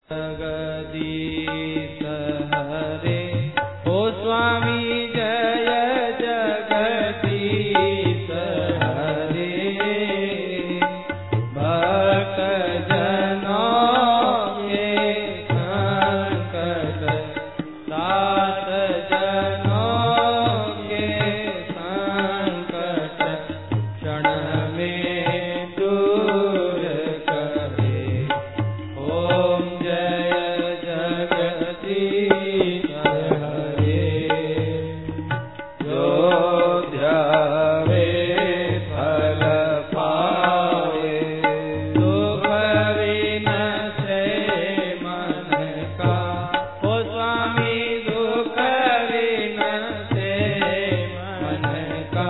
जगदीश हरे ओ स्वामी जय जगदीश हरे भक्त जनों के संकट दास जनों के संकट क्षण में दूर करे। ओम जय जगदीश हरे जो ध्यावे फल पावे दुख विनसे मन का। ओ स्वामी दुख विनसे मन का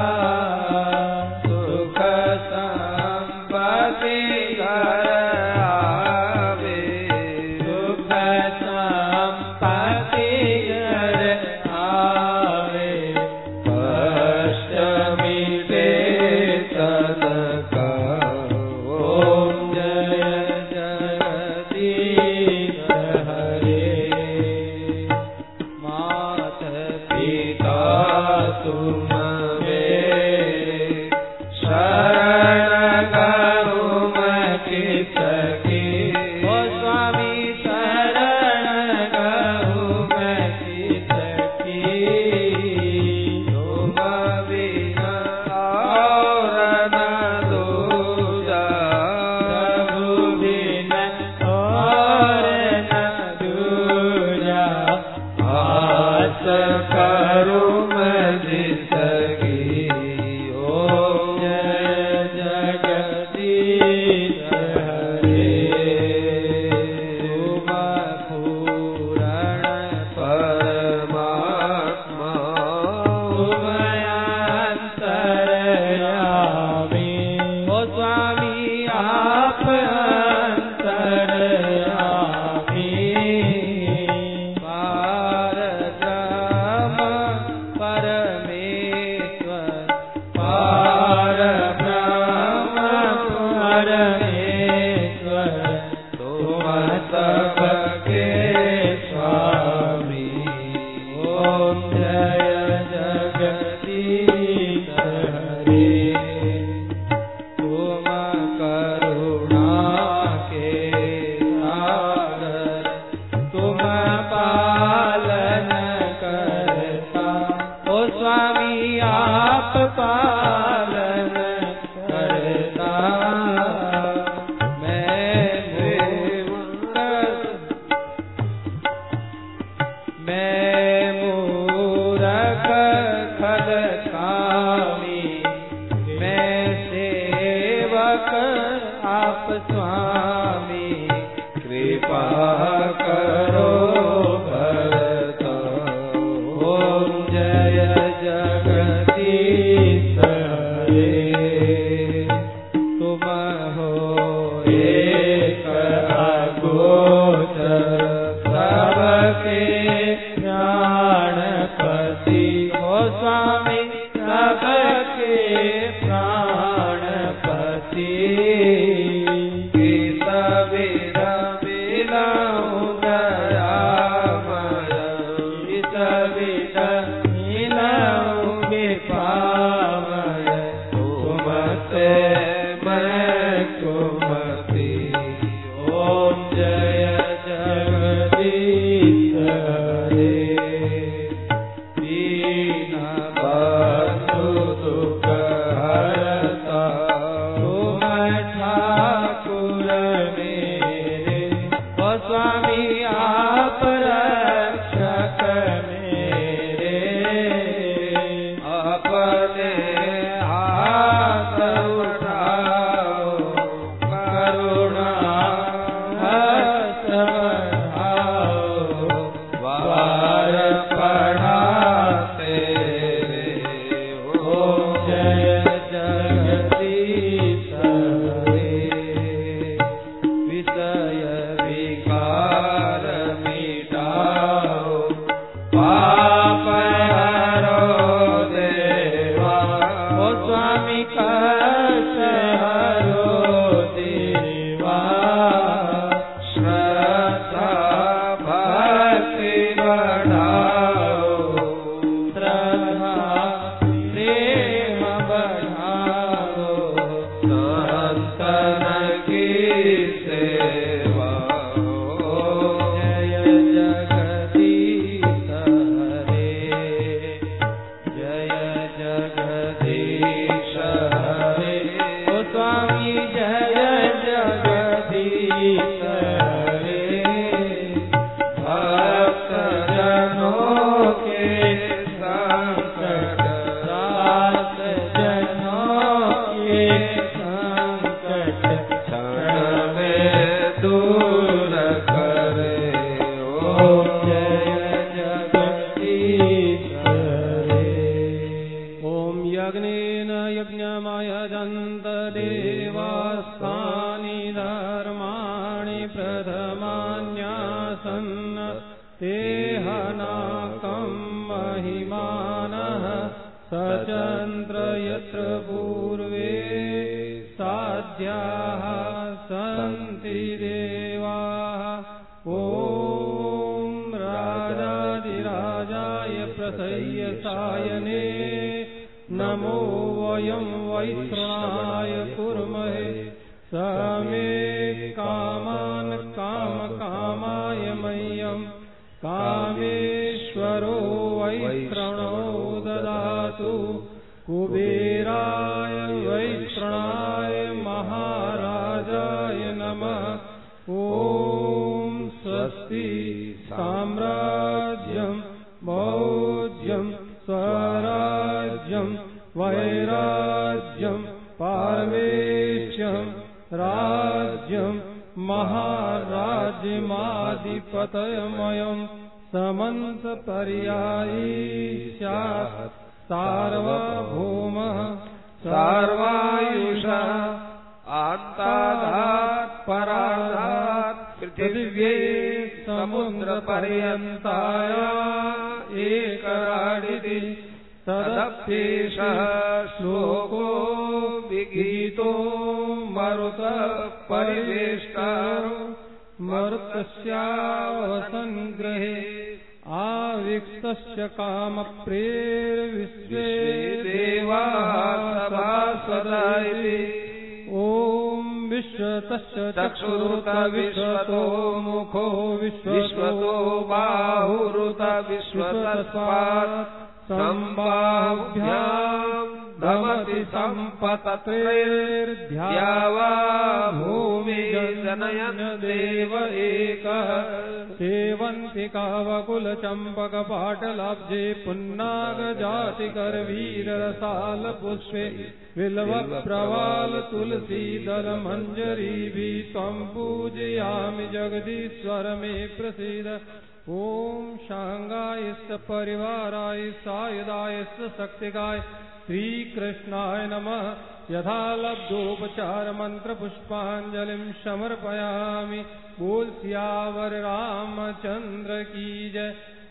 सुख संपत्ति घर आवे सुख संपत्ति घर आवे कष्ट मिटे सदका। ओम जय जगदीश हरे मात पिता तुम मेरे शरण करूं मैं किसकी। ओ स्वामी शरण करूं मैं किसकी तुम बिना और न दूजा प्रभु बिना और न दूजा आस करूं मैं जिसकी। ओम जय जगदीश हरे तुम पूर्ण परमात्मा तुम अंतर्यामी। ओ स्वामी आप अंतर्यामी पारब्रह्म परमेश्वर पारब्रह्म परमेश्वर तुम सबके स्वामी। ओम जय जगदीश हरे तुम करुणा के सागर तुम पालन करता। ओ स्वामी आप पालन करता। मैं मूरख खल कामी मैं सेवक आप स्वामी कृपा करो भरता। ओम जय जगदीश हरे तुम हो एक अगोचर सबके प्राणपति। ओ स्वामी सबके प्राणपति किस बिना प्रसन्न तेहनाकं महिमानः सचन्द्र यत्र पूर्वे साध्याः सन्ति देवाः। ॐ राजाधिराजाय प्रसह्य सायने नमो वयं वैष्णवाय कुर्महे। स मे कामान् कामकामाय मह्यं कामेश्वरो वैष्णवो ददातु। कुबेराय वैष्णवाय महाराजाय नमः। ॐ स्वस्ति साम्राज्यं भोज्यं स्वराज्यं वैराज्यं पारमेश्यं राज्यं महाराज्यमाधिपतयमयं समन्तपर्यायी स्यात् सार्वभौमः सर्वायुषः आत्तादात् परादात् पृथिव्यै समुद्रपर्यन्ताया एकराडिति तदप्येषः श्लोको विगीतो मरुतः परिवेष्टारो मरुतस्यावसङ्ग्रहे आविक्तस्य कामप्रेर्विश्वे देवाः सभासदा इति। ॐ विश्वतस्य चक्षुरुत विश्वतो मुखो विश्वतो बाहुरुत विश्वतस्मात् सम्बाहुभ्यां दमति सम्पतत्रेर्ध्यावा भूमि जनयन् देव एकः। सेवन्ति कावकुलचम्पकपाटलाब्जे पुन्नागजातिकरवीररसालपुष्पे बिल्वप्रवाल तुलसीदलमञ्जरीभिः त्वं पूजयामि जगदीश्वर मे प्रसीद। ॐ शांगाय परिवाराय सायुधाय शक्तिकाय श्रीकृष्णाय नमः। यथा लब्धोपचार मंत्र पुष्पांजलिं समर्पयामि। बोल सियावर रामचंद्र की जय।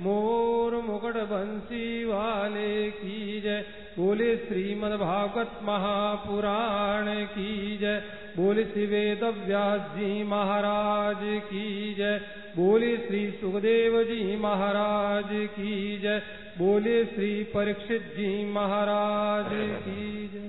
मोर मुकुट बंसी वाले की जय। बोले श्रीमद्भागवत महापुराण की जय। बोले श्री वेद व्यास जी महाराज की जय। बोले श्री सुखदेव जी महाराज की जय। बोले श्री परीक्षित जी महाराज की जय।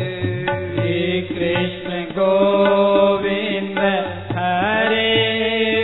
गोविंद हरे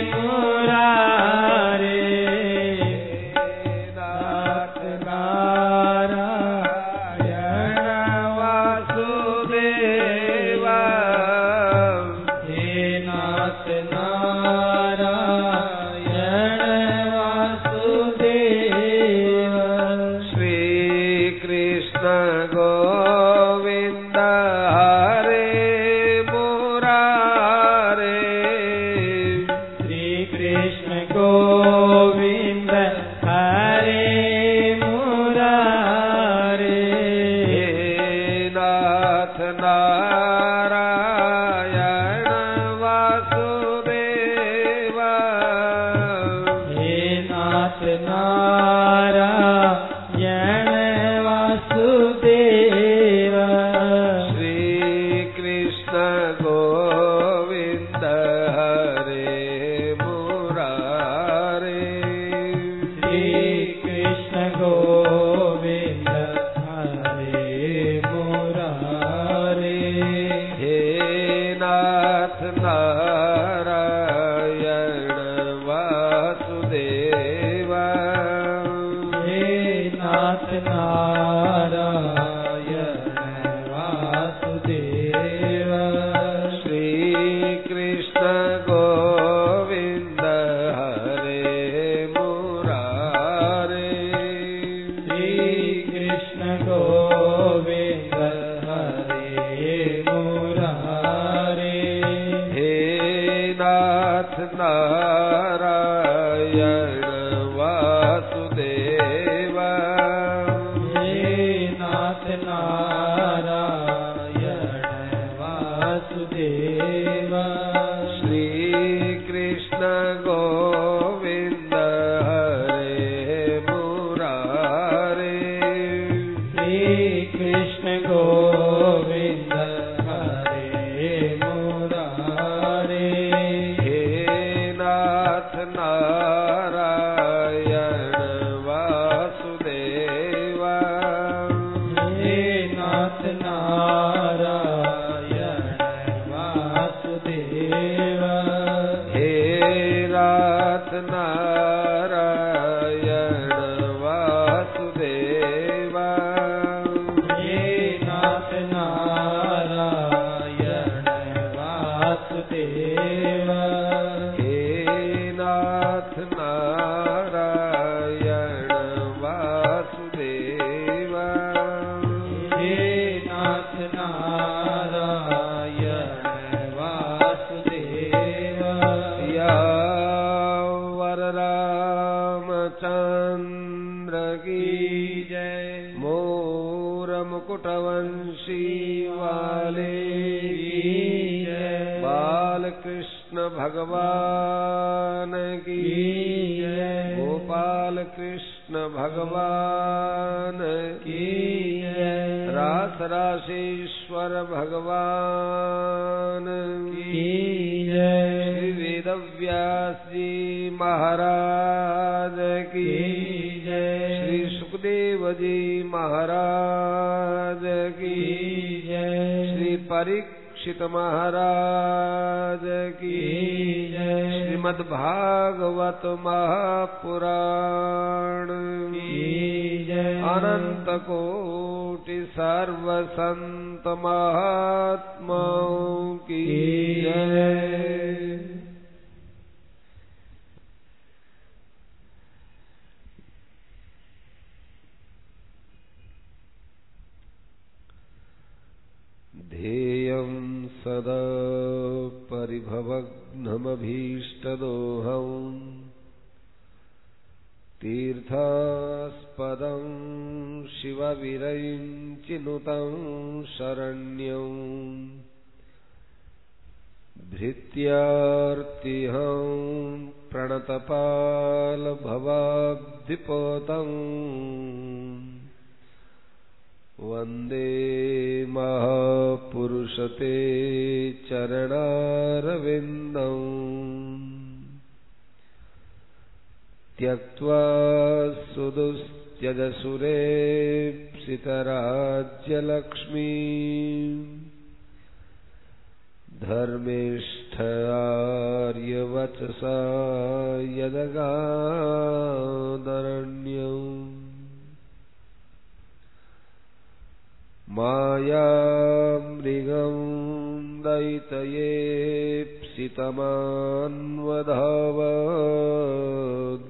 ईप्सितमान्वधावत्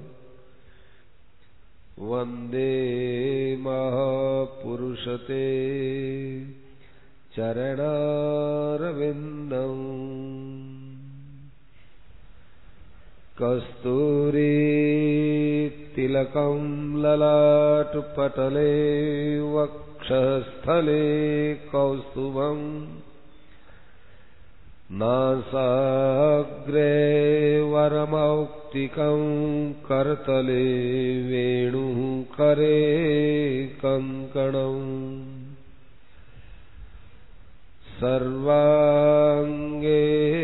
वन्दे महापुरुषते चरणारविन्दम् कस्तूरी तिलकं ललाटपटले वक्षस्थले कौस्तुभम् नासाग्रे वरमौक्तिकं करतले वेणुकरे कङ्कणम् सर्वाङ्गे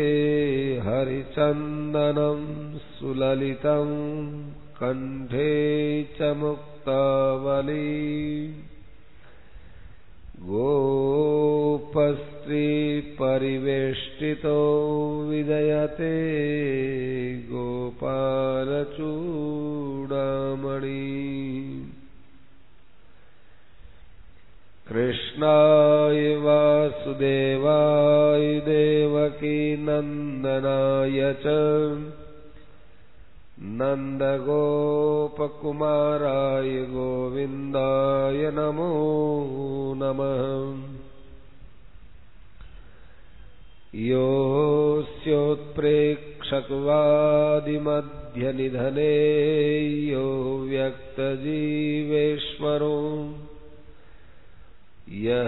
हरिचन्दनं सुललितं कण्ठे च मुक्तावली गोपस्त्री परिवेष्टितो विजयते गोपालचूडामणि कृष्णाय वासुदेवाय देवकी नन्दनाय च नन्दगोपकुमाराय गोविन्दाय नमो नमः योऽस्योत्प्रेक्षकवादिमध्यनिधने यो व्यक्तजीवेश्वरो यः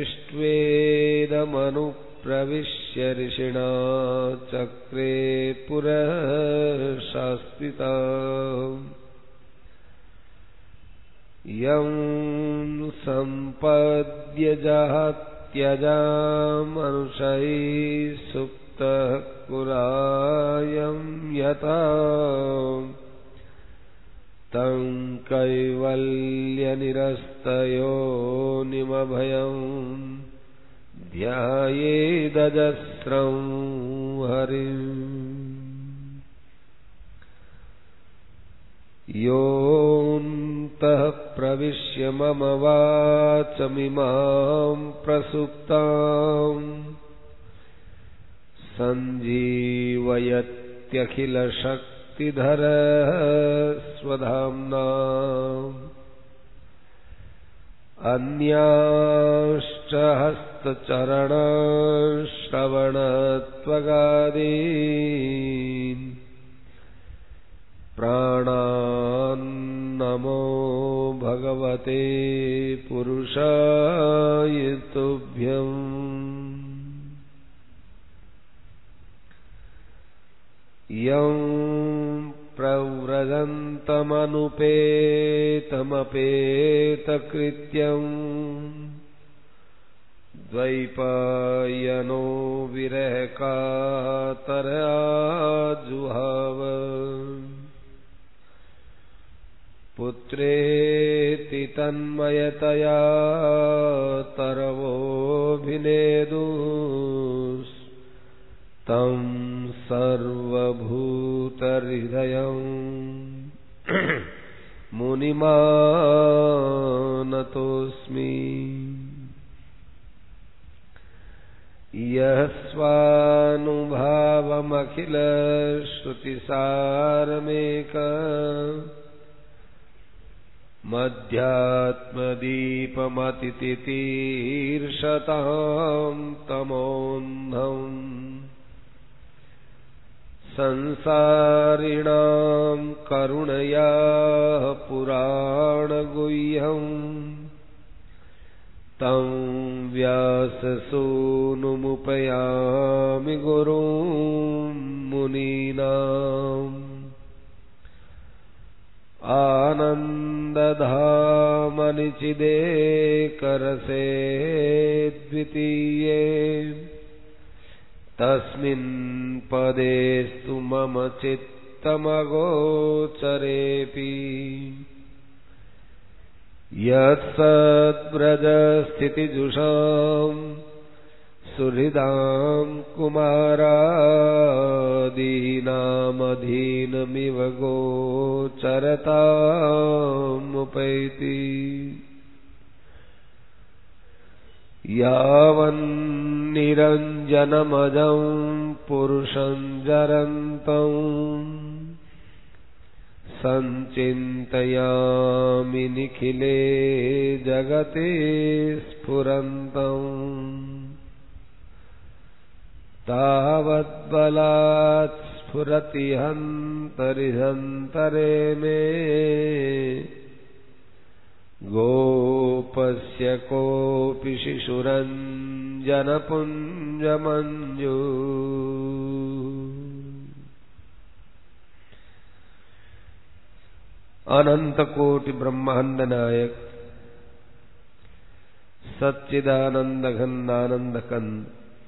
सृष्ट्वेदमनुप्रविश्य ऋषिणा चक्रे पुरः शास्तिता यं सम्पद्य जहत्यजामनुषैः सुप्तः कुलायं यथा तं कैवल्यनिरस्तयोनिमभयं ध्यायेदजस्रं हरिम् योऽन्तः प्रविश्य मम वाचमिमां प्रसुप्ताम् सञ्जीवयत्यखिलशक्तिधरः स्वधाम्ना अन्याश्च हस्तचरणश्रवणत्वगादीन् प्राणान्नमो भगवते पुरुषाय तुभ्यम् यं प्रव्रजन्तमनुपेतमपेतकृत्यम् द्वैपायनो विरहकातराजुहाव पुत्रेति तन्मयतया तरवोऽभिनेदुस् तं सर्वभूतहृदयं मुनिमानतोऽस्मि यः स्वानुभावमखिलश्रुतिसारमेक मध्यात्मदीपमतितितीर्षतां तमोऽन्धम् संसारिणां करुणया पुराणगुह्यं तं व्याससूनुमुपयामि गुरुं मुनीनाम् आनन्दधामनिचिदेकरसे द्वितीये तस्मिन् पदेस्तु मम चित्तमगोचरेऽपि यत्सद्व्रजस्थितिजुषां सुहृदां कुमारादीनामधीनमिव गोचरतामुपैति यावन्निरञ्जनमजं पुरुषं जरन्तं संचिन्तयामि निखिले जगते स्फुरन्तम् तावद्बलात् स्फुरति हन्तरिहन्तरे मे गोपस्य कोऽपि शिशुरञ्जनपुञ्जमञ्जू। अनंत कोटि ब्रह्मांड नायक सच्चिदानंद घन आनंद कंद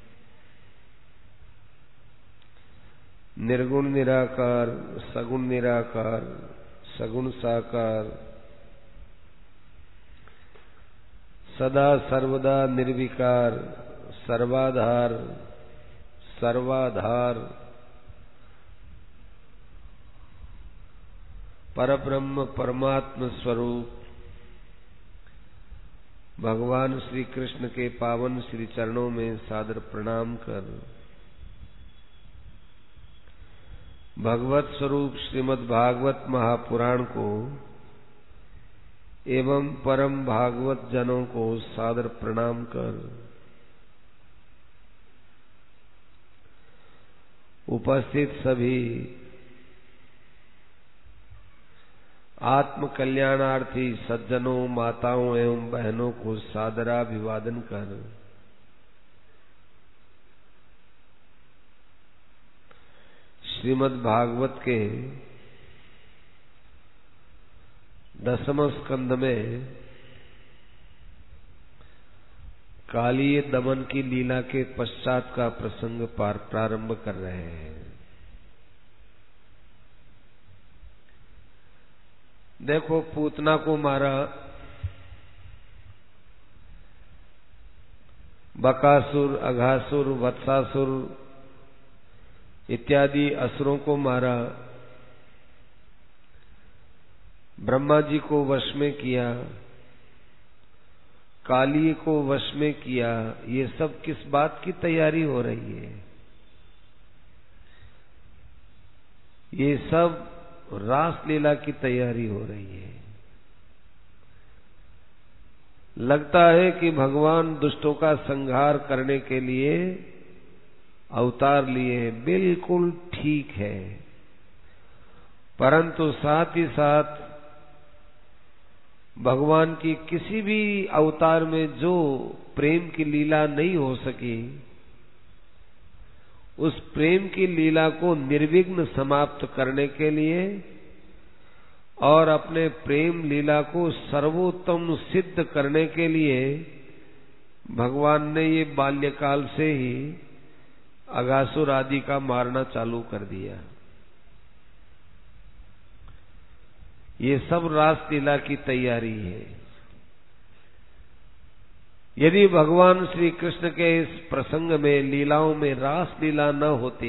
निर्गुण निराकार सगुण निराकार सगुण साकार सदा सर्वदा निर्विकार सर्वाधार सर्वाधार परब्रह्म परमात्म स्वरूप भगवान श्री कृष्ण के पावन श्री चरणों में सादर प्रणाम कर भगवत स्वरूप श्रीमद् भागवत महापुराण को एवं परम भागवत जनों को सादर प्रणाम कर उपस्थित सभी आत्म कल्याणार्थी सज्जनों माताओं एवं बहनों को सादराभिवादन कर श्रीमद् भागवत के 10वें स्कंद में कालीय दमन की लीला के पश्चात का प्रसंग प्रारंभ कर रहे हैं। देखो, पूतना को मारा, बकासुर, अघासुर, वत्सासुर इत्यादि असुरों को मारा, ब्रह्मा जी को वश में किया, काली को वश में किया। ये सब किस बात की तैयारी हो रही है? ये सब रास लीला की तैयारी हो रही है। लगता है कि भगवान दुष्टों का संहार करने के लिए अवतार लिए हैं, बिल्कुल ठीक है, परंतु साथ ही साथ भगवान की किसी भी अवतार में जो प्रेम की लीला नहीं हो सकी, उस प्रेम की लीला को निर्विघ्न समाप्त करने के लिए और अपने प्रेम लीला को सर्वोत्तम सिद्ध करने के लिए भगवान ने ये बाल्यकाल से ही अघासुर आदि का मारना चालू कर दिया। ये सब रास लीला की तैयारी है। यदि भगवान श्री कृष्ण के इस प्रसंग में लीलाओं में रास लीला न होती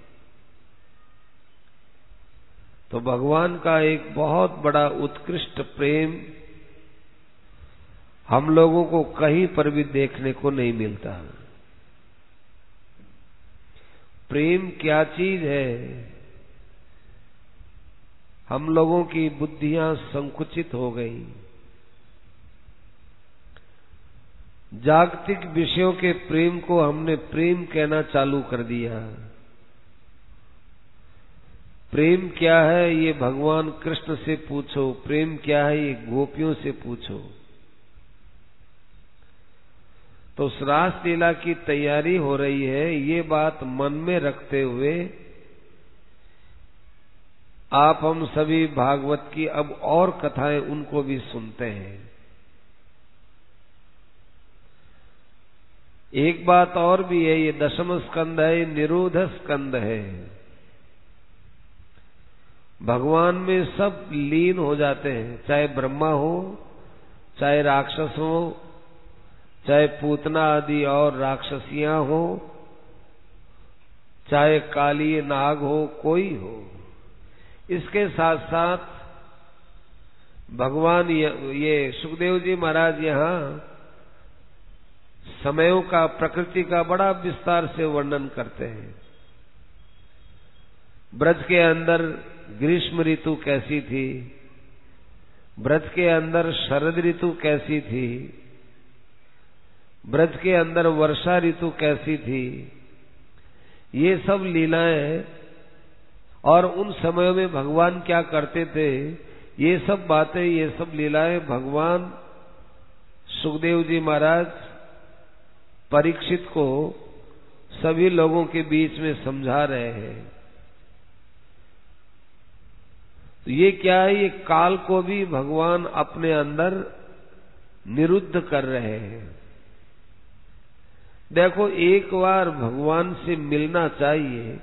तो भगवान का एक बहुत बड़ा उत्कृष्ट प्रेम हम लोगों को कहीं पर भी देखने को नहीं मिलता। प्रेम क्या चीज है? हम लोगों की बुद्धियां संकुचित हो गई, जागतिक विषयों के प्रेम को हमने प्रेम कहना चालू कर दिया। प्रेम क्या है ये भगवान कृष्ण से पूछो, प्रेम क्या है ये गोपियों से पूछो। तो रास लीला की तैयारी हो रही है, ये बात मन में रखते हुए आप हम सभी भागवत की अब और कथाएं उनको भी सुनते हैं। एक बात और भी है, ये 10वां स्कंद है, ये निरोध स्कंद है। भगवान में सब लीन हो जाते हैं, चाहे ब्रह्मा हो, चाहे राक्षस हो, चाहे पूतना आदि और राक्षसियां हो, चाहे काली नाग हो, कोई हो। इसके साथ साथ भगवान ये सुखदेव जी महाराज यहाँ समयों का, प्रकृति का बड़ा विस्तार से वर्णन करते हैं। ब्रज के अंदर ग्रीष्म ऋतु कैसी थी, ब्रज के अंदर शरद ऋतु कैसी थी, ब्रज के अंदर वर्षा ऋतु कैसी थी, ये सब लीलाएं और उन समयों में भगवान क्या करते थे, ये सब बातें, ये सब लीलाएं भगवान सुखदेव जी महाराज परीक्षित को सभी लोगों के बीच में समझा रहे हैं। तो ये क्या है, ये काल को भी भगवान अपने अंदर निरुद्ध कर रहे हैं। देखो, एक बार भगवान से मिलना चाहिए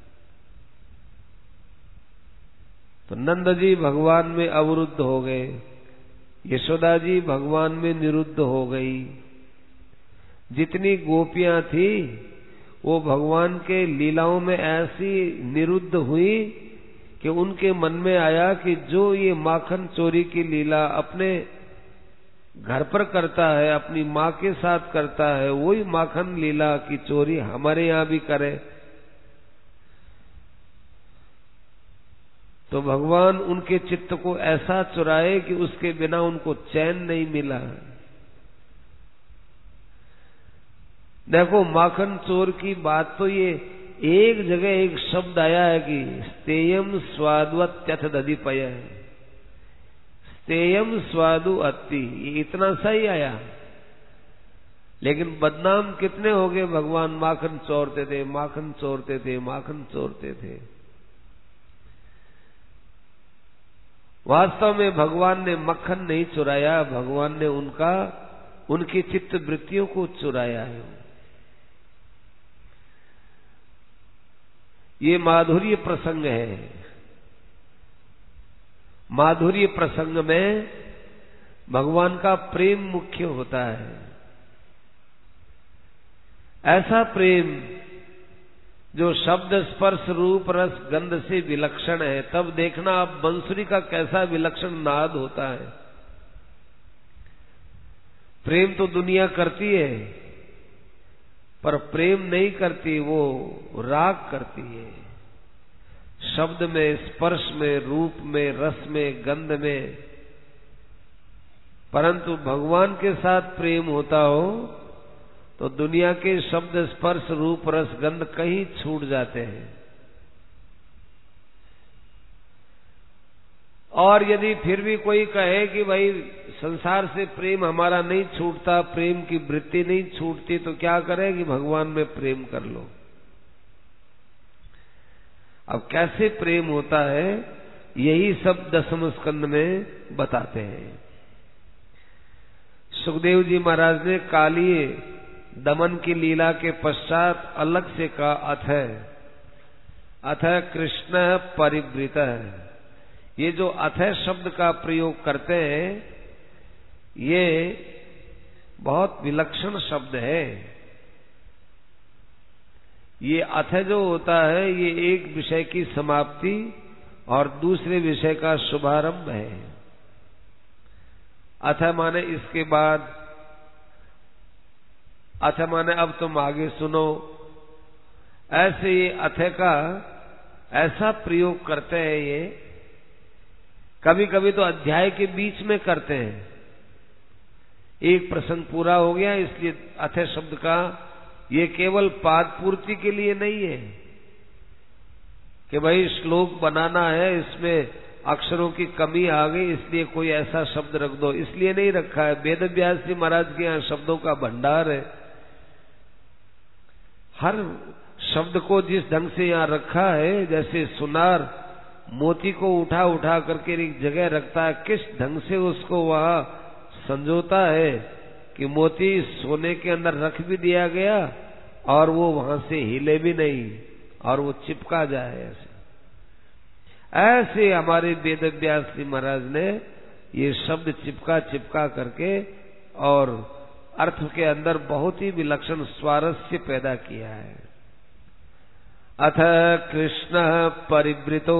तो नंद जी भगवान में अवरुद्ध हो गए, यशोदा जी भगवान में निरुद्ध हो गई। जितनी गोपियां थी वो भगवान के लीलाओं में ऐसी निरुद्ध हुई कि उनके मन में आया कि जो ये माखन चोरी की लीला अपने घर पर करता है, अपनी माँ के साथ करता है, वही माखन लीला की चोरी हमारे यहाँ भी करे। तो भगवान उनके चित्त को ऐसा चुराए कि उसके बिना उनको चैन नहीं मिला। देखो, माखन चोर की बात तो ये एक जगह एक शब्द आया है कि स्तेयम स्वादवत्यथ दधिपय, स्तेयम स्वादु अति, ये इतना सही आया। लेकिन बदनाम कितने हो गए, भगवान माखन चोरते थे, माखन चोरते थे, माखन चोरते थे। वास्तव में भगवान ने मक्खन नहीं चुराया, भगवान ने उनकी चित्त वृत्तियों को चुराया है। ये माधुर्य प्रसंग है। माधुर्य प्रसंग में भगवान का प्रेम मुख्य होता है। ऐसा प्रेम जो शब्द स्पर्श रूप रस गंध से विलक्षण है। तब देखना आप बंसुरी का कैसा विलक्षण नाद होता है। प्रेम तो दुनिया करती है, पर प्रेम नहीं करती, वो राग करती है। शब्द में, स्पर्श में, रूप में, रस में, गंध में। परंतु भगवान के साथ प्रेम होता हो तो दुनिया के शब्द, स्पर्श, रूप, रस, गंध कहीं छूट जाते हैं। और यदि फिर भी कोई कहे कि भाई संसार से प्रेम हमारा नहीं छूटता, प्रेम की वृत्ति नहीं छूटती, तो क्या करे कि भगवान में प्रेम कर लो। अब कैसे प्रेम होता है, यही सब दसम स्कंद में बताते हैं। सुखदेव जी महाराज ने काली दमन की लीला के पश्चात अलग से कहा अथ कृष्ण परिवृत। ये जो अथ शब्द का प्रयोग करते हैं, ये बहुत विलक्षण शब्द है। ये अथ जो होता है, ये एक विषय की समाप्ति और दूसरे विषय का शुभारंभ है। अथ माने इसके बाद, अथ माने अब तुम आगे सुनो। ऐसे ये अथ का ऐसा प्रयोग करते हैं। ये कभी कभी तो अध्याय के बीच में करते हैं। एक प्रसंग पूरा हो गया, इसलिए अथ शब्द का ये केवल पाद पूर्ति के लिए नहीं है कि भाई श्लोक बनाना है, इसमें अक्षरों की कमी आ गई इसलिए कोई ऐसा शब्द रख दो, इसलिए नहीं रखा है। वेद व्यास जी महाराज के यहाँ शब्दों का भंडार है। हर शब्द को जिस ढंग से यहाँ रखा है, जैसे सुनार मोती को उठा उठा करके एक जगह रखता है, किस ढंग से उसको वहां संजोता है कि मोती सोने के अंदर रख भी दिया गया और वो वहां से हिले भी नहीं और वो चिपका जाए। ऐसे हमारे वेद व्यास जी महाराज ने ये शब्द चिपका चिपका करके और अर्थ के अंदर बहुत ही विलक्षण स्वारस्य पैदा किया है। अथ कृष्ण परिवृतो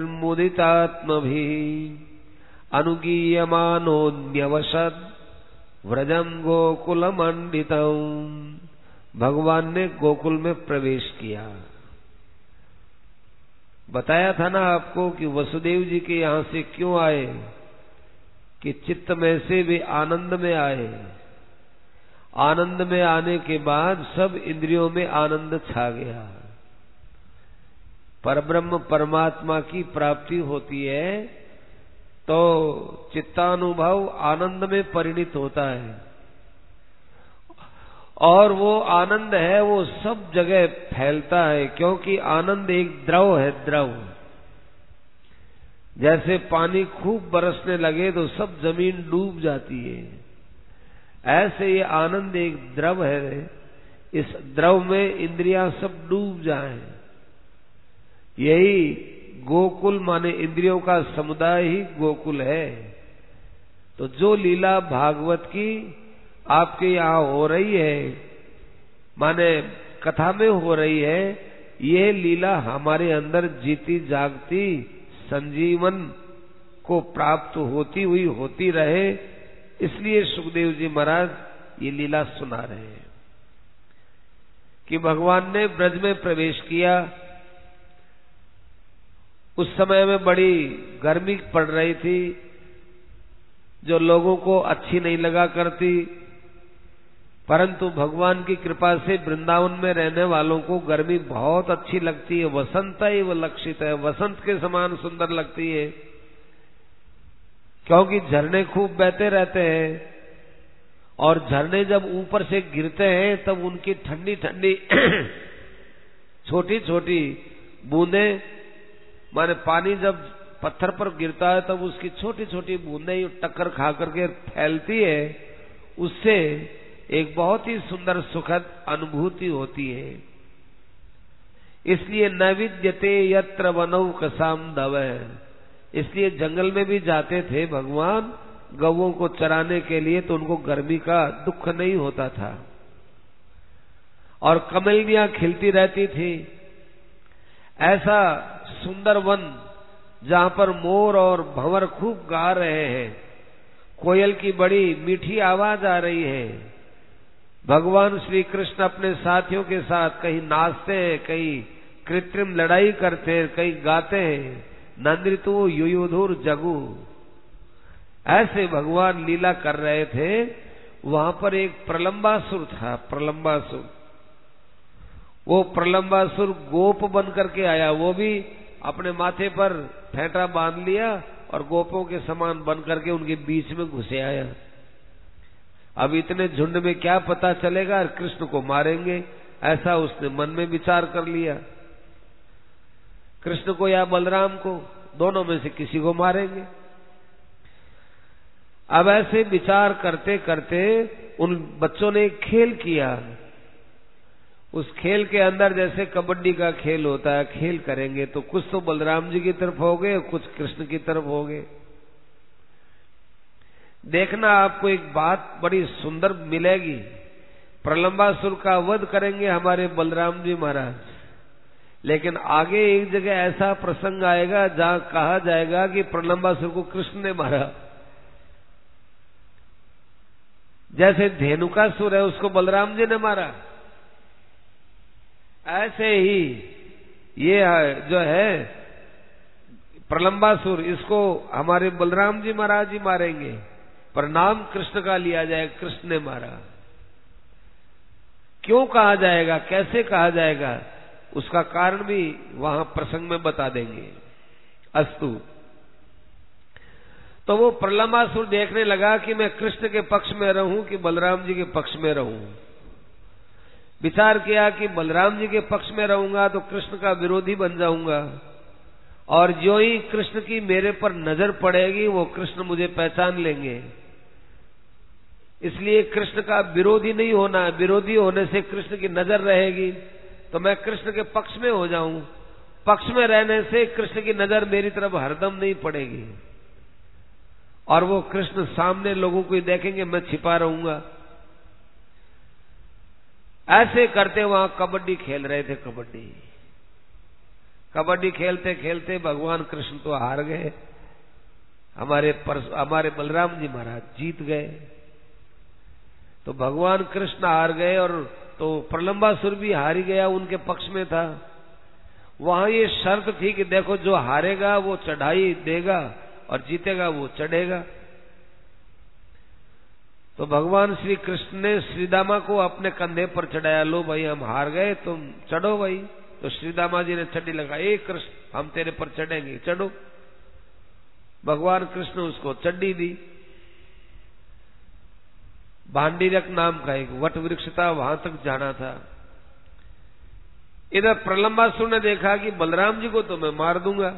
ज्ञातिभिर्मुदितात्मभिः अनुगीयमानोऽन्यवशत् व्रजम गोकुल मंडितम, भगवान ने गोकुल में प्रवेश किया। बताया था ना आपको कि वसुदेव जी के यहां से क्यों आए, कि चित्त में से वे आनंद में आए। आनंद में आने के बाद सब इंद्रियों में आनंद छा गया। परब्रह्म परमात्मा की प्राप्ति होती है तो चित्तानुभव आनंद में परिणित होता है, और वो आनंद है वो सब जगह फैलता है, क्योंकि आनंद एक द्रव है। द्रव जैसे पानी खूब बरसने लगे तो सब जमीन डूब जाती है, ऐसे ये आनंद एक द्रव है। इस द्रव में इंद्रियां सब डूब जाएं। यही गोकुल माने इंद्रियों का समुदाय ही गोकुल है। तो जो लीला भागवत की आपके यहाँ हो रही है, माने कथा में हो रही है, ये लीला हमारे अंदर जीती जागती संजीवन को प्राप्त होती हुई होती रहे, इसलिए सुखदेव जी महाराज ये लीला सुना रहे हैं कि भगवान ने ब्रज में प्रवेश किया। उस समय में बड़ी गर्मी पड़ रही थी, जो लोगों को अच्छी नहीं लगा करती, परंतु भगवान की कृपा से वृंदावन में रहने वालों को गर्मी बहुत अच्छी लगती है। वसंत ही वो लक्षित है, वसंत के समान सुंदर लगती है, क्योंकि झरने खूब बहते रहते हैं, और झरने जब ऊपर से गिरते हैं तब उनकी ठंडी ठंडी छोटी छोटी बूंदें, माने पानी जब पत्थर पर गिरता है तब उसकी छोटी छोटी बूंदें टक्कर खा करके फैलती है, उससे एक बहुत ही सुंदर सुखद अनुभूति होती है। इसलिए न विद्यते यत्र वनौ कसाम दवै, इसलिए जंगल में भी जाते थे भगवान गौओं को चराने के लिए, तो उनको गर्मी का दुख नहीं होता था, और कमलियां खिलती रहती थी। ऐसा सुंदर वन जहां पर मोर और भंवर खूब गा रहे हैं, कोयल की बड़ी मीठी आवाज आ रही है। भगवान श्री कृष्ण अपने साथियों के साथ कहीं नाचते हैं, कहीं कृत्रिम लड़ाई करते हैं, कहीं गाते हैं, नंद्रितु युयुधुर जगु, ऐसे भगवान लीला कर रहे थे। वहां पर एक प्रलंबासुर था, प्रलंबासुर। वो प्रलंबासुर गोप बन करके आया, वो भी अपने माथे पर फेंटा बांध लिया और गोपों के समान बन करके उनके बीच में घुसे आया। अब इतने झुंड में क्या पता चलेगा, कृष्ण को मारेंगे, ऐसा उसने मन में विचार कर लिया। कृष्ण को या बलराम को, दोनों में से किसी को मारेंगे। अब ऐसे विचार करते करते उन बच्चों ने एक खेल किया। उस खेल के अंदर जैसे कबड्डी का खेल होता है, खेल करेंगे तो कुछ तो बलराम जी की तरफ हो गए, कुछ कृष्ण की तरफ हो गए। देखना आपको एक बात बड़ी सुंदर मिलेगी। प्रलंबासुर का वध करेंगे हमारे बलराम जी महाराज, लेकिन आगे एक जगह ऐसा प्रसंग आएगा जहां कहा जाएगा कि प्रलंबासुर को कृष्ण ने मारा। जैसे धेनुकासुर है उसको बलराम जी ने मारा, ऐसे ही ये जो है प्रलंबासुर, इसको हमारे बलराम जी महाराज ही मारेंगे, पर नाम कृष्ण का लिया जाए, कृष्ण ने मारा। क्यों कहा जाएगा, कैसे कहा जाएगा, उसका कारण भी वहां प्रसंग में बता देंगे। अस्तु। तो वो प्रलंबासुर देखने लगा कि मैं कृष्ण के पक्ष में रहूं कि बलराम जी के पक्ष में रहूं। विचार किया कि बलराम जी के पक्ष में रहूंगा तो कृष्ण का विरोधी बन जाऊंगा, और जो ही कृष्ण की मेरे पर नजर पड़ेगी वो कृष्ण मुझे पहचान लेंगे। इसलिए कृष्ण का विरोधी नहीं होना, विरोधी होने से कृष्ण की नजर रहेगी, तो मैं कृष्ण के पक्ष में हो जाऊं। पक्ष में रहने से कृष्ण की नजर मेरी तरफ हरदम नहीं पड़ेगी, और वो कृष्ण सामने लोगों को ही देखेंगे, मैं छिपा रहूंगा। ऐसे करते वहां कबड्डी खेल रहे थे। कबड्डी खेलते खेलते भगवान कृष्ण तो हार गए, हमारे बलराम जी महाराज जीत गए। तो भगवान कृष्ण हार गए और तो प्रलंबासुर भी हार ही गया, उनके पक्ष में था। वहां ये शर्त थी कि देखो जो हारेगा वो चढ़ाई देगा और जीतेगा वो चढ़ेगा। तो भगवान श्री कृष्ण ने श्रीदामा को अपने कंधे पर चढ़ाया, लो भाई हम हार गए, तुम चढ़ो भाई। तो श्रीदामा जी ने चड्डी लगा, ए कृष्ण हम तेरे पर चढ़ेंगे, चढ़ो। भगवान कृष्ण उसको चड्डी दी। भांडीरक नाम का एक वट वृक्ष था, वहां तक जाना था। इधर प्रलंबासुर ने देखा कि बलराम जी को तो मैं मार दूंगा,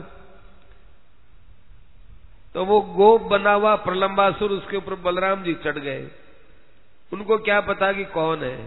तो वो गोप बना हुआ प्रलंबासुर, उसके ऊपर बलराम जी चढ़ गए। उनको क्या पता कि कौन है,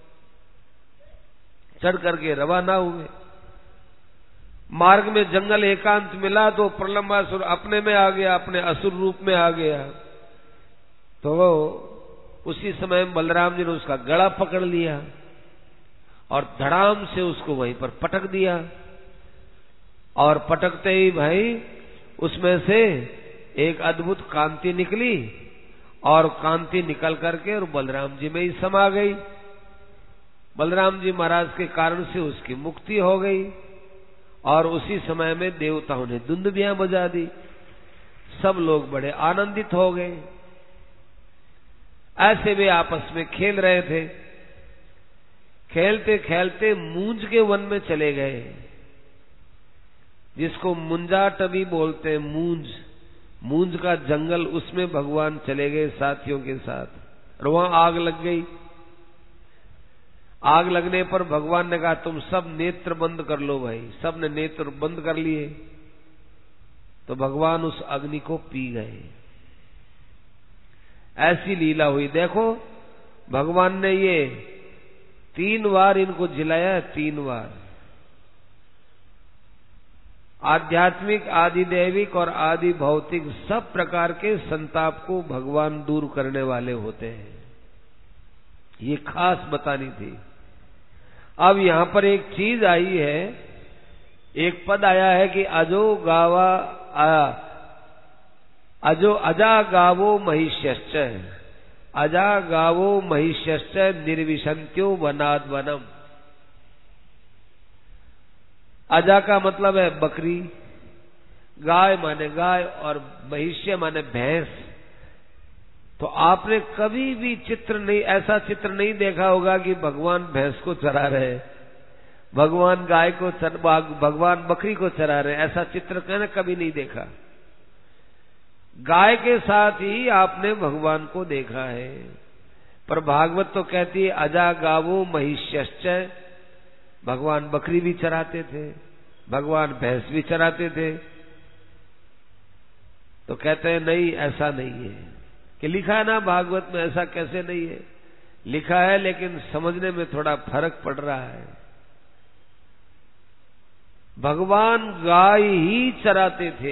चढ़ करके रवाना हुए। मार्ग में जंगल एकांत मिला तो प्रलंबासुर अपने में आ गया, अपने असुर रूप में आ गया। तो वो उसी समय बलराम जी ने उसका गला पकड़ लिया और धड़ाम से उसको वहीं पर पटक दिया। और पटकते ही भाई उसमें से एक अद्भुत कांति निकली और कांति निकल करके और बलराम जी में ही समा गई। बलराम जी महाराज के कारण से उसकी मुक्ति हो गई और उसी समय में देवताओं ने दुंदुभियां बजा दी। सब लोग बड़े आनंदित हो गए। ऐसे वे आपस में खेल रहे थे। खेलते खेलते मूंज के वन में चले गए, जिसको मुंजाटवी बोलते हैं। मूंज का जंगल, उसमें भगवान चले गए साथियों के साथ। और वहां आग लग गई। आग लगने पर भगवान ने कहा तुम सब नेत्र बंद कर लो भाई। सब ने नेत्र बंद कर लिए। तो भगवान उस अग्नि को पी गए। ऐसी लीला हुई। देखो भगवान ने ये 3 बार इनको जिलाया, 3 बार। आध्यात्मिक, आदि दैविक और आदि भौतिक सब प्रकार के संताप को भगवान दूर करने वाले होते हैं। ये खास बतानी थी। अब यहां पर एक चीज आई है, एक पद आया है कि अजा गावो महिष्यश्च, अजा गावो महिष्यश्च निर्विशंत्यो वनाद वनम। अजा का मतलब है बकरी, गाय माने गाय और महिष्य माने भैंस। तो आपने कभी भी ऐसा चित्र नहीं देखा होगा कि भगवान भैंस को चरा रहे, भगवान गाय को भगवान बकरी को चरा रहे। ऐसा चित्र मैंने कभी नहीं देखा। गाय के साथ ही आपने भगवान को देखा है। पर भागवत तो कहती है अजा गावो महिष्यश्च। भगवान बकरी भी चराते थे, भगवान भैंस भी चराते थे। तो कहते हैं नहीं, ऐसा नहीं है। कि लिखा है ना भागवत में, ऐसा कैसे नहीं है? लिखा है, लेकिन समझने में थोड़ा फर्क पड़ रहा है। भगवान गाय ही चराते थे,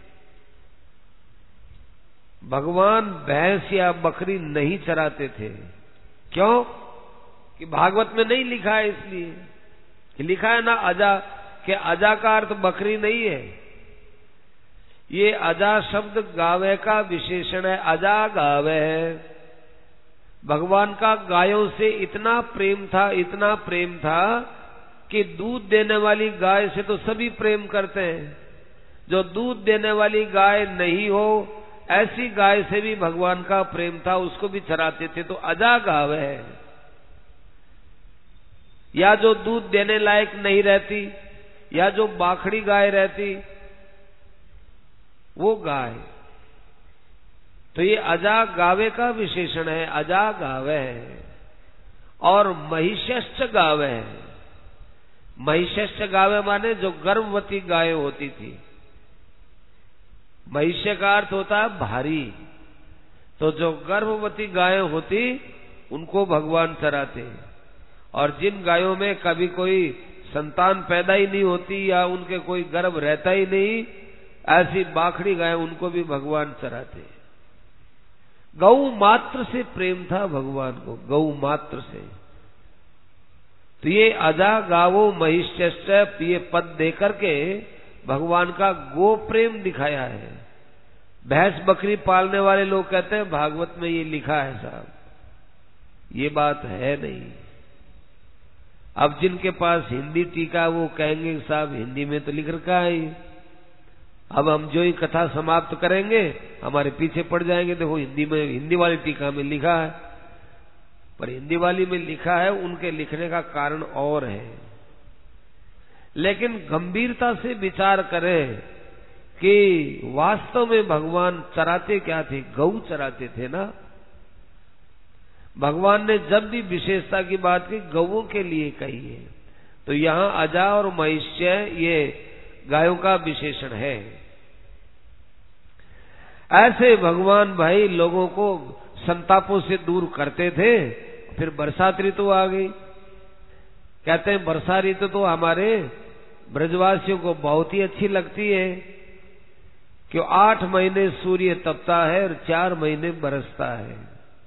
भगवान भैंस या बकरी नहीं चराते थे। क्यों? कि भागवत में नहीं लिखा है, इसलिए कि लिखा है ना अजा, कि अजा का अर्थ बकरी नहीं है। ये अजा शब्द गावे का विशेषण है। अजा गावे है। भगवान का गायों से इतना प्रेम था, इतना प्रेम था कि दूध देने वाली गाय से तो सभी प्रेम करते हैं। जो दूध देने वाली गाय नहीं हो, ऐसी गाय से भी भगवान का प्रेम था, उसको भी चराते थे। तो अजा गावे है। या जो दूध देने लायक नहीं रहती, या जो बाखड़ी गाय रहती, वो गाय। तो ये अजा गावे का विशेषण है। अजा गावे है। और महिष्यश्च गावे है। महिष्यश्च गावे माने जो गर्भवती गाय होती थी। महिष्य का अर्थ होता है भारी। तो जो गर्भवती गाय होती, उनको भगवान चराते। और जिन गायों में कभी कोई संतान पैदा ही नहीं होती या उनके कोई गर्भ रहता ही नहीं, ऐसी बाखड़ी गाय, उनको भी भगवान चराते। गौ मात्र से प्रेम था भगवान को, गौ मात्र से। तो ये अजा गावो महिष्यश्च, ये पद देकर के भगवान का गो प्रेम दिखाया है। भैंस बकरी पालने वाले लोग कहते हैं भागवत में ये लिखा है साहब। ये बात है नहीं। अब जिनके पास हिंदी टीका वो कहेंगे साहब हिंदी में तो लिख रखा है, अब हम जो ही कथा समाप्त करेंगे हमारे पीछे पड़ जाएंगे, देखो हिंदी वाली टीका में लिखा है। पर हिंदी वाली में लिखा है, उनके लिखने का कारण और है। लेकिन गंभीरता से विचार करें कि वास्तव में भगवान चराते क्या थे? गौ चराते थे ना। भगवान ने जब भी विशेषता की बात की गौओं के लिए कही है, तो यहां अजा और महिष्य ये गायों का विशेषण है। ऐसे भगवान भाई लोगों को संतापों से दूर करते थे। फिर बरसात ऋतु आ गई। कहते हैं वर्षा ऋतु तो हमारे ब्रजवासियों को बहुत ही अच्छी लगती है, कि 8 महीने सूर्य तपता है और 4 महीने बरसता है।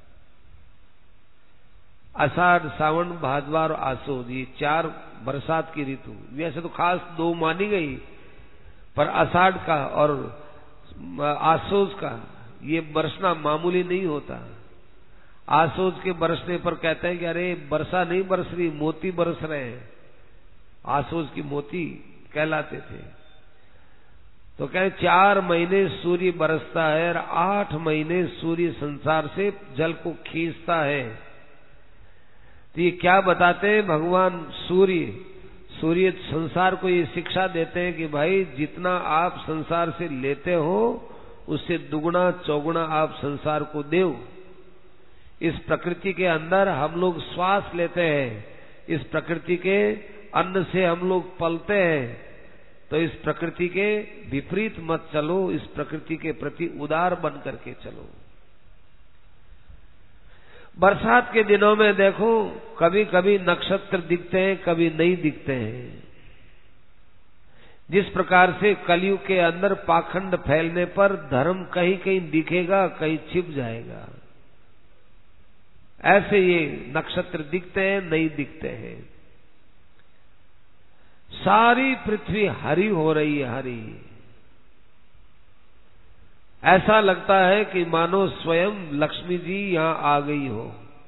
आषाढ़, सावन, भादवा और आसो, ये 4 बरसात की ऋतु। वैसे तो खास 2 मानी गई, पर आषाढ़ का और आसोज का ये बरसना मामूली नहीं होता। आसोज के बरसने पर कहते हैं कि अरे वर्षा नहीं बरस रही, मोती बरस रहे हैं। आसोज की मोती कहलाते थे। तो कहें 4 महीने सूर्य बरसता है और 8 महीने सूर्य संसार से जल को खींचता है। तो ये क्या बताते हैं? भगवान सूर्य संसार को ये शिक्षा देते हैं कि भाई जितना आप संसार से लेते हो उससे दुगुना चौगुना आप संसार को दो। इस प्रकृति के अंदर हम लोग श्वास लेते हैं, इस प्रकृति के अन्न से हम लोग पलते हैं, तो इस प्रकृति के विपरीत मत चलो, इस प्रकृति के प्रति उदार बन करके चलो। बरसात के दिनों में देखो कभी कभी नक्षत्र दिखते हैं, कभी नहीं दिखते हैं। जिस प्रकार से कलयुग के अंदर पाखंड फैलने पर धर्म कहीं कहीं दिखेगा, कहीं छिप जाएगा, ऐसे ये नक्षत्र दिखते हैं, नहीं दिखते हैं। सारी पृथ्वी हरी हो रही है, हरी। ऐसा लगता है कि मानो स्वयं लक्ष्मी जी यहां आ गई हो।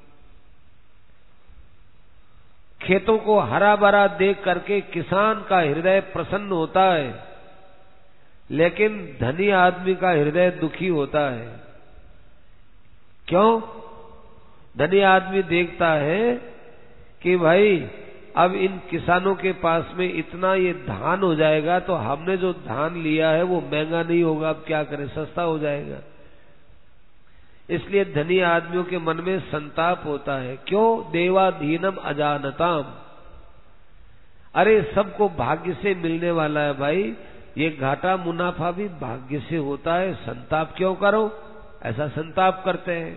खेतों को हरा भरा देख करके किसान का हृदय प्रसन्न होता है, लेकिन धनी आदमी का हृदय दुखी होता है। क्यों? धनी आदमी देखता है कि भाई अब इन किसानों के पास में इतना ये धान हो जाएगा, तो हमने जो धान लिया है वो महंगा नहीं होगा, अब क्या करें, सस्ता हो जाएगा। इसलिए धनी आदमियों के मन में संताप होता है। क्यों? देवाधीनम अजानताम। अरे सबको भाग्य से मिलने वाला है भाई, ये घाटा मुनाफा भी भाग्य से होता है, संताप क्यों करो? ऐसा संताप करते हैं।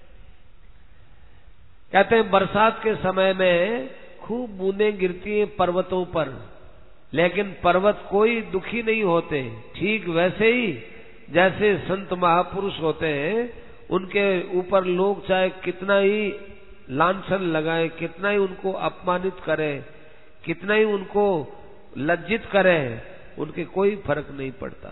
कहते हैं बरसात के समय में खूब बूंदें गिरती हैं पर्वतों पर, लेकिन पर्वत कोई दुखी नहीं होते। ठीक वैसे ही जैसे संत महापुरुष होते हैं, उनके ऊपर लोग चाहे कितना ही लांछन लगाएं, कितना ही उनको अपमानित करें, कितना ही उनको लज्जित करें, उनके कोई फर्क नहीं पड़ता।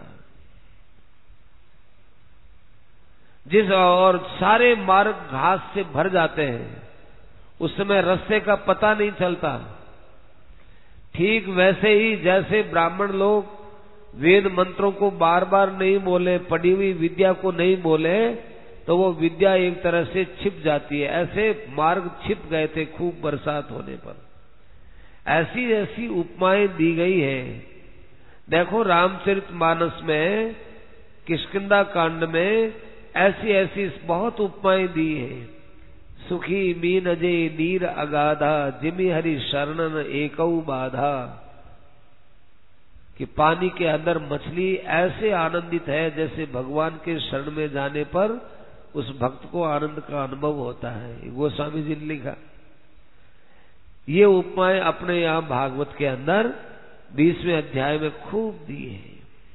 जिस और सारे मार्ग घास से भर जाते हैं, उस समय रास्ते का पता नहीं चलता। ठीक वैसे ही जैसे ब्राह्मण लोग वेद मंत्रों को बार बार नहीं बोले, पढ़ी हुई विद्या को नहीं बोले, तो वो विद्या एक तरह से छिप जाती है। ऐसे मार्ग छिप गए थे खूब बरसात होने पर। ऐसी ऐसी उपमाएं दी गई हैं। देखो रामचरितमानस में किष्किंधा कांड में ऐसी ऐसी बहुत उपमाएं दी हैं। सुखी मीन अजय नीर अगाधा, जिमि हरि शरणन एकौ बाधा। कि पानी के अंदर मछली ऐसे आनंदित है जैसे भगवान के शरण में जाने पर उस भक्त को आनंद का अनुभव होता है। गोस्वामी जी ने लिखा। ये उपमाएं अपने यहां भागवत के अंदर 20वें अध्याय में खूब दी है।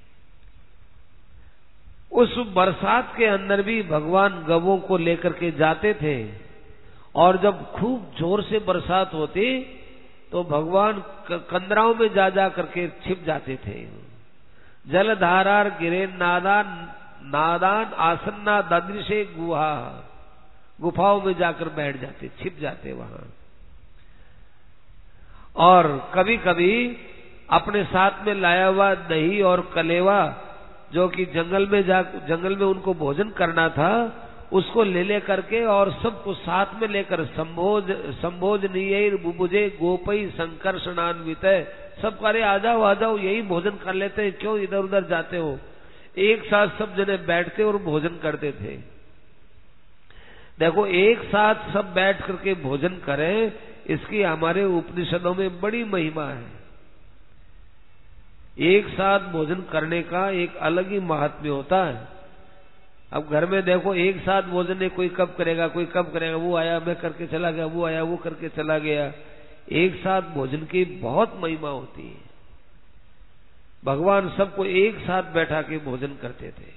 उस बरसात के अंदर भी भगवान गवों को लेकर के जाते थे, और जब खूब जोर से बरसात होती तो भगवान कंदराओं में जा जा करके छिप जाते थे। जलधारार गिरे नादान नादान आसन्ना ददृशे गुहा। गुफाओं में जाकर बैठ जाते, छिप जाते वहां। और कभी कभी अपने साथ में लाया हुआ दही और कलेवा, जो कि जंगल में उनको भोजन करना था, उसको ले करके और सबको साथ में लेकर संभोज नीर बुबुजे गोपई संकर्षणान्वित, सब करे आ जाओ यही भोजन कर लेते हैं, क्यों इधर उधर जाते हो। एक साथ सब जने बैठते और भोजन करते थे। देखो, एक साथ सब बैठ करके भोजन करें, इसकी हमारे उपनिषदों में बड़ी महिमा है। एक साथ भोजन करने का एक अलग ही महात्म्य होता है। अब घर में देखो, एक साथ भोजन कोई कब करेगा, वो आया मैं करके चला गया, वो आया वो करके चला गया। एक साथ भोजन की बहुत महिमा होती है। भगवान सबको एक साथ बैठा के भोजन करते थे।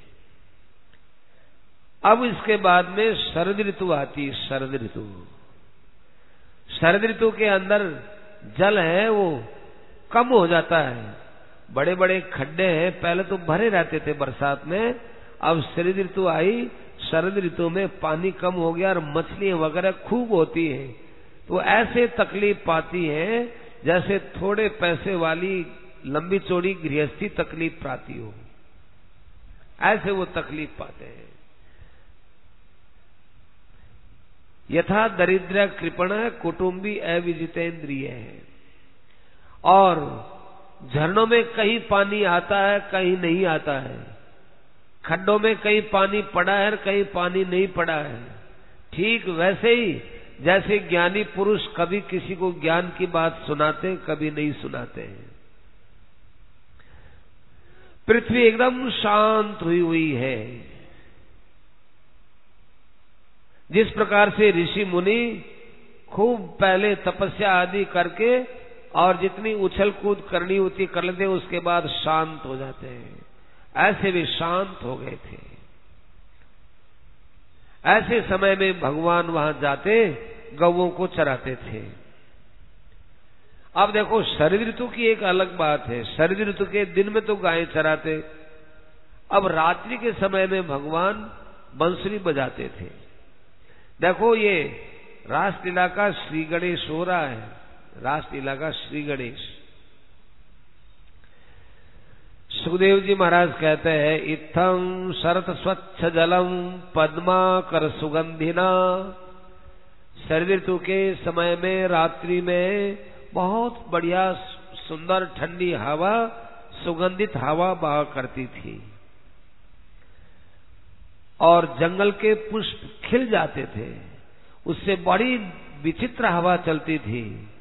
अब इसके बाद में शरद ऋतु आती। शरद ऋतु के अंदर जल है वो कम हो जाता है। बड़े बड़े खड्डे हैं, पहले तो भरे रहते थे बरसात में, अब शरद ऋतु आई। शरद ऋतु में पानी कम हो गया और मछलियां वगैरह खूब होती है। तो ऐसे तकलीफ पाती है जैसे थोड़े पैसे वाली लंबी चौड़ी गृहस्थी तकलीफ पाती हो, ऐसे वो तकलीफ पाते हैं। यथा दरिद्र कृपण कुटुंबी अविजितेंद्रिय है। और झरनों में कहीं पानी आता है, कहीं नहीं आता है। खड्डों में कहीं पानी पड़ा है, कहीं पानी नहीं पड़ा है। ठीक वैसे ही जैसे ज्ञानी पुरुष कभी किसी को ज्ञान की बात सुनाते, कभी नहीं सुनाते हैं। पृथ्वी एकदम शांत हुई है। जिस प्रकार से ऋषि मुनि खूब पहले तपस्या आदि करके और जितनी उछल कूद करनी होती कर लेते, उसके बाद शांत हो जाते हैं, ऐसे वे शांत हो गए थे। ऐसे समय में भगवान वहां जाते, गौओं को चराते थे। अब देखो, शरद ऋतु की एक अलग बात है। शरद ऋतु के दिन में तो गायें चराते, अब रात्रि के समय में भगवान बंसुरी बजाते थे। देखो, ये रासलीला का श्री गणेश हो रहा है, रासलीला का श्री गणेश। सुखदेव जी महाराज कहते हैं, इत्थं शरत स्वच्छ जलम पद्माकर सुगंधिना। शरद ऋतु के समय में रात्रि में बहुत बढ़िया सुंदर ठंडी हवा, सुगंधित हवा बहा करती थी और जंगल के पुष्प खिल जाते थे, उससे बड़ी विचित्र हवा चलती थी।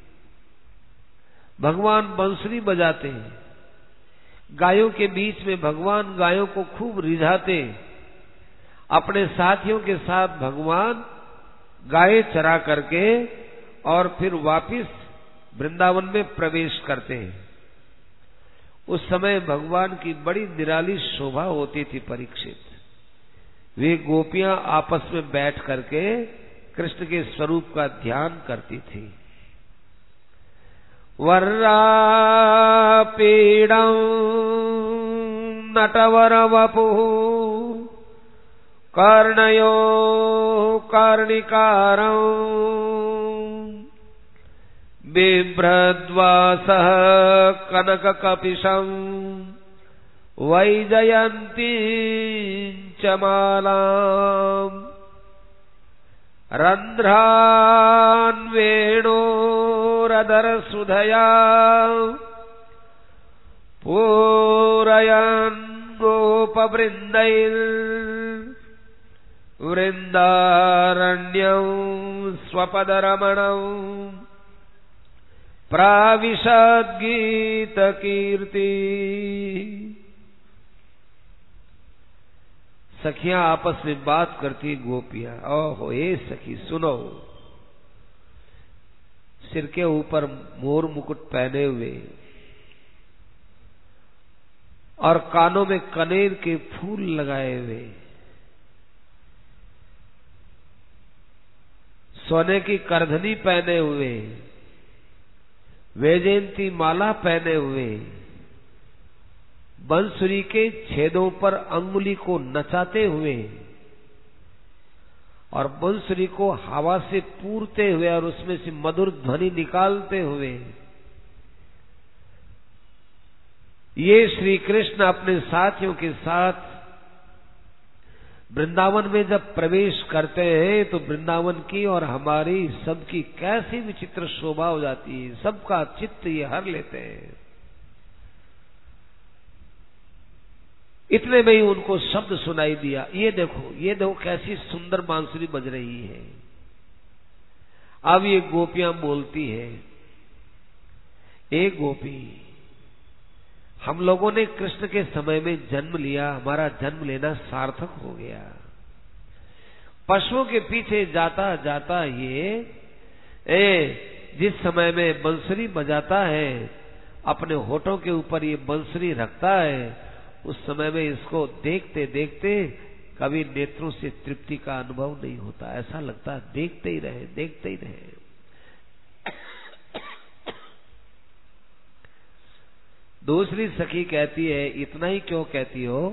भगवान बंसुरी बजाते, गायों के बीच में भगवान गायों को खूब रिझाते। अपने साथियों के साथ भगवान गायें चरा करके और फिर वापिस वृंदावन में प्रवेश करते हैं। उस समय भगवान की बड़ी निराली शोभा होती थी। परीक्षित, वे गोपियां आपस में बैठ करके कृष्ण के स्वरूप का ध्यान करती थी। वर्रा पीड़ं नटवर वपु कर्णयो कर्णिकारं बिभ्रद्वासः कनककपिशं वैजयन्ती च मालाम् रन्ध्रान् वेणोरधरसुधया पूरयन् गोपवृन्दैर्वृन्दारण्यं स्वपदरमणं प्राविशद्गीतकीर्ति। सखियां आपस में बात करती, गोपियां, ओहो हे सखी सुनो। सिर के ऊपर मोर मुकुट पहने हुए और कानों में कनेर के फूल लगाए हुए, सोने की करधनी पहने हुए, वैजयंती माला पहने हुए, बंसुरी के छेदों पर अंगुली को नचाते हुए और बंसुरी को हवा से पूरते हुए और उसमें से मधुर ध्वनि निकालते हुए ये श्री कृष्ण अपने साथियों के साथ वृंदावन में जब प्रवेश करते हैं तो वृंदावन की और हमारी सबकी कैसी विचित्र शोभा हो जाती है, सबका चित्त ये हर लेते हैं। इतने में ही उनको शब्द सुनाई दिया, ये देखो कैसी सुंदर बांसुरी बज रही है। अब ये गोपियां बोलती है, एक गोपी, हम लोगों ने कृष्ण के समय में जन्म लिया, हमारा जन्म लेना सार्थक हो गया। पशुओं के पीछे जाता जाता ये जिस समय में बंसुरी बजाता है, अपने होठों के ऊपर ये बंसुरी रखता है, उस समय में इसको देखते देखते कभी नेत्रों से तृप्ति का अनुभव नहीं होता, ऐसा लगता है देखते ही रहे, देखते ही रहे। दूसरी सखी कहती है, इतना ही क्यों कहती हो,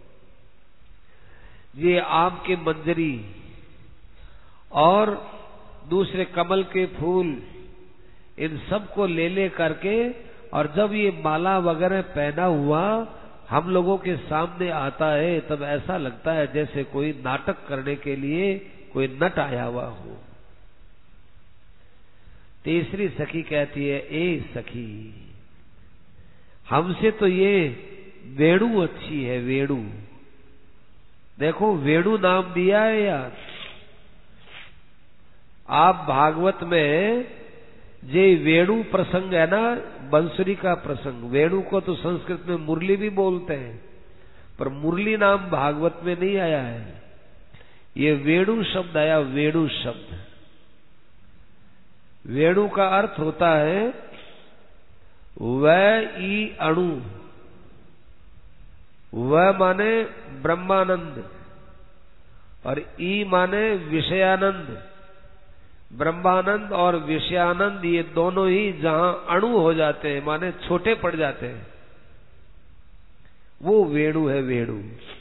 ये आम के मंजरी और दूसरे कमल के फूल इन सब को ले करके, और जब ये माला वगैरह पहना हुआ हम लोगों के सामने आता है, तब ऐसा लगता है जैसे कोई नाटक करने के लिए कोई नट आया हुआ हो। तीसरी सखी कहती है, ए सखी, हमसे तो ये वेणु अच्छी है, वेणु। देखो वेणु नाम दिया है यार। आप भागवत में जे वेणु प्रसंग है ना, बंसुरी का प्रसंग, वेणु को तो संस्कृत में मुरली भी बोलते हैं, पर मुरली नाम भागवत में नहीं आया है। ये वेणु शब्द आया, वेणु शब्द। वेणु का अर्थ होता है वह ई अणु, वह माने ब्रह्मानंद और ई माने विषयानंद। ब्रह्मानंद और विषयानंद ये दोनों ही जहां अणु हो जाते हैं, माने छोटे पड़ जाते हैं, वो वेणु है, वेणु।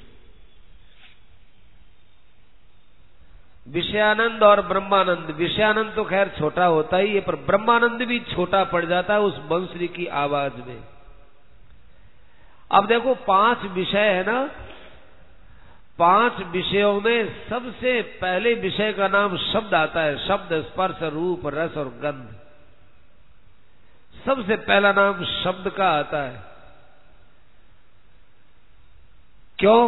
विषयानंद और ब्रह्मानंद, विषयानंद तो खैर छोटा होता ही है, पर ब्रह्मानंद भी छोटा पड़ जाता है उस बंसुरी की आवाज में। अब देखो 5 विषय है ना, 5 विषयों में सबसे पहले विषय का नाम शब्द आता है। शब्द, स्पर्श, रूप, रस और गंध, सबसे पहला नाम शब्द का आता है। क्यों?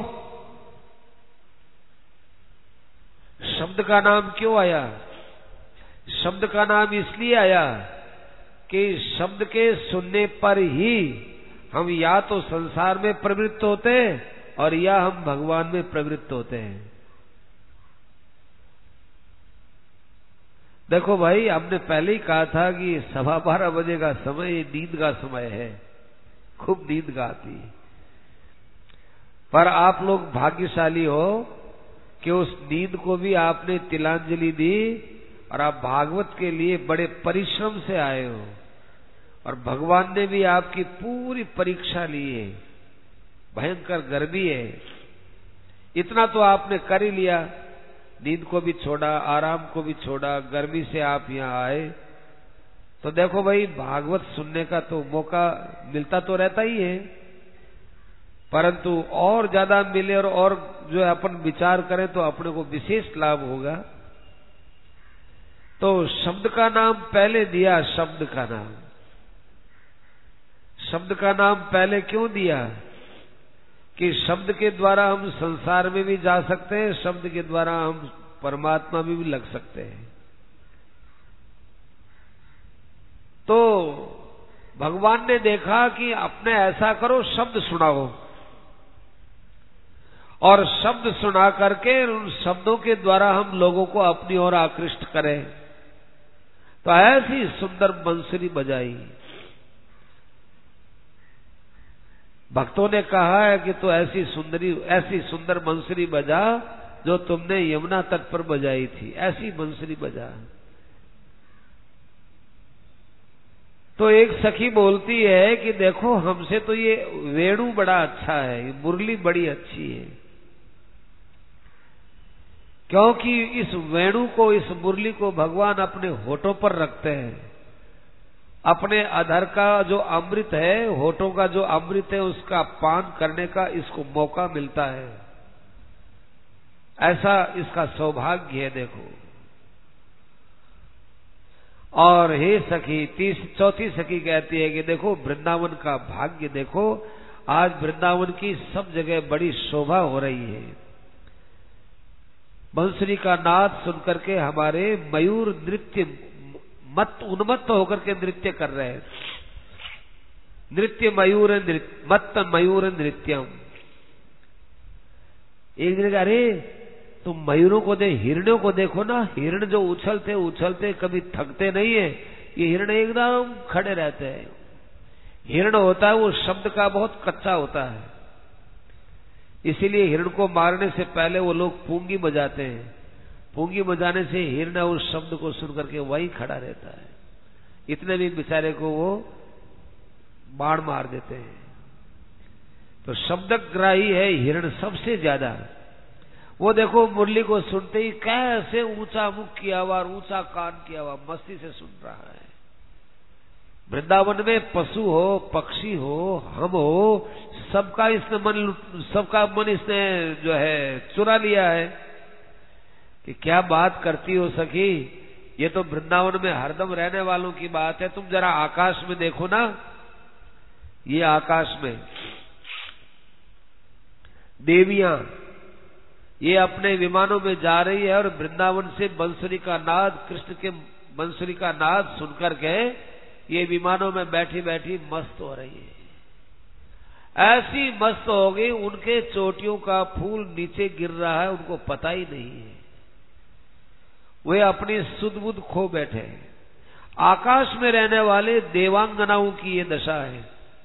शब्द का नाम क्यों आया? शब्द का नाम इसलिए आया कि शब्द के सुनने पर ही हम या तो संसार में प्रवृत्त होते हैं और या हम भगवान में प्रवृत्त होते हैं। देखो भाई, हमने पहले ही कहा था कि 12:15 बजे का समय ये नींद का समय है, खूब नींद का आती है। पर आप लोग भाग्यशाली हो कि उस नींद को भी आपने तिलांजलि दी और आप भागवत के लिए बड़े परिश्रम से आए हो, और भगवान ने भी आपकी पूरी परीक्षा ली है। भयंकर गर्मी है, इतना तो आपने कर ही लिया, नींद को भी छोड़ा, आराम को भी छोड़ा, गर्मी से आप यहाँ आए। तो देखो भाई, भागवत सुनने का तो मौका मिलता तो रहता ही है, परंतु और ज्यादा मिले और जो है अपन विचार करें तो अपने को विशेष लाभ होगा। तो शब्द का नाम पहले दिया, शब्द का नाम। शब्द का नाम पहले क्यों दिया? कि शब्द के द्वारा हम संसार में भी जा सकते हैं, शब्द के द्वारा हम परमात्मा में भी लग सकते हैं। तो भगवान ने देखा कि अपने ऐसा करो, शब्द सुनाओ, और शब्द सुना करके उन शब्दों के द्वारा हम लोगों को अपनी ओर आकृष्ट करें। तो ऐसी सुंदर बंसुरी बजाई। भक्तों ने कहा है कि तो ऐसी सुंदर बंसुरी बजा जो तुमने यमुना तट पर बजाई थी, ऐसी बंसुरी बजा। तो एक सखी बोलती है कि देखो, हमसे तो ये वेणु बड़ा अच्छा है, ये मुरली बड़ी अच्छी है। क्योंकि इस वेणु को, इस मुरली को भगवान अपने होठों पर रखते हैं। अपने अधर का जो अमृत है, होठों का जो अमृत है, उसका पान करने का इसको मौका मिलता है। ऐसा इसका सौभाग्य है। देखो, और हे सखी, चौथी सखी कहती है कि देखो वृंदावन का भाग्य देखो, आज वृंदावन की सब जगह बड़ी शोभा हो रही है। बंसुरी का नाद सुनकर के हमारे मयूर नृत्य उन्मत्त होकर के नृत्य कर रहे हैं। नृत्य मयूर मत्त मयूर नृत्यम। एक दिन अरे तुम मयूरों को हिरणों को देखो ना, हिरण जो उछलते उछलते कभी थकते नहीं है। ये हिरण एकदम खड़े रहते हैं। हिरण होता है वो शब्द का बहुत कच्चा होता है, इसीलिए हिरण को मारने से पहले वो लोग पूंगी बजाते हैं। पूंगी बजाने से हिरण उस शब्द को सुनकर के वहीं खड़ा रहता है। इतने भी बेचारे को वो बाण मार देते हैं। तो शब्दग्राही है हिरण सबसे ज्यादा। वो देखो मुरली को सुनते ही कैसे ऊंचा मुख किया हुआ, ऊंचा कान किया हुआ, मस्ती से सुन रहा है। वृंदावन में पशु हो, पक्षी हो, हम हो, सबका मन इसने जो है चुरा लिया है कि क्या बात करती हो सखी। ये तो वृंदावन में हरदम रहने वालों की बात है। तुम जरा आकाश में देखो ना, ये आकाश में देवियां ये अपने विमानों में जा रही है और वृंदावन से बंसुरी का नाद, कृष्ण के बंसुरी का नाद सुनकर के ये विमानों में बैठी बैठी मस्त हो रही है। ऐसी मस्त हो गई उनके चोटियों का फूल नीचे गिर रहा है, उनको पता ही नहीं है। वे अपनी सुध बुध खो बैठे हैं। आकाश में रहने वाले देवांगनाओं की ये दशा है।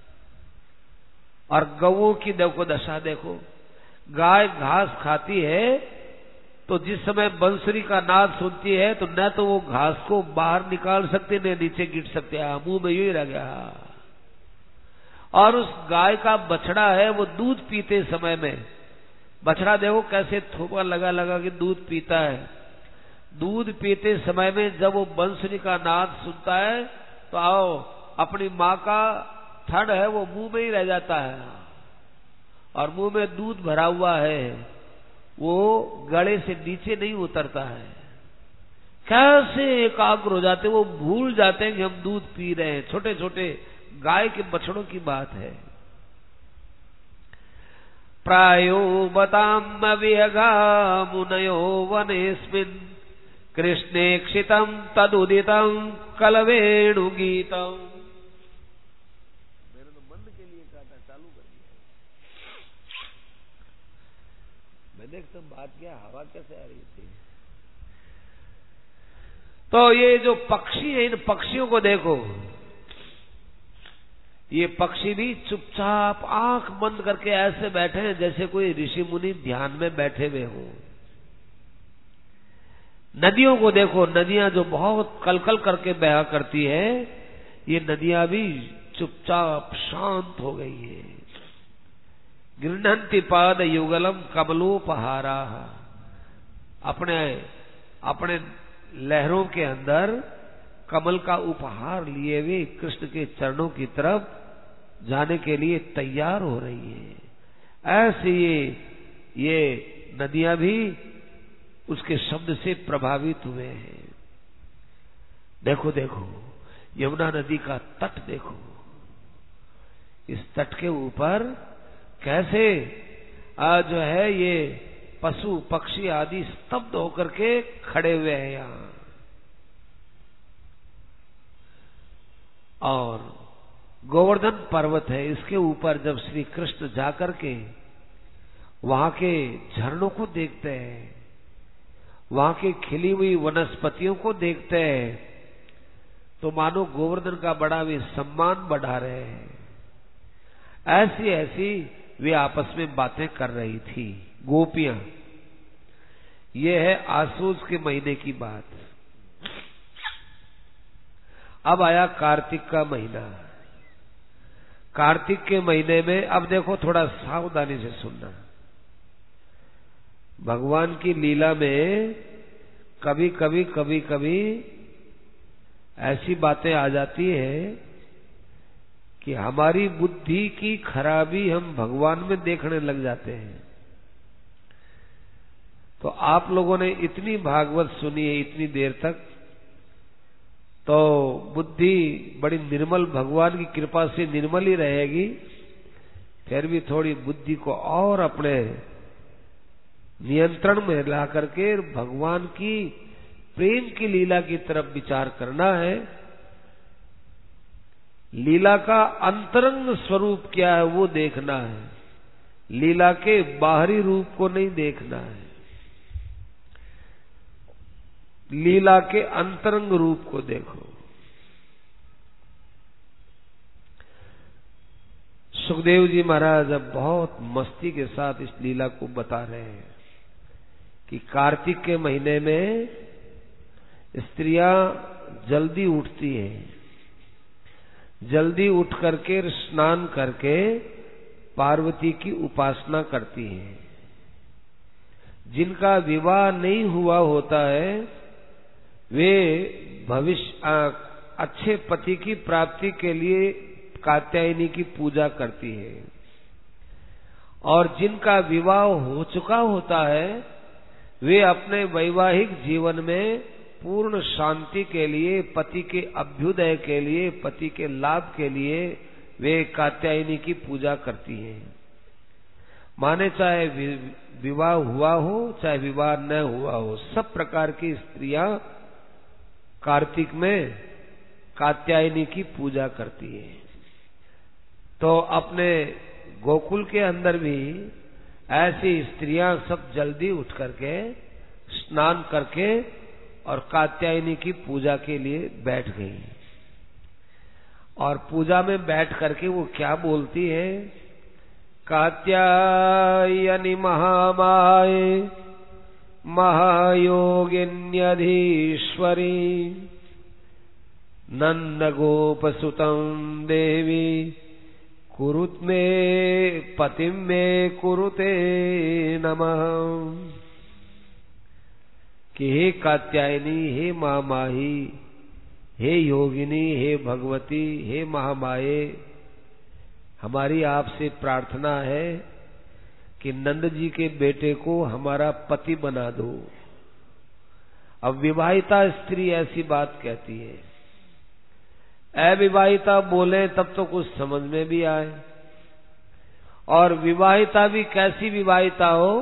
और गौओं की देखो दशा देखो। गाय घास खाती है तो जिस समय बंसुरी का नाद सुनती है तो न तो वो घास को बाहर निकाल सकते न नीचे गिर सकते, मुंह में यूं ही रह गया। और उस गाय का बछड़ा है वो दूध पीते समय में, बछड़ा देखो कैसे थोपा लगा लगा के दूध पीता है। दूध पीते समय में जब वो बंसुरी का नाद सुनता है तो आओ अपनी माँ का थड़ है वो मुंह में ही रह जाता है और मुंह में दूध भरा हुआ है, वो गले से नीचे नहीं उतरता है। कैसे एकाग्र हो जाते, वो भूल जाते हैं कि हम दूध पी रहे हैं। छोटे छोटे गाय के बछड़ों की बात है। प्रायो बताम विहगा मुनयो वनेस्मिन् कृष्णेक्षितम तदुदितम कलवेणु गीतम। मैंने तो बंद के लिए कहा था, चालू कर दिया। मैं देखता बात क्या, हवा कैसे आ रही थी। तो ये जो पक्षी है, इन पक्षियों को देखो। ये पक्षी भी चुपचाप आंख बंद करके ऐसे बैठे हैं जैसे कोई ऋषि मुनि ध्यान में बैठे हुए हों। नदियों को देखो, नदियां जो बहुत कलकल करके बहा करती है, ये नदियां भी चुपचाप शांत हो गई है। गृह्णन्ति पाद युगलम कमलोपहारा। अपने अपने लहरों के अंदर कमल का उपहार लिए हुए कृष्ण के चरणों की तरफ जाने के लिए तैयार हो रही है। ऐसे ये नदियां भी उसके शब्द से प्रभावित हुए हैं। देखो देखो यमुना नदी का तट देखो। इस तट के ऊपर कैसे जो है ये पशु पक्षी आदि स्तब्ध होकर के खड़े हुए हैं यहाँ। और गोवर्धन पर्वत है, इसके ऊपर जब श्री कृष्ण जाकर के वहां के झरनों को देखते हैं, वहां की खिली हुई वनस्पतियों को देखते हैं, तो मानो गोवर्धन का बड़ा वे सम्मान बढ़ा रहे हैं। ऐसी ऐसी वे आपस में बातें कर रही थी गोपियां। ये है आसूस के महीने की बात। अब आया कार्तिक का महीना। कार्तिक के महीने में अब देखो थोड़ा सावधानी से सुनना। भगवान की लीला में कभी कभी ऐसी बातें आ जाती है कि हमारी बुद्धि की खराबी हम भगवान में देखने लग जाते हैं। तो आप लोगों ने इतनी भागवत सुनी है इतनी देर तक, तो बुद्धि बड़ी निर्मल, भगवान की कृपा से निर्मल ही रहेगी। फिर भी थोड़ी बुद्धि को और अपने नियंत्रण में ला करके भगवान की प्रेम की लीला की तरफ विचार करना है। लीला का अंतरंग स्वरूप क्या है वो देखना है, लीला के बाहरी रूप को नहीं देखना है, लीला के अंतरंग रूप को देखो। सुखदेव जी महाराज अब बहुत मस्ती के साथ इस लीला को बता रहे हैं कि कार्तिक के महीने में स्त्रियां जल्दी उठती हैं, जल्दी उठ करके स्नान करके पार्वती की उपासना करती हैं। जिनका विवाह नहीं हुआ होता है वे भविष्य अच्छे पति की प्राप्ति के लिए कात्यायनी की पूजा करती है, और जिनका विवाह हो चुका होता है वे अपने वैवाहिक जीवन में पूर्ण शांति के लिए, पति के अभ्युदय के लिए, पति के लाभ के लिए वे कात्यायनी की पूजा करती हैं। माने चाहे विवाह हुआ हो चाहे विवाह न हुआ हो, सब प्रकार की स्त्रियां कार्तिक में कात्यायनी की पूजा करती हैं। तो अपने गोकुल के अंदर भी ऐसी स्त्रियां सब जल्दी उठ करके स्नान करके और कात्यायनी की पूजा के लिए बैठ गई। और पूजा में बैठ करके वो क्या बोलती है? कात्यायनी महामाये महायोगिन्यधीश्वरी नंद गोपसुतं देवी कुरुत में पतिम में कुरुते नमः। कि हे कात्यायनी, हे महामाही, हे योगिनी, हे भगवती, हे महामाये, हमारी आपसे प्रार्थना है कि नंद जी के बेटे को हमारा पति बना दो। अब विवाहिता स्त्री ऐसी बात कहती है, अविवाहिता बोले तब तो कुछ समझ में भी आए। और विवाहिता भी कैसी विवाहिता हो?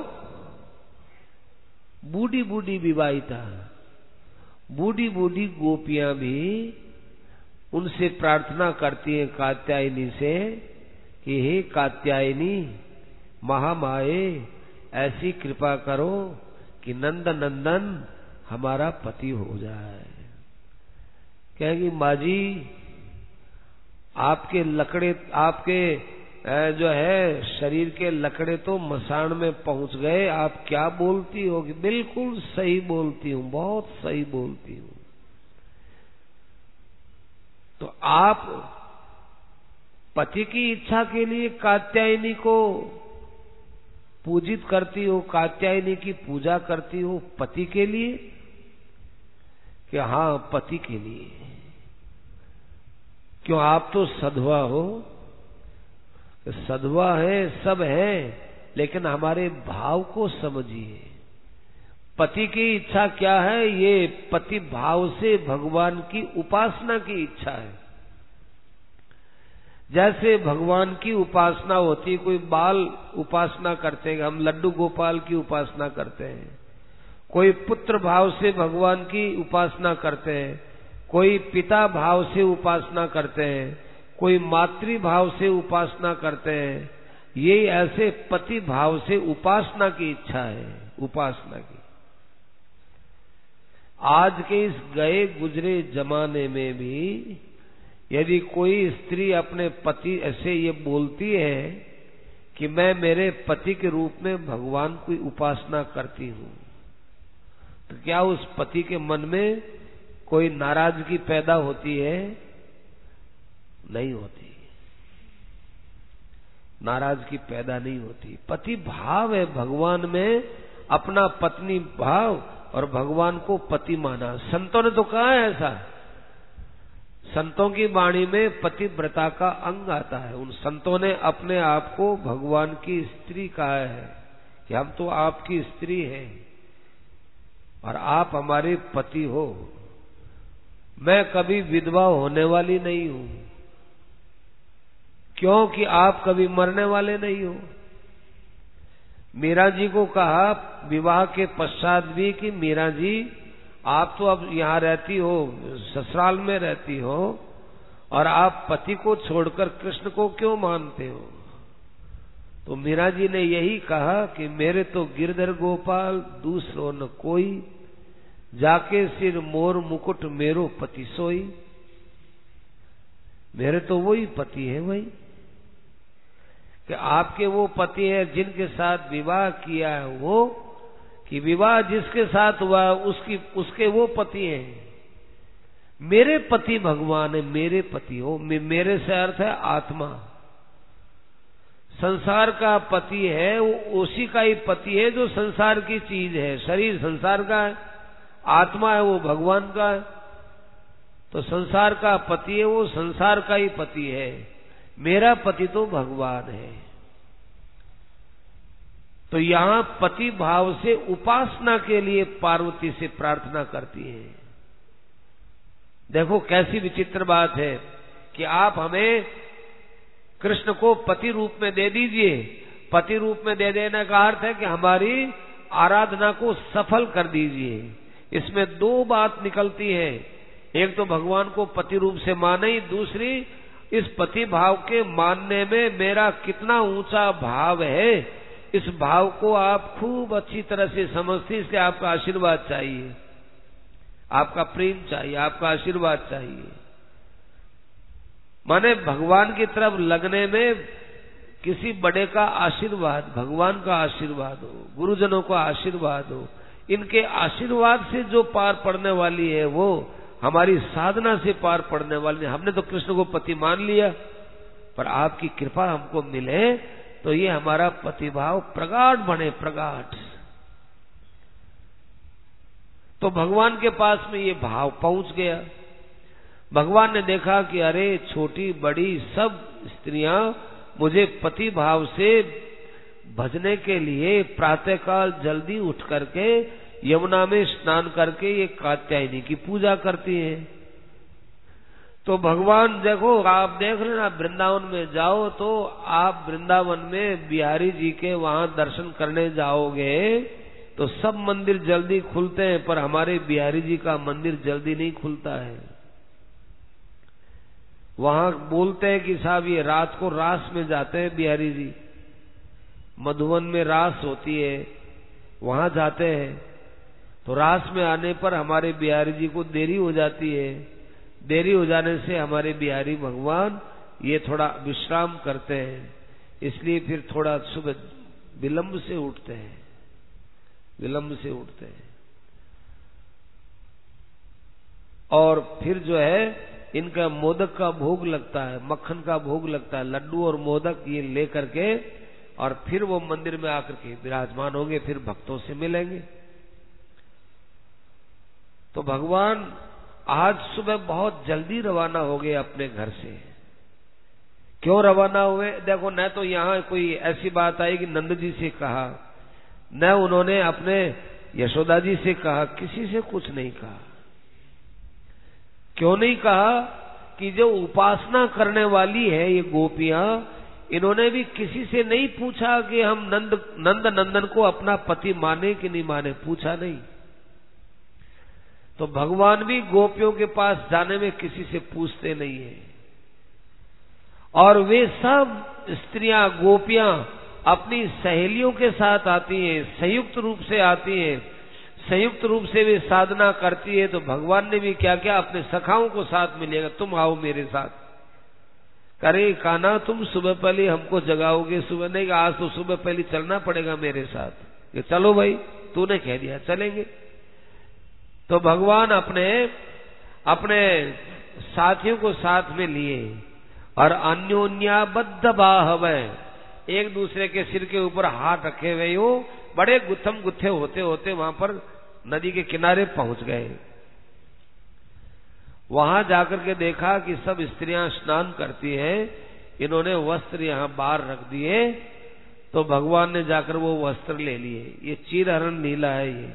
बूढ़ी बूढ़ी विवाहिता, बूढ़ी बूढ़ी गोपियां भी उनसे प्रार्थना करती हैं कात्यायनी से कि हे कात्यायनी महामाये, ऐसी कृपा करो कि नंद नंदन हमारा पति हो जाए। कहेगी माँ जी, आपके लकड़े, आपके जो है शरीर के लकड़े तो मसान में पहुंच गए, आप क्या बोलती हो? कि बिल्कुल सही बोलती हूँ, बहुत सही बोलती हूँ। तो आप पति की इच्छा के लिए कात्यायनी को पूजित करती हो, कात्यायनी की पूजा करती हो पति के लिए? कि हाँ, पति के लिए। क्यों, आप तो सधवा हो? सधवा है, सब है, लेकिन हमारे भाव को समझिए। पति की इच्छा क्या है? ये पति भाव से भगवान की उपासना की इच्छा है। जैसे भगवान की उपासना होती, कोई बाल उपासना करते हैं, हम लड्डू गोपाल की उपासना करते हैं। कोई पुत्र भाव से भगवान की उपासना करते हैं, कोई पिता भाव से उपासना करते हैं, कोई मातृ भाव से उपासना करते हैं। ये ऐसे पति भाव से उपासना की इच्छा है, उपासना की। आज के इस गए गुजरे जमाने में भी यदि कोई स्त्री अपने पति ऐसे ये बोलती है कि मैं मेरे पति के रूप में भगवान की उपासना करती हूँ, तो क्या उस पति के मन में कोई नाराजगी पैदा होती है? नहीं होती, नाराजगी पैदा नहीं होती। पति भाव है भगवान में, अपना पत्नी भाव और भगवान को पति माना। संतों ने तो कहा है ऐसा, संतों की वाणी में पतिव्रता का अंग आता है। उन संतों ने अपने आप को भगवान की स्त्री कहा है कि हम तो आपकी स्त्री हैं और आप हमारे पति हो। मैं कभी विधवा होने वाली नहीं हूं, क्योंकि आप कभी मरने वाले नहीं हो। मीरा जी को कहा विवाह के पश्चात भी कि मीरा जी आप तो अब यहाँ रहती हो, ससुराल में रहती हो, और आप पति को छोड़कर कृष्ण को क्यों मानते हो? तो मीरा जी ने यही कहा कि मेरे तो गिरधर गोपाल दूसरो न कोई, जाके सिर मोर मुकुट मेरो पति सोई। मेरे तो वही पति है वही, कि आपके वो पति है जिनके साथ विवाह किया है, वो कि विवाह जिसके साथ हुआ उसके वो पति हैं। मेरे पति भगवान है, मेरे पति हो। मेरे से अर्थ है आत्मा। संसार का पति है वो उसी का ही पति है जो संसार की चीज है। शरीर संसार का है, आत्मा है वो भगवान का है। तो संसार का पति है वो संसार का ही पति है, मेरा पति तो भगवान है। तो यहां पति भाव से उपासना के लिए पार्वती से प्रार्थना करती है। देखो कैसी विचित्र बात है कि आप हमें कृष्ण को पति रूप में दे दीजिए। पति रूप में दे देने का अर्थ है कि हमारी आराधना को सफल कर दीजिए। इसमें दो बात निकलती है, एक तो भगवान को पति रूप से माने ही, दूसरी इस पति भाव के मानने में मेरा कितना ऊंचा भाव है, इस भाव को आप खूब अच्छी तरह से समझते, इसलिए आपका आशीर्वाद चाहिए, आपका प्रेम चाहिए, आपका आशीर्वाद चाहिए। माने भगवान की तरफ लगने में किसी बड़े का आशीर्वाद, भगवान का आशीर्वाद हो, गुरुजनों का आशीर्वाद हो, इनके आशीर्वाद से जो पार पड़ने वाली है वो हमारी साधना से पार पड़ने वाली है। हमने तो कृष्ण को पति मान लिया, पर आपकी कृपा हमको मिले तो ये हमारा पतिभाव प्रगाढ़ बने, प्रगाढ़। तो भगवान के पास में ये भाव पहुंच गया। भगवान ने देखा कि अरे छोटी बड़ी सब स्त्रियां मुझे पति भाव से भजने के लिए प्रातःकाल जल्दी उठ करके यमुना में स्नान करके ये कात्यायनी की पूजा करती हैं। तो भगवान देखो, आप देख लेना, वृंदावन में जाओ तो आप वृंदावन में बिहारी जी के वहां दर्शन करने जाओगे तो सब मंदिर जल्दी खुलते हैं, पर हमारे बिहारी जी का मंदिर जल्दी नहीं खुलता है। वहां बोलते हैं कि साहब ये रात को रास में जाते हैं बिहारी जी, मधुवन में रास होती है, वहां जाते हैं। तो रास में आने पर हमारे बिहारी जी को देरी हो जाती है। देरी हो जाने से हमारे बिहारी भगवान ये थोड़ा विश्राम करते हैं, इसलिए फिर थोड़ा सुबह विलंब से उठते हैं, विलंब से उठते हैं। और फिर जो है इनका मोदक का भोग लगता है, मक्खन का भोग लगता है, लड्डू और मोदक ये लेकर के, और फिर वो मंदिर में आकर के विराजमान होंगे, फिर भक्तों से मिलेंगे। तो भगवान आज सुबह बहुत जल्दी रवाना हो गए अपने घर से। क्यों रवाना हुए? देखो, न तो यहाँ कोई ऐसी बात आई कि नंद जी से कहा, न उन्होंने अपने यशोदा जी से कहा, किसी से कुछ नहीं कहा। क्यों नहीं कहा? कि जो उपासना करने वाली है ये गोपियां, इन्होंने भी किसी से नहीं पूछा कि हम नंद नंदन को अपना पति माने कि नहीं माने, पूछा नहीं। तो भगवान भी गोपियों के पास जाने में किसी से पूछते नहीं है। और वे सब स्त्रियां, गोपियां अपनी सहेलियों के साथ आती हैं, संयुक्त रूप से आती हैं, संयुक्त रूप से वे साधना करती है। तो भगवान ने भी क्या किया, अपने सखाओं को साथ में लेगा, तुम आओ मेरे साथ। करे कान्हा तुम सुबह पहले हमको जगाओगे? सुबह नहीं, आज तो सुबह पहले चलना पड़ेगा मेरे साथ। ये चलो भाई, तूने कह दिया चलेंगे। तो भगवान अपने साथियों को साथ में लिए और अन्योन्याबद्ध बाहव, एक दूसरे के सिर के ऊपर हाथ रखे हुए हो, बड़े गुत्थम गुत्थे होते होते वहां पर नदी के किनारे पहुंच गए। वहां जाकर के देखा कि सब स्त्रियां स्नान करती हैं, इन्होंने वस्त्र यहां बाहर रख दिए, तो भगवान ने जाकर वो वस्त्र ले लिए। ये चीरहरण लीला है। ये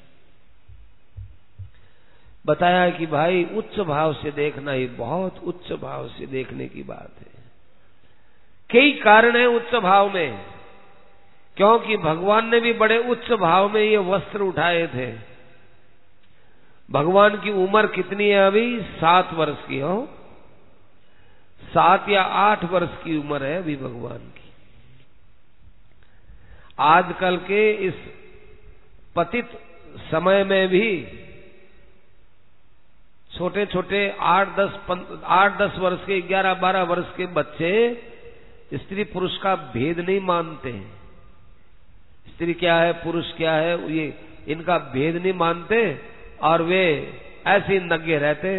बताया कि भाई उच्च भाव से देखना, ये बहुत उच्च भाव से देखने की बात है। कई कारण है उच्च भाव में, क्योंकि भगवान ने भी बड़े उच्च भाव में ये वस्त्र उठाए थे। भगवान की उम्र कितनी है अभी? 7 वर्ष की हो, 7 या 8 वर्ष की उम्र है अभी भगवान की। आजकल के इस पतित समय में भी छोटे छोटे 8-10 वर्ष के, 11-12 वर्ष के बच्चे स्त्री पुरुष का भेद नहीं मानते हैं। स्त्री क्या है, पुरुष क्या है, ये इनका भेद नहीं मानते और वे ऐसे नंगे रहते,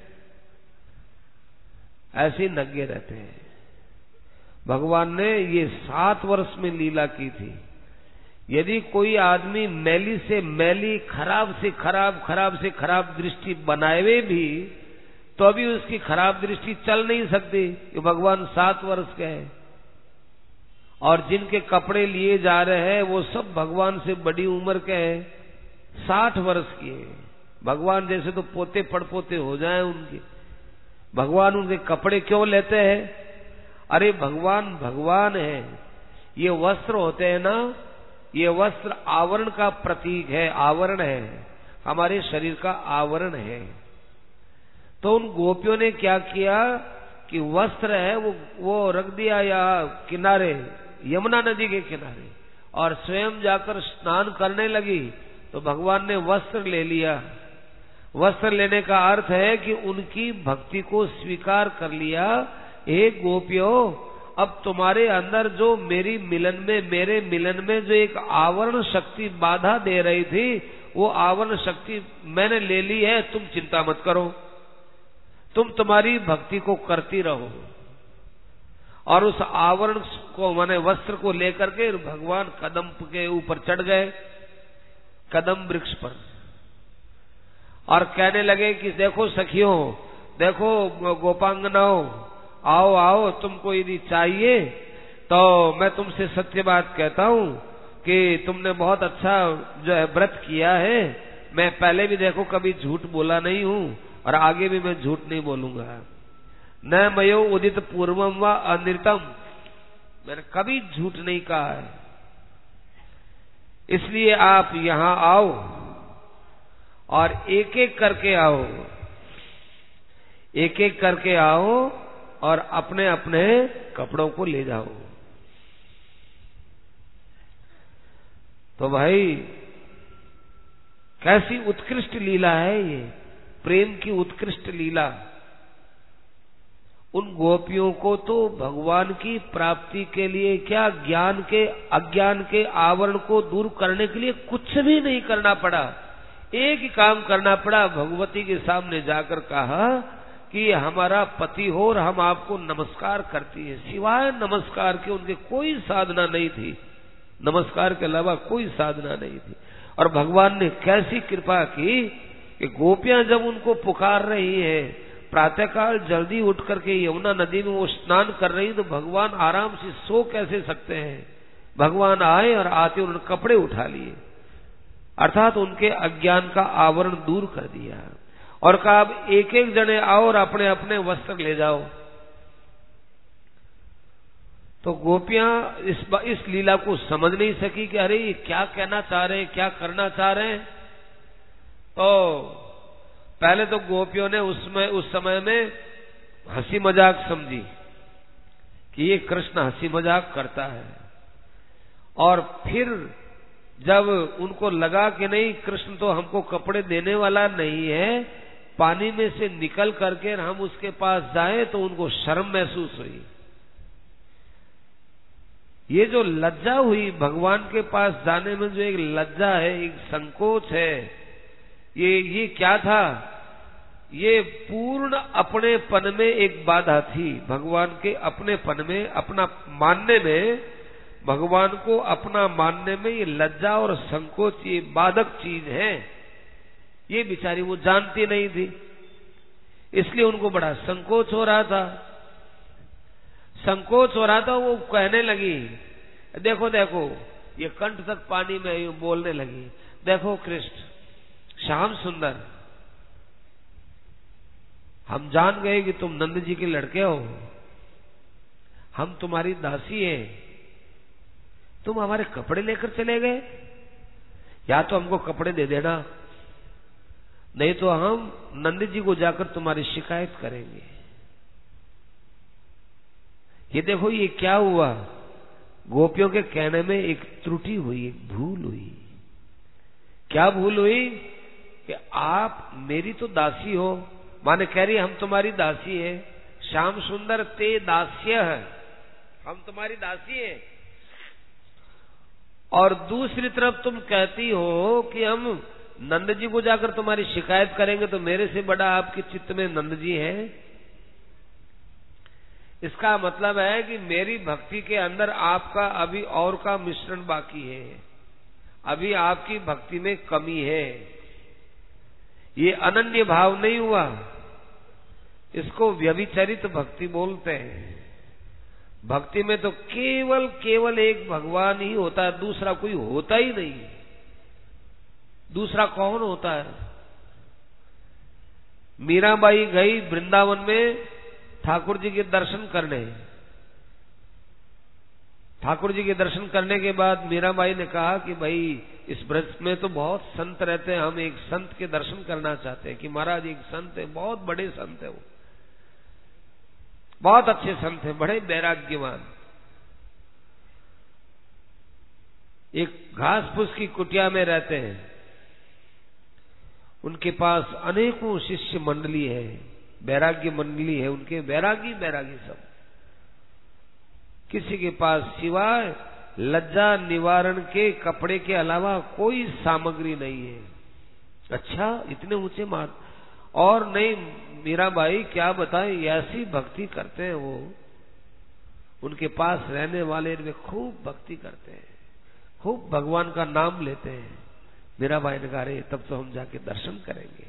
ऐसे नंगे रहते हैं। भगवान ने ये 7 वर्ष में लीला की थी। यदि कोई आदमी मैली से मैली, खराब से खराब, खराब से खराब दृष्टि बनाए भी तो अभी उसकी खराब दृष्टि चल नहीं सकती। ये भगवान 7 वर्ष के हैं। और जिनके कपड़े लिए जा रहे हैं वो सब भगवान से बड़ी उम्र के हैं, 60 वर्ष की है। भगवान जैसे तो पोते पड़पोते हो जाएं उनके। भगवान उनके कपड़े क्यों लेते हैं? अरे भगवान भगवान है। ये वस्त्र होते हैं ना, ये वस्त्र आवरण का प्रतीक है, आवरण है, हमारे शरीर का आवरण है। तो उन गोपियों ने क्या किया कि वस्त्र है वो रख दिया या किनारे, यमुना नदी के किनारे, और स्वयं जाकर स्नान करने लगी। तो भगवान ने वस्त्र ले लिया। वस्त्र लेने का अर्थ है कि उनकी भक्ति को स्वीकार कर लिया। हे गोपियों, अब तुम्हारे अंदर जो मेरे मिलन में जो एक आवरण शक्ति बाधा दे रही थी, वो आवरण शक्ति मैंने ले ली है। तुम चिंता मत करो, तुम तुम्हारी भक्ति को करती रहो। और उस आवरण को, माने वस्त्र को लेकर के भगवान कदम के ऊपर चढ़ गए, कदम वृक्ष पर, और कहने लगे कि देखो सखियों, देखो गोपांगनाओं, आओ आओ, तुमको यदि चाहिए तो मैं तुमसे सत्य बात कहता हूं कि तुमने बहुत अच्छा जो है व्रत किया है। मैं पहले भी देखो कभी झूठ बोला नहीं हूं और आगे भी मैं झूठ नहीं बोलूंगा। न मयो उदित पूर्वम व अनृतम, मैंने कभी झूठ नहीं कहा है। इसलिए आप यहां आओ और एक एक करके आओ, एक एक करके आओ और अपने अपने कपड़ों को ले जाओ। तो भाई कैसी उत्कृष्ट लीला है ये, प्रेम की उत्कृष्ट लीला। उन गोपियों को तो भगवान की प्राप्ति के लिए क्या, ज्ञान के अज्ञान के आवरण को दूर करने के लिए कुछ भी नहीं करना पड़ा। एक ही काम करना पड़ा, भगवती के सामने जाकर कहा कि हमारा पति हो और हम आपको नमस्कार करती है। सिवाय नमस्कार के उनके कोई साधना नहीं थी, नमस्कार के अलावा कोई साधना नहीं थी। और भगवान ने कैसी कृपा की कि गोपियां जब उनको पुकार रही है, प्रातःकाल जल्दी उठ करके यमुना नदी में वो स्नान कर रही, तो भगवान आराम से सो कैसे सकते हैं। भगवान आए और आते उन्होंने कपड़े उठा लिए, अर्थात उनके अज्ञान का आवरण दूर कर दिया और कहा अब एक एक जने आओ और अपने अपने वस्त्र ले जाओ। तो गोपियां इस लीला को समझ नहीं सकी कि अरे ये क्या कहना चाह रहे हैं, क्या करना चाह रहे हैं। तो पहले तो गोपियों ने उस समय में हंसी मजाक समझी कि ये कृष्ण हंसी मजाक करता है। और फिर जब उनको लगा कि नहीं, कृष्ण तो हमको कपड़े देने वाला नहीं है, पानी में से निकल करके हम उसके पास जाएं, तो उनको शर्म महसूस हुई। ये जो लज्जा हुई भगवान के पास जाने में, जो एक लज्जा है, एक संकोच है, ये क्या था? ये पूर्ण अपनेपन में एक बाधा थी। भगवान के अपनेपन में, अपना मानने में भगवान को अपना मानने में ये लज्जा और संकोच ये बाधक चीज है। ये बेचारी वो जानती नहीं थी, इसलिए उनको बड़ा संकोच हो रहा था। संकोच हो रहा था, वो कहने लगी, देखो देखो, ये कंठ तक पानी में यूं बोलने लगी, देखो कृष्ण श्याम सुंदर, हम जान गए कि तुम नंद जी के लड़के हो, हम तुम्हारी दासी हैं, तुम हमारे कपड़े लेकर चले गए, या तो हमको कपड़े दे देना, नहीं तो हम नंद जी को जाकर तुम्हारी शिकायत करेंगे। ये देखो ये क्या हुआ, गोपियों के कहने में एक त्रुटि हुई, एक भूल हुई। क्या भूल हुई कि आप मेरी तो दासी हो, माने कह रही हम तुम्हारी दासी है, श्याम सुंदर ते दास्य है, हम तुम्हारी दासी है, और दूसरी तरफ तुम कहती हो कि हम नंद जी को जाकर तुम्हारी शिकायत करेंगे, तो मेरे से बड़ा आपके चित्त में नंद जी है। इसका मतलब है कि मेरी भक्ति के अंदर आपका अभी और का मिश्रण बाकी है, अभी आपकी भक्ति में कमी है, ये अनन्य भाव नहीं हुआ, इसको व्यभिचरित भक्ति बोलते हैं। भक्ति में तो केवल केवल एक भगवान ही होता है, दूसरा कोई होता ही नहीं। दूसरा कौन होता है? मीराबाई गई वृंदावन में ठाकुर जी के दर्शन करने। ठाकुर जी के दर्शन करने के बाद मीराबाई ने कहा कि भाई इस ब्रज में तो बहुत संत रहते हैं, हम एक संत के दर्शन करना चाहते हैं। कि महाराज एक संत है, बहुत बड़े संत है, वो बहुत अच्छे संत है, बड़े वैराग्यवान, एक घास फूस की कुटिया में रहते हैं, उनके पास अनेकों शिष्य मंडली है, वैराग्य मंडली है, उनके वैरागी वैरागी सब, किसी के पास सिवाय लज्जा निवारण के कपड़े के अलावा कोई सामग्री नहीं है। अच्छा, इतने ऊंचे मात, और नहीं मीराबाई क्या बताएं, ऐसी भक्ति करते हैं वो, उनके पास रहने वाले वे खूब भक्ति करते हैं, खूब भगवान का नाम लेते हैं। मीराबाई ने कहा अरे तब तो हम जाके दर्शन करेंगे।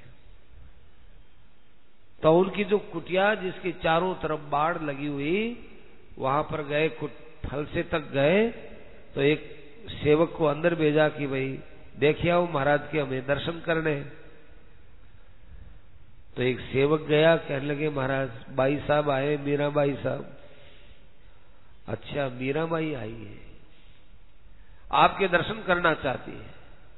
तो उनकी जो कुटिया जिसके चारों तरफ बाढ़ लगी हुई, वहां पर गए, फलसे तक गए, तो एक सेवक को अंदर भेजा कि भाई देखिए आओ महाराज के हमें दर्शन करने। तो एक सेवक गया, कहने लगे महाराज बाई साहब आए, मीराबाई साहब। अच्छा, मीराबाई आई है, आपके दर्शन करना चाहती है।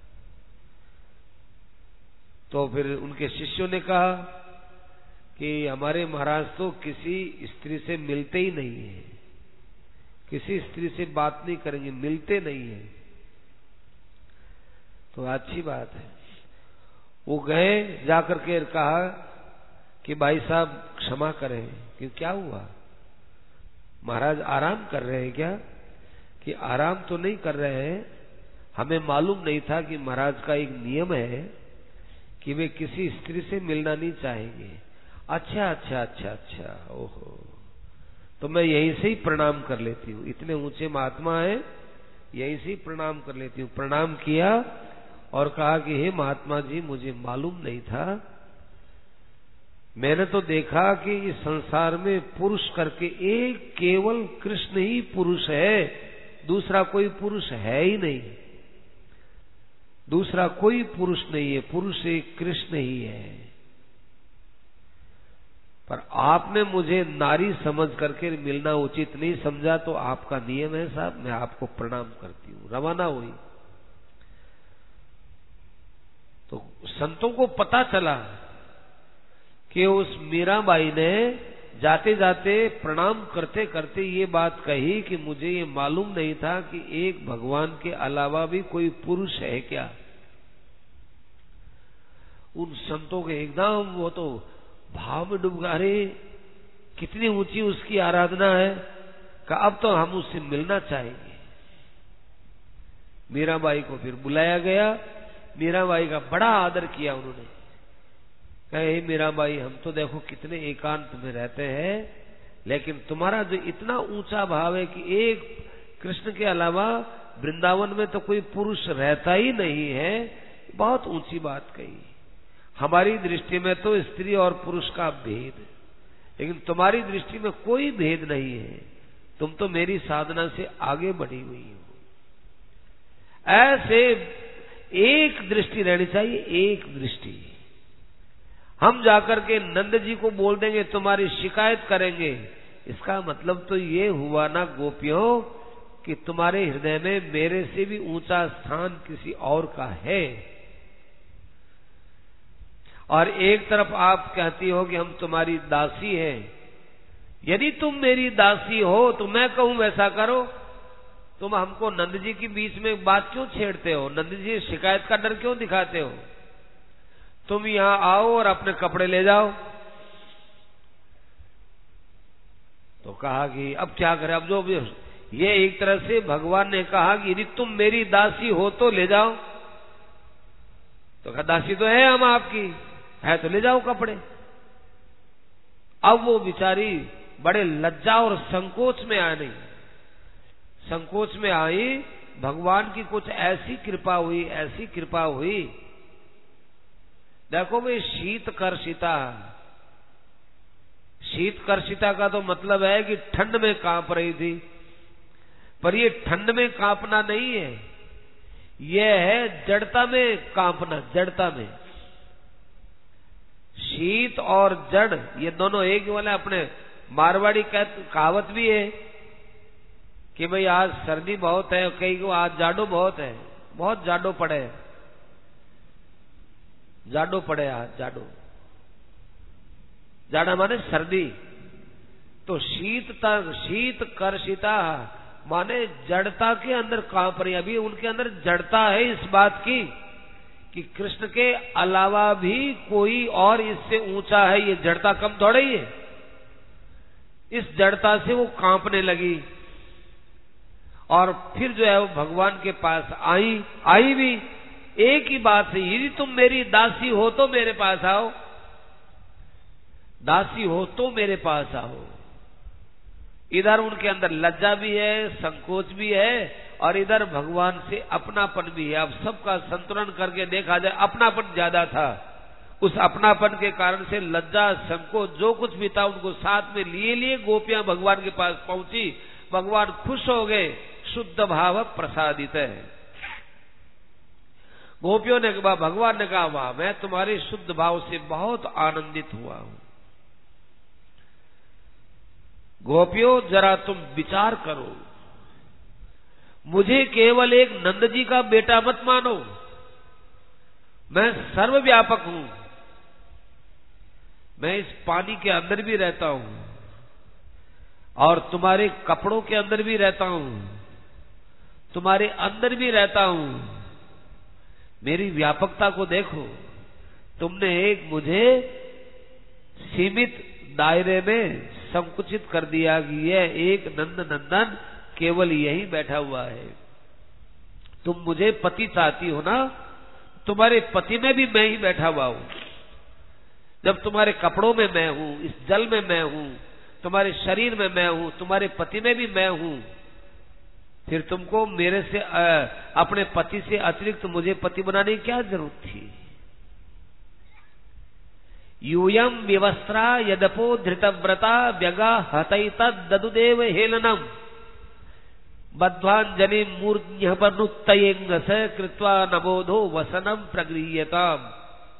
तो फिर उनके शिष्यों ने कहा कि हमारे महाराज तो किसी स्त्री से मिलते ही नहीं है, किसी स्त्री से बात नहीं करेंगे, मिलते नहीं है। तो अच्छी बात है। वो गए, जाकर के कहा कि भाई साहब क्षमा करें, कि क्या हुआ, महाराज आराम कर रहे हैं क्या? कि आराम तो नहीं कर रहे हैं, हमें मालूम नहीं था कि महाराज का एक नियम है कि वे किसी स्त्री से मिलना नहीं चाहेंगे। अच्छा अच्छा अच्छा अच्छा, ओहो, तो मैं यहीं से ही प्रणाम कर लेती हूँ, इतने ऊंचे महात्मा है, यहीं से ही प्रणाम कर लेती हूँ। प्रणाम किया और कहा कि हे महात्मा जी, मुझे मालूम नहीं था, मैंने तो देखा कि इस संसार में पुरुष करके एक केवल कृष्ण ही पुरुष है, दूसरा कोई पुरुष है ही नहीं, दूसरा कोई पुरुष नहीं है, पुरुष एक कृष्ण ही है। पर आपने मुझे नारी समझ करके मिलना उचित नहीं समझा, तो आपका नियम है साहब, मैं आपको प्रणाम करती हूँ। रवाना हुई। तो संतों को पता चला कि उस मीराबाई ने जाते जाते प्रणाम करते करते ये बात कही कि मुझे ये मालूम नहीं था कि एक भगवान के अलावा भी कोई पुरुष है क्या। उन संतों के एकदम वो तो भाव में डूब गए, कितनी ऊंची उसकी आराधना है, कि अब तो हम उससे मिलना चाहेंगे। मीराबाई को फिर बुलाया गया, मीराबाई का बड़ा आदर किया उन्होंने। कहे मीराबाई, हम तो देखो कितने एकांत में रहते हैं, लेकिन तुम्हारा जो इतना ऊंचा भाव है कि एक कृष्ण के अलावा वृंदावन में तो कोई पुरुष रहता ही नहीं है। बहुत ऊंची बात कही। हमारी दृष्टि में तो स्त्री और पुरुष का भेद, लेकिन तुम्हारी दृष्टि में कोई भेद नहीं है। तुम तो मेरी साधना से आगे बढ़ी हुई हो। ऐसे एक दृष्टि रहनी चाहिए, एक दृष्टि। हम जाकर के नंद जी को बोल देंगे, तुम्हारी शिकायत करेंगे, इसका मतलब तो ये हुआ ना गोपियों कि तुम्हारे हृदय में मेरे से भी ऊंचा स्थान किसी और का है। और एक तरफ आप कहती हो कि हम तुम्हारी दासी हैं। यदि तुम मेरी दासी हो तो मैं कहूं वैसा करो। तुम हमको नंद जी के बीच में बात क्यों छेड़ते हो? नंद जी शिकायत का डर क्यों दिखाते हो? तुम यहां आओ और अपने कपड़े ले जाओ। तो कहा कि अब क्या करें? अब जो ये एक तरह से भगवान ने कहा कि यदि तुम मेरी दासी हो तो ले जाओ। तो कहा दासी तो है हम आपकी, है तो ले जाओ कपड़े। अब वो बेचारी बड़े लज्जा और संकोच में आ गई। संकोच में आई, भगवान की कुछ ऐसी कृपा हुई, ऐसी कृपा हुई। देखो भाई, शीतकर्षिता, शीतकर्षिता का तो मतलब है कि ठंड में कांप रही थी, पर ये ठंड में कांपना नहीं है, यह है जड़ता में कांपना, जड़ता में। शीत और जड़ ये दोनों एक वाले। अपने मारवाड़ी कहावत भी है कि भाई आज सर्दी बहुत है, कई को आज जाडो बहुत है, बहुत जाडो पड़े, जाडो पड़े आज, जाडो, जाड़ा माने सर्दी। तो शीत कर्षिता माने जड़ता के अंदर कांप रही। अभी उनके अंदर जड़ता है इस बात की कि कृष्ण के अलावा भी कोई और इससे ऊंचा है। ये जड़ता कम थोड़ा ही है। इस जड़ता से वो कांपने लगी और फिर जो है वो भगवान के पास आई भी एक ही बात है, यदि तुम मेरी दासी हो तो मेरे पास आओ, दासी हो तो मेरे पास आओ। इधर उनके अंदर लज्जा भी है, संकोच भी है, और इधर भगवान से अपनापन भी है। अब सबका संतुलन करके देखा जाए, अपनापन ज्यादा था। उस अपनापन के कारण से लज्जा, संकोच जो कुछ भी था उनको साथ में लिए गोपियां भगवान के पास पहुंची। भगवान खुश हो गए, शुद्ध भाव प्रसादित है। गोपियों ने कहा, भगवान ने कहा, वाह, मैं तुम्हारे शुद्ध भाव से बहुत आनंदित हुआ हूं। गोपियों, जरा तुम विचार करो, मुझे केवल एक नंद जी का बेटा मत मानो, मैं सर्वव्यापक हूं। मैं इस पानी के अंदर भी रहता हूं और तुम्हारे कपड़ों के अंदर भी रहता हूं, तुम्हारे अंदर भी रहता हूं। मेरी व्यापकता को देखो। तुमने एक मुझे सीमित दायरे में संकुचित कर दिया कि यह एक नंद नंदन केवल यही बैठा हुआ है। तुम मुझे पति चाहती हो ना, तुम्हारे पति में भी मैं ही बैठा हुआ हूं। जब तुम्हारे कपड़ों में मैं हूं, इस जल में मैं हूं, तुम्हारे शरीर में मैं हूं, तुम्हारे पति में भी मैं हूं, फिर तुमको मेरे से अपने पति से अतिरिक्त मुझे पति बनाने की क्या जरूरत थी? यूयम विवस्त्रा यदपो धृतव्रता व्यगा हतैत ददुदेव हेलनम बद्ध्वांजलि मूर्ध्यपनुत्तयेंगस कृत्वा नबोधो वसनम प्रगृह्यताम।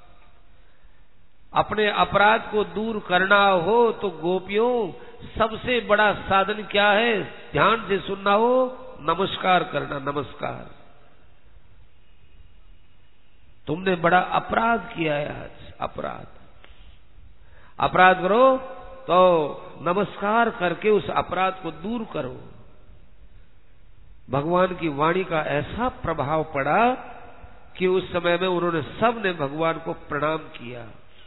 अपने अपराध को दूर करना हो तो गोपियों सबसे बड़ा साधन क्या है? ध्यान से सुनना हो, नमस्कार करना। नमस्कार। तुमने बड़ा अपराध किया है आज, अपराध करो तो नमस्कार करके उस अपराध को दूर करो। भगवान की वाणी का ऐसा प्रभाव पड़ा कि उस समय में उन्होंने सब ने भगवान को प्रणाम किया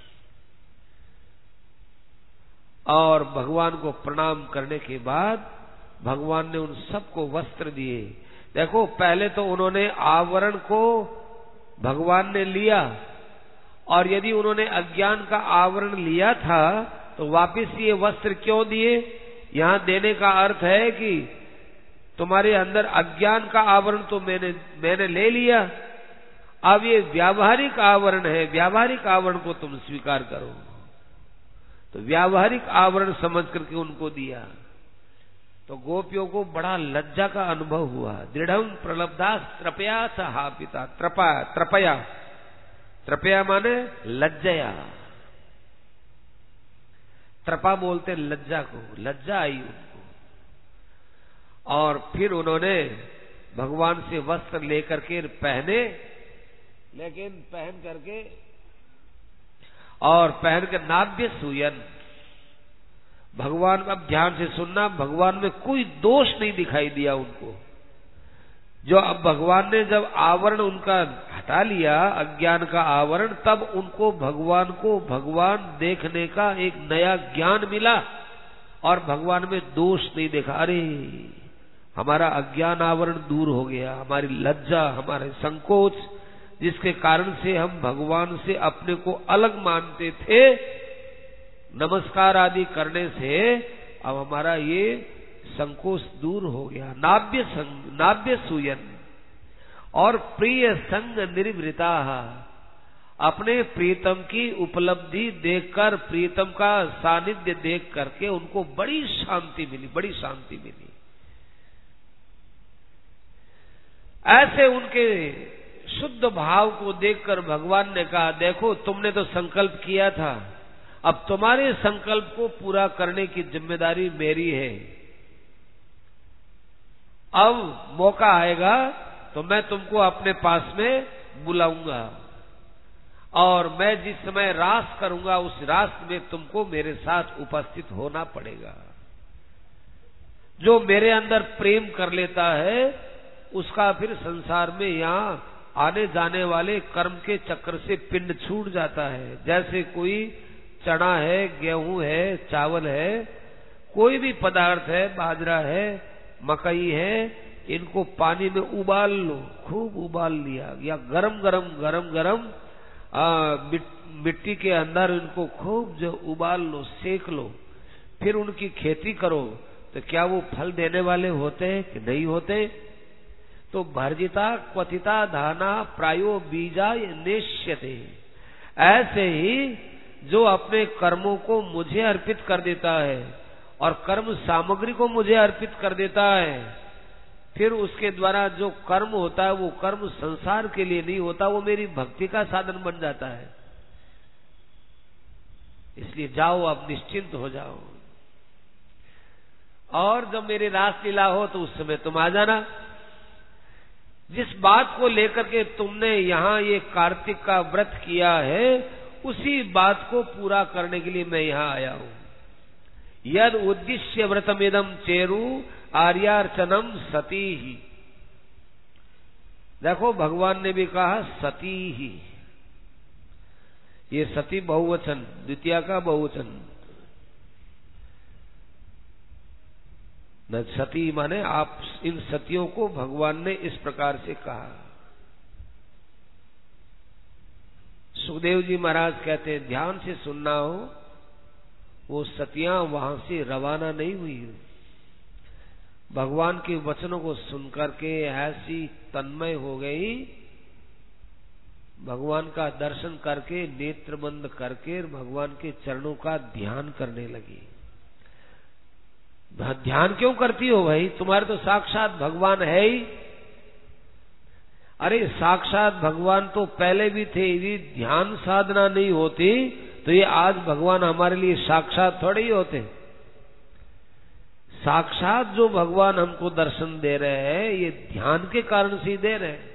और भगवान को प्रणाम करने के बाद भगवान ने उन सबको वस्त्र दिए। देखो, पहले तो उन्होंने आवरण को भगवान ने लिया, और यदि उन्होंने अज्ञान का आवरण लिया था तो वापिस ये वस्त्र क्यों दिए? यहां देने का अर्थ है कि तुम्हारे अंदर अज्ञान का आवरण तो मैंने ले लिया, अब ये व्यावहारिक आवरण है, व्यावहारिक आवरण को तुम स्वीकार करो। तो व्यावहारिक आवरण समझ करके उनको दिया। तो गोपियों को बड़ा लज्जा का अनुभव हुआ। दृढ़म प्रलब्धास त्रपया सहा पिता, त्रपया, त्रपया माने लज्जया, त्रपा बोलते लज्जा को, लज्जा आई उनको। और फिर उन्होंने भगवान से वस्त्र लेकर के पहने, लेकिन पहन करके और पहन कर नाभ्य सूयन, भगवान, अब ध्यान से सुनना, भगवान में कोई दोष नहीं दिखाई दिया उनको। जो अब भगवान ने जब आवरण उनका हटा लिया, अज्ञान का आवरण, तब उनको भगवान को भगवान देखने का एक नया ज्ञान मिला और भगवान में दोष नहीं देखा। अरे हमारा अज्ञान आवरण दूर हो गया, हमारी लज्जा, हमारे संकोच, जिसके कारण से हम भगवान से अपने को अलग मानते थे, नमस्कार आदि करने से अब हमारा ये संकोच दूर हो गया। नाभ्य सूयन और प्रिय संग निर्वृता, अपने प्रीतम की उपलब्धि देखकर, प्रीतम का सानिध्य देख करके उनको बड़ी शांति मिली, बड़ी शांति मिली। ऐसे उनके शुद्ध भाव को देखकर भगवान ने कहा, देखो तुमने तो संकल्प किया था, अब तुम्हारे संकल्प को पूरा करने की जिम्मेदारी मेरी है। अब मौका आएगा तो मैं तुमको अपने पास में बुलाऊंगा और मैं जिस समय रास करूंगा उस रास में तुमको मेरे साथ उपस्थित होना पड़ेगा। जो मेरे अंदर प्रेम कर लेता है उसका फिर संसार में यहाँ आने जाने वाले कर्म के चक्र से पिंड छूट जाता है। जैसे कोई चना है, गेहूं है, चावल है, कोई भी पदार्थ है, बाजरा है, मकई है, इनको पानी में उबाल लो, खूब उबाल लिया, या गरम गरम मिट्टी के अंदर इनको खूब जो उबाल लो, सेक लो, फिर उनकी खेती करो, तो क्या वो फल देने वाले होते हैं कि नहीं होते? तो भर्जिता क्वथिता धाना प्रायो बीजा नेष्यते। ऐसे ही जो अपने कर्मों को मुझे अर्पित कर देता है और कर्म सामग्री को मुझे अर्पित कर देता है, फिर उसके द्वारा जो कर्म होता है वो कर्म संसार के लिए नहीं होता, वो मेरी भक्ति का साधन बन जाता है। इसलिए जाओ, अब निश्चिंत हो जाओ, और जब मेरी रासलीला हो तो उस समय तुम आ जाना। जिस बात को लेकर के तुमने यहाँ ये कार्तिक का व्रत किया है, उसी बात को पूरा करने के लिए मैं यहाँ आया हूँ। यद उद्देश्य व्रतमिदम चेरु आर्यार्चनम सती ही। देखो भगवान ने भी कहा सती ही, ये सती बहुवचन, द्वितीया का बहुवचन न, सती माने आप इन सतियों को भगवान ने इस प्रकार से कहा। सुखदेव जी महाराज कहते हैं, ध्यान से सुनना हो, वो सतियां वहां से रवाना नहीं हुई, भगवान के वचनों को सुनकर के ऐसी तन्मय हो गई, भगवान का दर्शन करके नेत्र बंद करके भगवान के चरणों का ध्यान करने लगी। ध्यान क्यों करती हो भाई, तुम्हारे तो साक्षात भगवान है ही। अरे साक्षात भगवान तो पहले भी थे, यदि ध्यान साधना नहीं होती तो ये आज भगवान हमारे लिए साक्षात थोड़े ही होते। साक्षात जो भगवान हमको दर्शन दे रहे हैं, ये ध्यान के कारण से ही दे रहे हैं।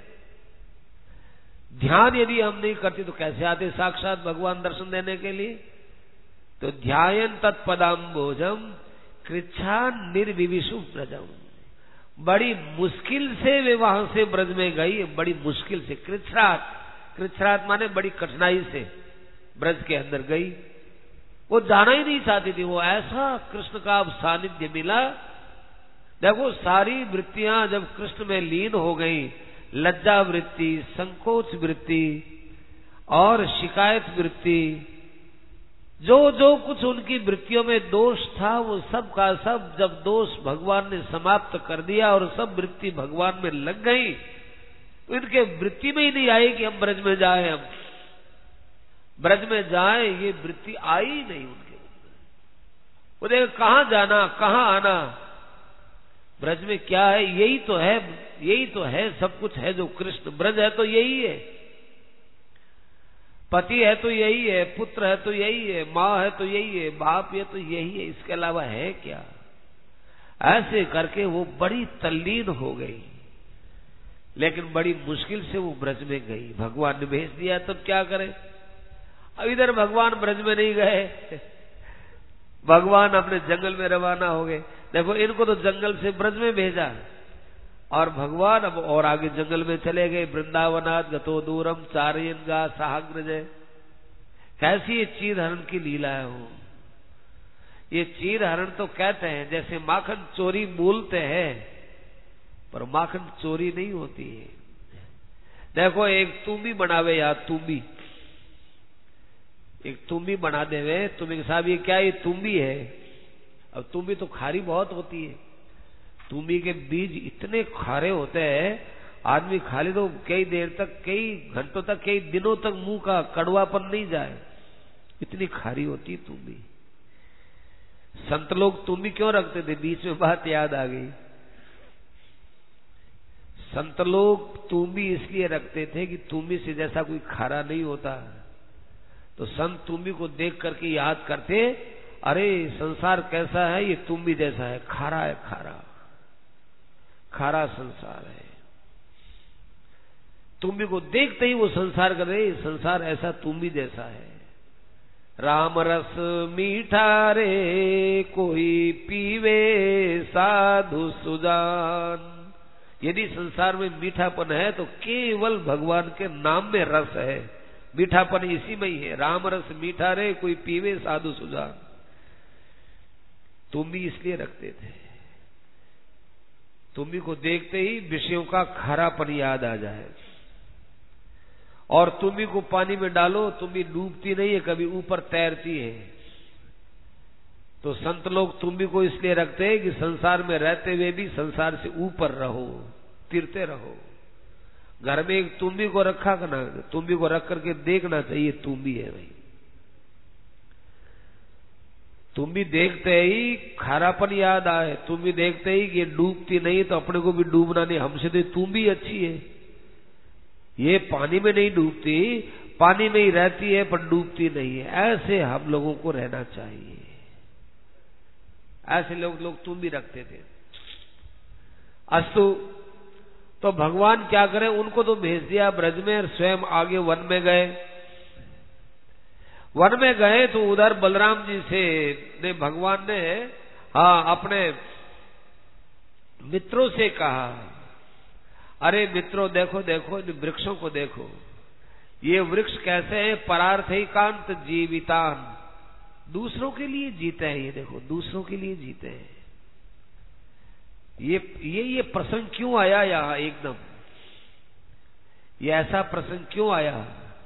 ध्यान यदि हम नहीं करते तो कैसे आते साक्षात भगवान दर्शन देने के लिए? तो ध्यायन तत्पदाम्बोजम कृच्छा निर्विविशु ब्रजम, बड़ी मुश्किल से वे वहां से ब्रज में गई, बड़ी मुश्किल से, कृच्छ्रात माने बड़ी कठिनाई से ब्रज के अंदर गई। वो जाना ही नहीं चाहती थी, वो ऐसा कृष्ण का अब सानिध्य मिला। देखो सारी वृत्तियां जब कृष्ण में लीन हो गई, लज्जा वृत्ति, संकोच वृत्ति और शिकायत वृत्ति जो जो कुछ उनकी वृत्तियों में दोष था वो सब का सब जब दोष भगवान ने समाप्त कर दिया और सब वृत्ति भगवान में लग गई, तो इनके वृत्ति में ही नहीं आई कि हम ब्रज में जाएं, हम ब्रज में जाएं, ये वृत्ति आई ही नहीं उनके। वो देख कहां जाना कहां आना, ब्रज में क्या है, यही तो है सब कुछ है जो कृष्ण। ब्रज है तो यही है, पति है तो यही है, पुत्र है तो यही है, माँ है तो यही है, बाप है तो यही है, इसके अलावा है क्या। ऐसे करके वो बड़ी तल्लीन हो गई, लेकिन बड़ी मुश्किल से वो ब्रज में गई। भगवान ने भेज दिया, तब क्या करे। अब इधर भगवान ब्रज में नहीं गए, भगवान अपने जंगल में रवाना हो गए। देखो इनको तो जंगल से ब्रज में भेजा, और भगवान अब और आगे जंगल में चले गए। वृंदावनात् गतो दूरम चारयन गा साग्रजय। कैसी ये चीर हरण की लीला है। वो ये चीर हरण तो कहते हैं जैसे माखन चोरी बोलते हैं, पर माखन चोरी नहीं होती है। देखो एक तुम्बी बनावे, या तुम्बी एक तुम्बी बना देवे, तुम्बी साहब ये क्या, ये तुम्बी है। अब तुम्बी तो खारी बहुत होती है, तुम्बी के बीज इतने खारे होते हैं, आदमी खा ले तो कई देर तक, कई घंटों तक, कई दिनों तक मुंह का कड़वापन नहीं जाए, इतनी खारी होती है तुम्बी। संत लोग तुम्बी क्यों रखते थे, बीच में बात याद आ गई। संत लोग तुम्बी इसलिए रखते थे कि तुम्बी से जैसा कोई खारा नहीं होता, तो संत तुम्बी को देख करके याद करते, अरे संसार कैसा है, ये तुम्बी जैसा है, खारा है, खारा खारा संसार है। तुम्बी को देखते ही वो संसार कर रहे, संसार ऐसा तुम्बी जैसा है। राम रस मीठा रे कोई पीवे साधु सुजान। यदि संसार में मीठापन है तो केवल भगवान के नाम में रस है, मीठापन इसी में ही है। राम रस मीठा रे कोई पीवे साधु सुजान। तुम्बी इसलिए रखते थे, तुम्बी को देखते ही विषयों का खारापन याद आ जाए। और तुम्बी को पानी में डालो, तुम्बी डूबती नहीं है, कभी ऊपर तैरती है। तो संत लोग तुम्बी को इसलिए रखते हैं कि संसार में रहते हुए भी संसार से ऊपर रहो, तिरते रहो। घर में एक तुम्बी को रखा करना, तुम्बी को रख करके देखना चाहिए, तुम्बी है भाई। तुम्बी देखते ही खारापन याद आए, तुम्बी देखते ही कि ये डूबती नहीं तो अपने को भी डूबना नहीं, हमसे तो तुम्बी अच्छी है, ये पानी में नहीं डूबती, पानी में ही रहती है पर डूबती नहीं है। ऐसे हम लोगों को रहना चाहिए। ऐसे लोग तुम्बी रखते थे। अस्तु, तो भगवान क्या करें, उनको तो भेज दिया ब्रज में, और स्वयं आगे वन में गए। वन में गए तो उधर बलराम जी से ने भगवान ने अपने मित्रों से कहा, अरे मित्रों देखो देखो इन वृक्षों को देखो, ये वृक्ष कैसे हैं, परार्थैकांत जीवितान, दूसरों के लिए जीते हैं। ये देखो दूसरों के लिए जीते हैं। ये प्रसंग क्यों आया यहाँ एकदम, ये ऐसा प्रसंग क्यों आया।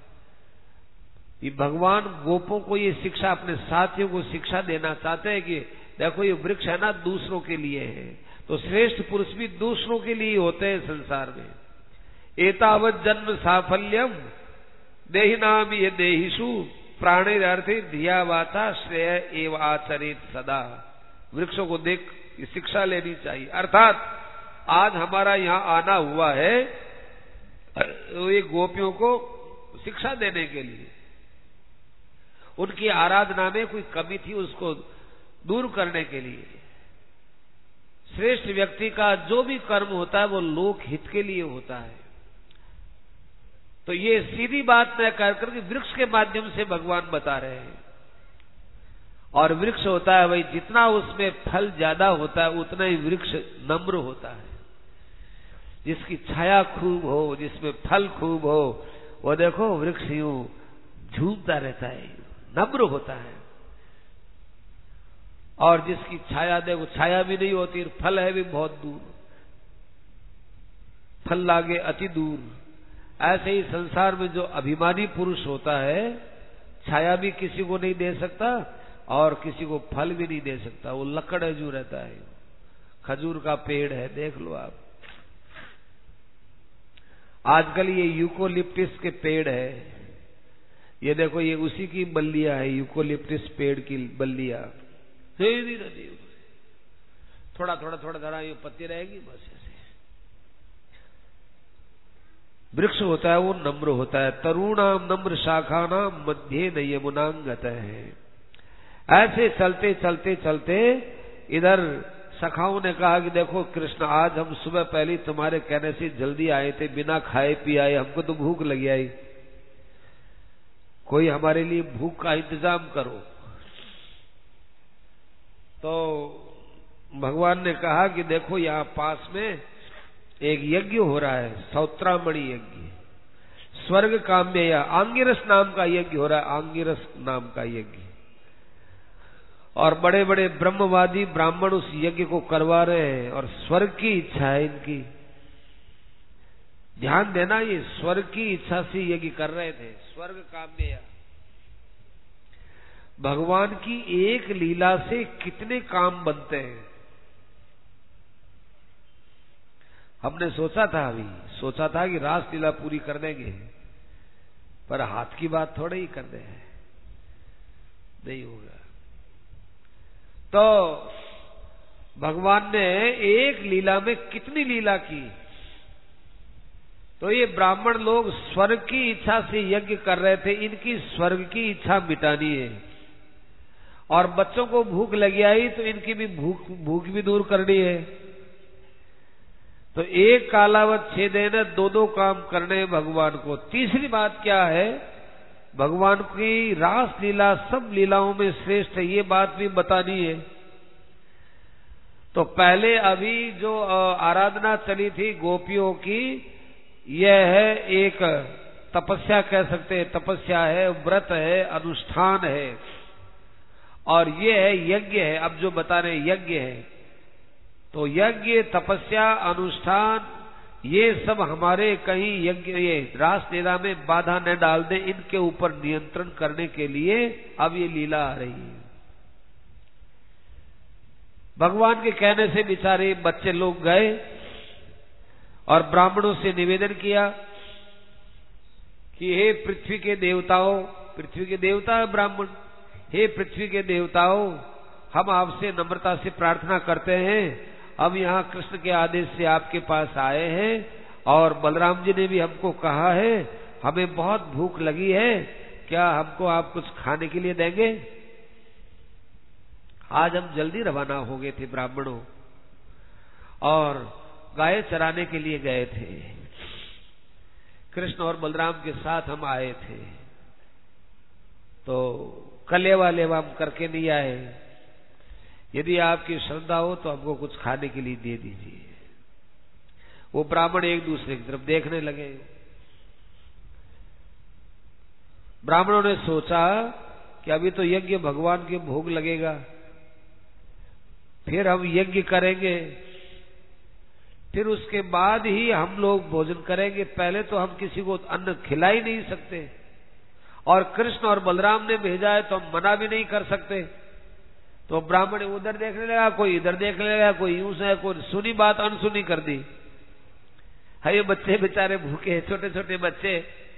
ये भगवान गोपों को ये शिक्षा, अपने साथियों को शिक्षा देना चाहते हैं कि देखो ये वृक्ष है ना, दूसरों के लिए है। तो श्रेष्ठ पुरुष भी दूसरों के लिए होते हैं संसार में। एतावत जन्म साफल्यम देहिनाम ये देहिषु प्राणिरर्थे धिया वाचा श्रेय एव आचरित सदा। वृक्षों को देख शिक्षा लेनी चाहिए। अर्थात आज हमारा यहाँ आना हुआ है ये गोपियों को शिक्षा देने के लिए, उनकी आराधना में कोई कमी थी उसको दूर करने के लिए। श्रेष्ठ व्यक्ति का जो भी कर्म होता है वो लोक हित के लिए होता है। तो ये सीधी बात न कहकर के वृक्ष के माध्यम से भगवान बता रहे हैं। और वृक्ष होता है भाई, जितना उसमें फल ज्यादा होता है उतना ही वृक्ष नम्र होता है। जिसकी छाया खूब हो, जिसमें फल खूब हो, वो देखो वृक्ष यूं झूमता रहता है, नम्र होता है। और जिसकी छाया देखो, छाया भी नहीं होती, फल है भी बहुत दूर, फल लागे अति दूर। ऐसे ही संसार में जो अभिमानी पुरुष होता है छाया भी किसी को नहीं दे सकता और किसी को फल भी नहीं दे सकता, वो लकड़ है जो रहता है। खजूर का पेड़ है, देख लो आप। आजकल ये यूकोलिप्टिस के पेड़ है, ये देखो, ये उसी की बल्लियां है, यूकोलिप्टिस पेड़ की बल्लियां। थोड़ा थोड़ा थोड़ा थोड़ा ये पत्ती रहेगी, बस ऐसे। वृक्ष होता है वो नम्र होता है। तरुणाम नम्र शाखानाम मध्य न यमुनांगत है। ऐसे चलते चलते चलते इधर सखाओं ने कहा कि देखो कृष्ण, आज हम सुबह पहले तुम्हारे कहने से जल्दी आए थे, बिना खाए पिए आए, हमको तो भूख लगी आई, कोई हमारे लिए भूख का इंतजाम करो। तो भगवान ने कहा कि देखो यहाँ पास में एक यज्ञ हो रहा है, सौत्रामणि यज्ञ, स्वर्ग काम्य या आंगिरस नाम का यज्ञ हो रहा है, आंगिरस नाम का यज्ञ। और बड़े बड़े ब्रह्मवादी ब्राह्मण उस यज्ञ को करवा रहे हैं और स्वर्ग की इच्छा है इनकी। ध्यान देना, ये स्वर्ग की इच्छा से यज्ञ कर रहे थे, स्वर्ग काम्य। भगवान की एक लीला से कितने काम बनते हैं। हमने सोचा था कि रास लीला पूरी कर देंगे, पर हाथ की बात थोड़े ही कर दे, नहीं होगा। तो भगवान ने एक लीला में कितनी लीला की। तो ये ब्राह्मण लोग स्वर्ग की इच्छा से यज्ञ कर रहे थे, इनकी स्वर्ग की इच्छा मिटानी है। और बच्चों को भूख लगी आई तो इनकी भी भूख भी दूर करनी है। तो एक कालावत 6 दिन 2-2 काम करने भगवान को। तीसरी बात क्या है, भगवान की रास लीला सब लीलाओं में श्रेष्ठ है, ये बात भी बतानी है। तो पहले अभी जो आराधना चली थी गोपियों की, यह है एक तपस्या कह सकते हैं, तपस्या है, व्रत है, अनुष्ठान है, और ये है यज्ञ है। अब जो बता रहे यज्ञ है, तो यज्ञ, तपस्या, अनुष्ठान, ये सब हमारे कहीं यज्ञ, ये रास लीला में बाधा न डाल दे, इनके ऊपर नियंत्रण करने के लिए अब ये लीला आ रही है। भगवान के कहने से बेचारे बच्चे लोग गए और ब्राह्मणों से निवेदन किया कि हे पृथ्वी के देवताओं, पृथ्वी के देवता है ब्राह्मण, हे पृथ्वी के देवताओं, हम आपसे नम्रता से प्रार्थना करते हैं, अब यहाँ कृष्ण के आदेश से आपके पास आए हैं और बलराम जी ने भी हमको कहा है, हमें बहुत भूख लगी है, क्या हमको आप कुछ खाने के लिए देंगे? आज हम जल्दी रवाना हो गए थे ब्राह्मणों, और गाय चराने के लिए गए थे। कृष्ण और बलराम के साथ हम आए थे, तो कलेवा लेवा हम करके नहीं आए। यदि आपकी श्रद्धा हो तो हमको कुछ खाने के लिए दे दीजिए। वो ब्राह्मण एक दूसरे की तरफ देखने लगे। ब्राह्मणों ने सोचा कि अभी तो यज्ञ भगवान के भोग लगेगा, फिर हम यज्ञ करेंगे, फिर उसके बाद ही हम लोग भोजन करेंगे, पहले तो हम किसी को अन्न खिला ही नहीं सकते, और कृष्ण और बलराम ने भेजा है तो हम मना भी नहीं कर सकते। तो ब्राह्मण उधर देखने लगा, कोई इधर देखने लगा, कोई यूं से, कोई सुनी बात अनसुनी कर दी। है ये बच्चे बेचारे भूखे, छोटे छोटे बच्चे,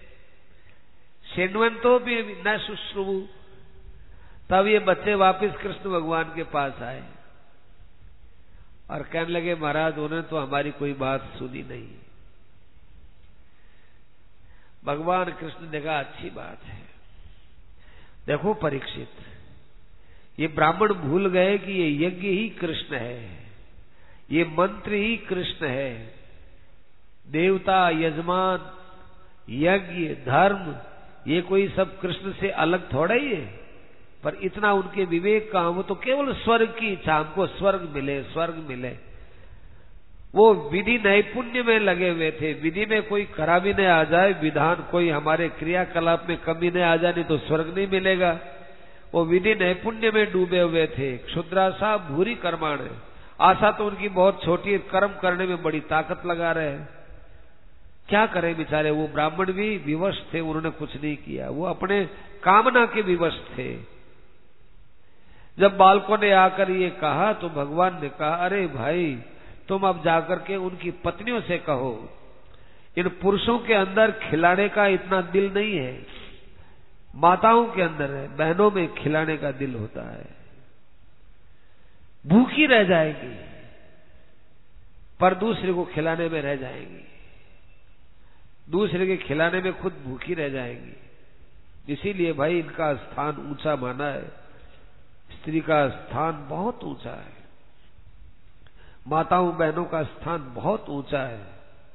शेणवंतो भी न शुश्रुवु। तब ये बच्चे वापस कृष्ण भगवान के पास आए और कहने लगे, महाराज उन्होंने तो हमारी कोई बात सुनी नहीं। भगवान कृष्ण ने कहा, अच्छी बात है, देखो परीक्षित, ये ब्राह्मण भूल गए कि ये यज्ञ ही कृष्ण है, ये मंत्र ही कृष्ण है। देवता, यजमान, यज्ञ, धर्म, ये कोई सब कृष्ण से अलग थोड़ा ही है। पर इतना उनके विवेक का, वो तो केवल स्वर्ग की इच्छा, हमको स्वर्ग मिले, स्वर्ग मिले। वो विधि नैपुण्य में लगे हुए थे, विधि में कोई खराबी न आ जाए, विधान कोई हमारे क्रियाकलाप में कमी न आ जाए, नहीं तो स्वर्ग नहीं मिलेगा। वो विधि नैपुण्य में डूबे हुए थे। क्षुद्रासा भूरी कर्माण, आशा तो उनकी बहुत छोटी, कर्म करने में बड़ी ताकत लगा रहे हैं। क्या करें बेचारे, वो ब्राह्मण भी विवश थे, उन्होंने कुछ नहीं किया, वो अपने कामना के विवश थे। जब बालकों ने आकर ये कहा तो भगवान ने कहा, अरे भाई तुम अब जाकर के उनकी पत्नियों से कहो, इन पुरुषों के अंदर खिलाने का इतना दिल नहीं है, माताओं के अंदर है, बहनों में खिलाने का दिल होता है। भूखी रह जाएगी पर दूसरे को खिलाने में रह जाएंगी, दूसरे के खिलाने में खुद भूखी रह जाएंगी। इसीलिए भाई इनका स्थान ऊंचा माना है, स्त्री का स्थान बहुत ऊंचा है, माताओं बहनों का स्थान बहुत ऊंचा है।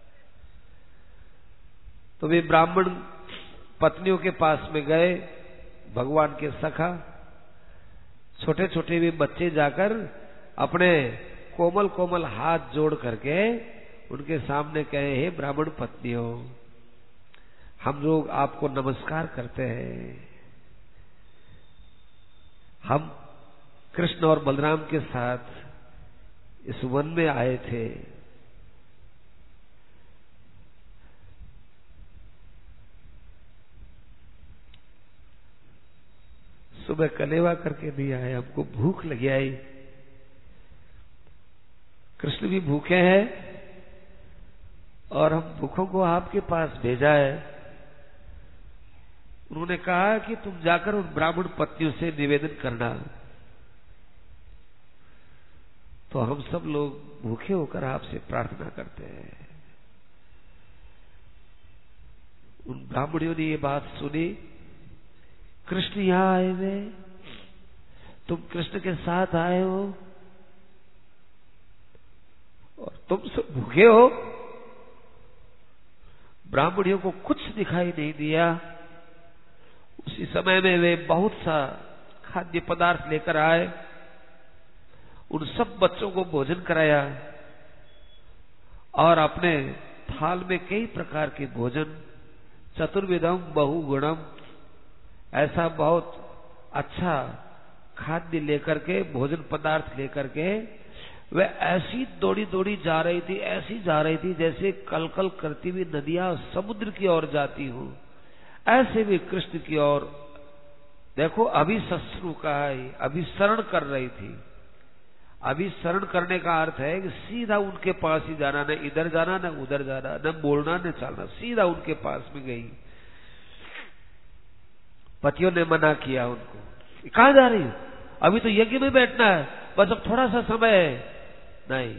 तो वे ब्राह्मण पत्नियों के पास में गए, भगवान के सखा, छोटे छोटे भी बच्चे जाकर अपने कोमल कोमल हाथ जोड़ करके उनके सामने कहे, हे ब्राह्मण पत्नियों, हम लोग आपको नमस्कार करते हैं, हम कृष्ण और बलराम के साथ इस वन में आए थे, सुबह कलेवा करके नहीं आए, हमको भूख लगी आई, कृष्ण भी भूखे हैं और हम भूखों को आपके पास भेजा है। उन्होंने कहा कि तुम जाकर उन ब्राह्मण पत्नियों से निवेदन करना। तो हम सब लोग भूखे होकर आपसे प्रार्थना करते हैं। उन ब्राह्मणियों ने ये बात सुनी, कृष्ण यहां आए हुए, तुम कृष्ण के साथ आए हो और तुम सब भूखे हो। ब्राह्मणियों को कुछ दिखाई नहीं दिया। उसी समय में वे बहुत सा खाद्य पदार्थ लेकर आए, उन सब बच्चों को भोजन कराया और अपने थाल में कई प्रकार के भोजन, चतुर्विधम बहुगुणम, ऐसा बहुत अच्छा खाद्य लेकर के, भोजन पदार्थ लेकर के वे ऐसी दौड़ी दौड़ी जा रही थी, ऐसी जा रही थी जैसे कलकल करती हुई नदियां समुद्र की ओर जाती हो, ऐसे भी कृष्ण की ओर। देखो अभिशस्त्रु का है, अभिसरण कर रही थी। अभिसरण करने का अर्थ है कि सीधा उनके पास ही जाना, न इधर जाना न उधर जाना, न बोलना न चलना, सीधा उनके पास में गई। पतियों ने मना किया उनको, कहां जा रही हो, अभी तो यज्ञ में बैठना है, बस अब थोड़ा सा समय है। नहीं,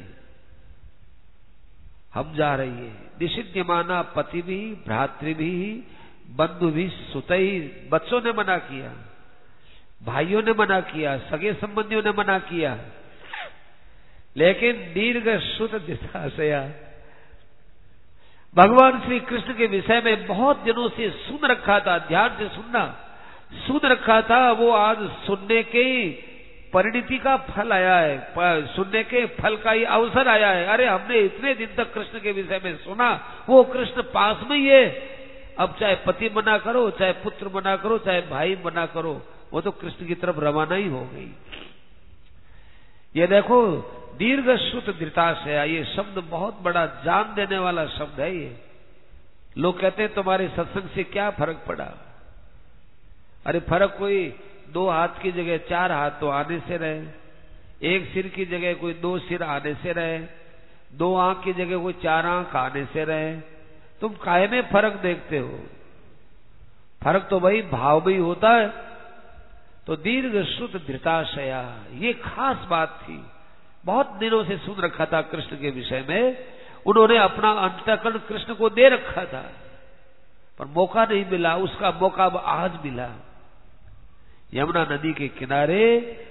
हम जा रही है। निषिध्यमाना पति भी, भ्रातृ भी, बंधु भी, सुतई, बच्चों ने मना किया, भाइयों ने मना किया, सगे संबंधियों ने मना किया, लेकिन दीर्घ श्रुत दिशाशया, भगवान श्री कृष्ण के विषय में बहुत दिनों से सुन रखा था, ध्यान से सुनना, सुन रखा था, वो आज सुनने के परिणति का फल आया है, सुनने के फल का ही अवसर आया है। अरे हमने इतने दिन तक कृष्ण के विषय में सुना, वो कृष्ण पास में ही है, अब चाहे पति मना करो, चाहे पुत्र मना करो, चाहे भाई मना करो, वो तो कृष्ण की तरफ रवाना ही हो गई। ये देखो दीर्घ श्रुत धृताशया, ये शब्द बहुत बड़ा जान देने वाला शब्द है। ये लोग कहते हैं तुम्हारे सत्संग से क्या फर्क पड़ा। अरे फर्क कोई 2 हाथ की जगह 4 हाथ तो आने से रहे, एक सिर की जगह कोई 2 सिर आने से रहे, 2 आंख की जगह कोई 4 आंख आने से रहे। तुम काहे में फर्क देखते हो? फर्क तो भाई भाव में ही होता है। तो दीर्घ श्रुत धृताशया, ये खास बात थी। बहुत दिनों से सुन रखा था कृष्ण के विषय में, उन्होंने अपना अंतःकरण कृष्ण को दे रखा था, पर मौका नहीं मिला। उसका मौका अब आज मिला। यमुना नदी के किनारे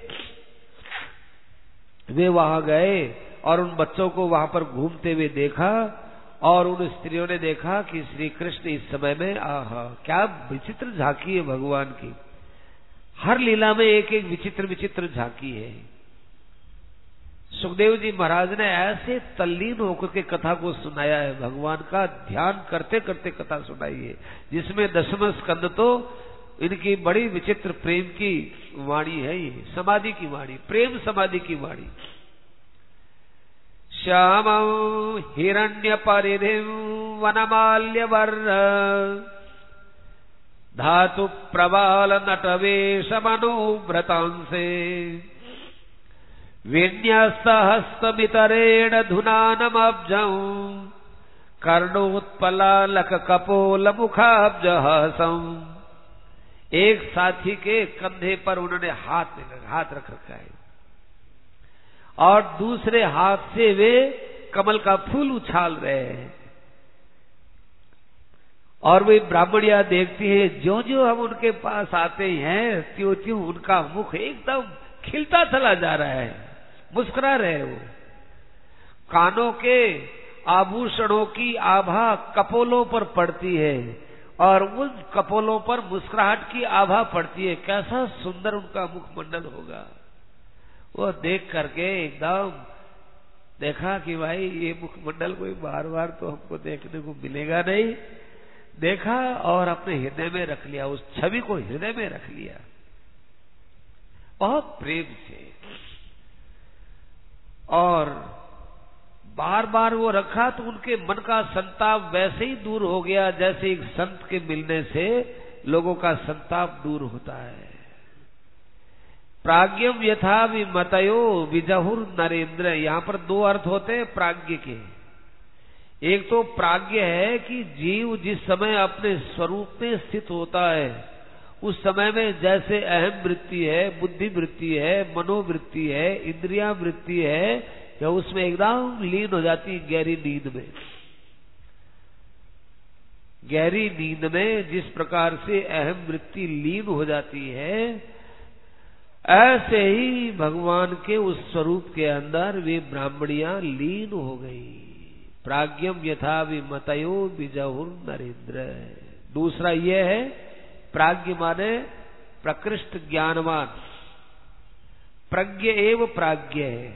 वे वहां गए और उन बच्चों को वहां पर घूमते हुए देखा, और उन स्त्रियों ने देखा कि श्री कृष्ण इस समय में, आहा क्या विचित्र झांकी है भगवान की। हर लीला में एक एक विचित्र विचित्र झांकी है। सुखदेव जी महाराज ने ऐसे तल्लीन होकर के कथा को सुनाया है, भगवान का ध्यान करते करते कथा सुनाई है, जिसमें 10वें स्कंद तो इनकी बड़ी विचित्र प्रेम की वाणी है। ये समाधि की वाणी, प्रेम समाधि की वाणी। श्यामं हिरण्यपरिधिं वनमाल्यवर्ण धातु प्रबाल नटवेशमनुव्रतांसे विन्यस्तहस्तमितरेण धुनानमब्जं कर्णोत्पलालक कपोल मुखाब्जहासं। एक साथी के कंधे पर उन्होंने हाथ रख रखा है और दूसरे हाथ से वे कमल का फूल उछाल रहे हैं। और वे ब्राह्मणियां देखती है, ज्यों ज्यों हम उनके पास आते हैं त्यों त्यों उनका मुख एकदम खिलता चला जा रहा है, मुस्कुरा रहे वो। कानों के आभूषणों की आभा कपोलों पर पड़ती है और उन कपोलों पर मुस्कुराहट की आभा पड़ती है। कैसा सुंदर उनका मुखमंडल होगा। वो देख करके एकदम देखा कि भाई ये मुखमंडल कोई बार बार तो हमको देखने को मिलेगा नहीं। देखा और अपने हृदय में रख लिया, उस छवि को हृदय में रख लिया बहुत प्रेम से। और बार बार वो रखा तो उनके मन का संताप वैसे ही दूर हो गया जैसे एक संत के मिलने से लोगों का संताप दूर होता है। प्राज्ञम यथा विमतयो विजहुर नरेंद्र। यहां पर दो अर्थ होते हैं प्राज्ञ के। एक तो प्राज्ञ है कि जीव जिस समय अपने स्वरूप में स्थित होता है उस समय में जैसे अहम वृत्ति है, बुद्धि वृत्ति है, मनोवृत्ति है, इंद्रिया वृत्ति है, या उसमें एकदम लीन हो जाती है गहरी नींद में। गहरी नींद में जिस प्रकार से अहम वृत्ति लीन हो जाती है, ऐसे ही भगवान के उस स्वरूप के अंदर वे ब्राह्मणियां लीन हो गई। प्राज्ञम यथा विमतयो विजहुर नरेंद्र। दूसरा यह है प्राज्ञ माने प्रकृष्ट ज्ञानवान। प्रज्ञ एव प्राज्ञ है।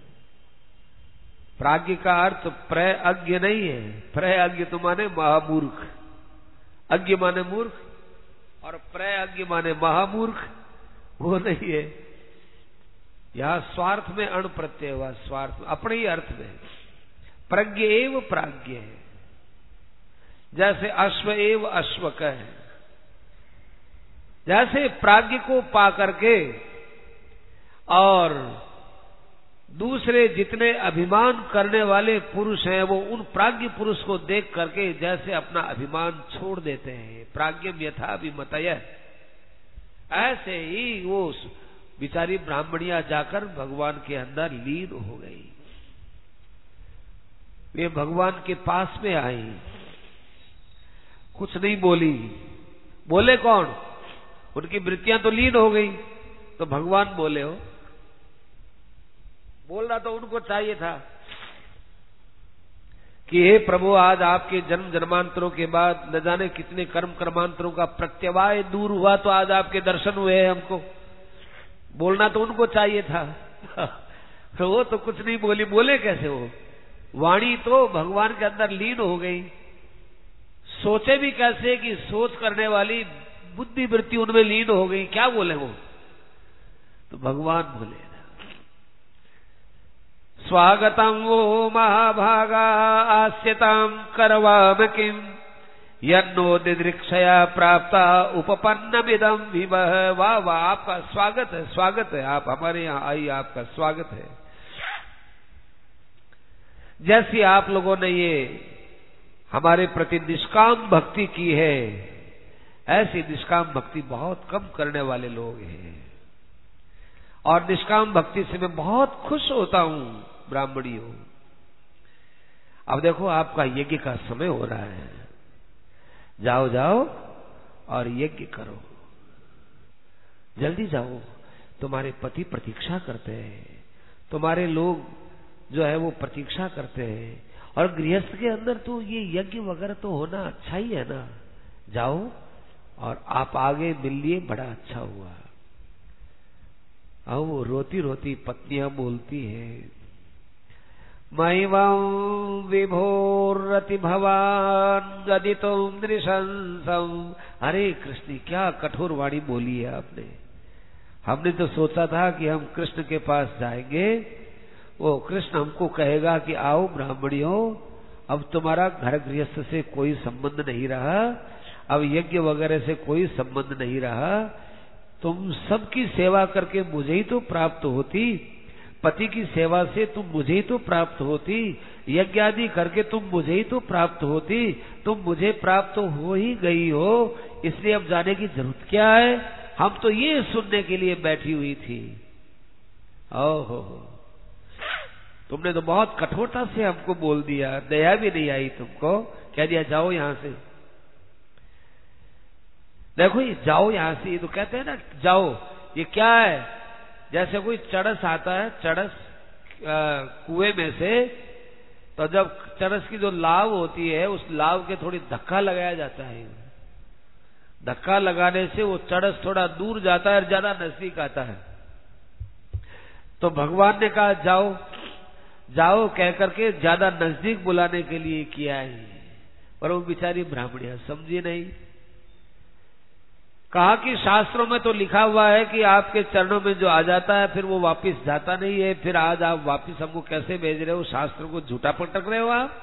प्राज्ञ का अर्थ प्रअज्ञ नहीं है। प्रअज्ञ तो माने महामूर्ख, अज्ञ माने मूर्ख, और प्रअज्ञ माने महामूर्ख, वो नहीं है। यहां स्वार्थ में अण प्रत्यय हुआ, स्वार्थ में अपने ही अर्थ में। प्रज्ञ एव प्राज्ञ है। जैसे अश्व एव अश्वक है। जैसे प्राज्ञ को पा करके और दूसरे जितने अभिमान करने वाले पुरुष हैं वो उन प्राज्ञ पुरुष को देख करके जैसे अपना अभिमान छोड़ देते हैं। प्राज्ञम यथा विमतय। ऐसे ही वो बिचारी ब्राह्मणियां जाकर भगवान के अंदर लीन हो गई। वे भगवान के पास में आई, कुछ नहीं बोली। बोले कौन? उनकी वृत्तियां तो लीन हो गई, तो भगवान बोले हो। बोलना तो उनको चाहिए था कि हे प्रभु, आज आपके जन्म जन्मांतरों के बाद न जाने कितने कर्म कर्मांतरों का प्रत्यवाय दूर हुआ, तो आज आपके दर्शन हुए हैं हमको। बोलना तो उनको चाहिए था। तो वो तो कुछ नहीं बोली। बोले कैसे वो? वाणी तो भगवान के अंदर लीन हो गई। सोचे भी कैसे कि सोच करने वाली बुद्धि वृत्ति उनमें लीन हो गई। क्या बोले वो? तो भगवान बोले, स्वागतम वो महाभागा आस्यताम करवाम किम यन्नो दिदृक्षया प्राप्ता उपपन्नमिदं विवह। वाह वाह, आपका स्वागत है, स्वागत है। आप हमारे यहाँ आई, आपका स्वागत है। जैसी आप लोगों ने ये हमारे प्रति निष्काम भक्ति की है, ऐसी निष्काम भक्ति बहुत कम करने वाले लोग हैं। और निष्काम भक्ति से मैं बहुत खुश होता हूं ब्राह्मणियों। अब देखो, आपका यज्ञ का समय हो रहा है। जाओ जाओ और यज्ञ करो, जल्दी जाओ। तुम्हारे पति प्रतीक्षा करते हैं, तुम्हारे लोग जो है वो प्रतीक्षा करते हैं। और गृहस्थ के अंदर तो ये यज्ञ वगैरह तो होना अच्छा ही है ना। जाओ और आप आगे मिल लिए, बड़ा अच्छा हुआ। अब वो रोती रोती पत्नियां बोलती हैं, मैवं विभोरति भवान गदितुम नृशंसम। अरे कृष्ण, क्या कठोर वाणी बोली है आपने। हमने तो सोचा था कि हम कृष्ण के पास जाएंगे वो कृष्ण हमको कहेगा कि आओ ब्राह्मणियों, अब तुम्हारा घर गृहस्थ से कोई संबंध नहीं रहा, अब यज्ञ वगैरह से कोई संबंध नहीं रहा, तुम सबकी सेवा करके मुझे ही तो प्राप्त होती, पति की सेवा से तुम मुझे ही तो प्राप्त होती, यज्ञ आदि करके तुम मुझे ही तो प्राप्त होती, तुम मुझे प्राप्त हो ही गई हो, इसलिए अब जाने की जरूरत क्या है, हम तो ये सुनने के लिए बैठी हुई थी। ओहो, तुमने तो बहुत कठोरता से हमको बोल दिया, दया भी नहीं आई तुमको, कह दिया जाओ यहां से। देखो ये जाओ यहां से, ये तो कहते हैं ना जाओ, ये क्या है, जैसे कोई चरस आता है, चरस कुएं में से, तो जब चरस की जो लाव होती है उस लाव के थोड़ी धक्का लगाया जाता है, धक्का लगाने से वो चरस थोड़ा दूर जाता है और ज्यादा नजदीक आता है। तो भगवान ने कहा जाओ जाओ कह करके ज्यादा नजदीक बुलाने के लिए किया है, पर वो बेचारी ब्राह्मणियां समझी नहीं। कहा कि शास्त्रों में तो लिखा हुआ है कि आपके चरणों में जो आ जाता है फिर वो वापस जाता नहीं है, फिर आज आप वापस हमको कैसे भेज रहे हो, शास्त्र को झूठा पटक रहे हो आप।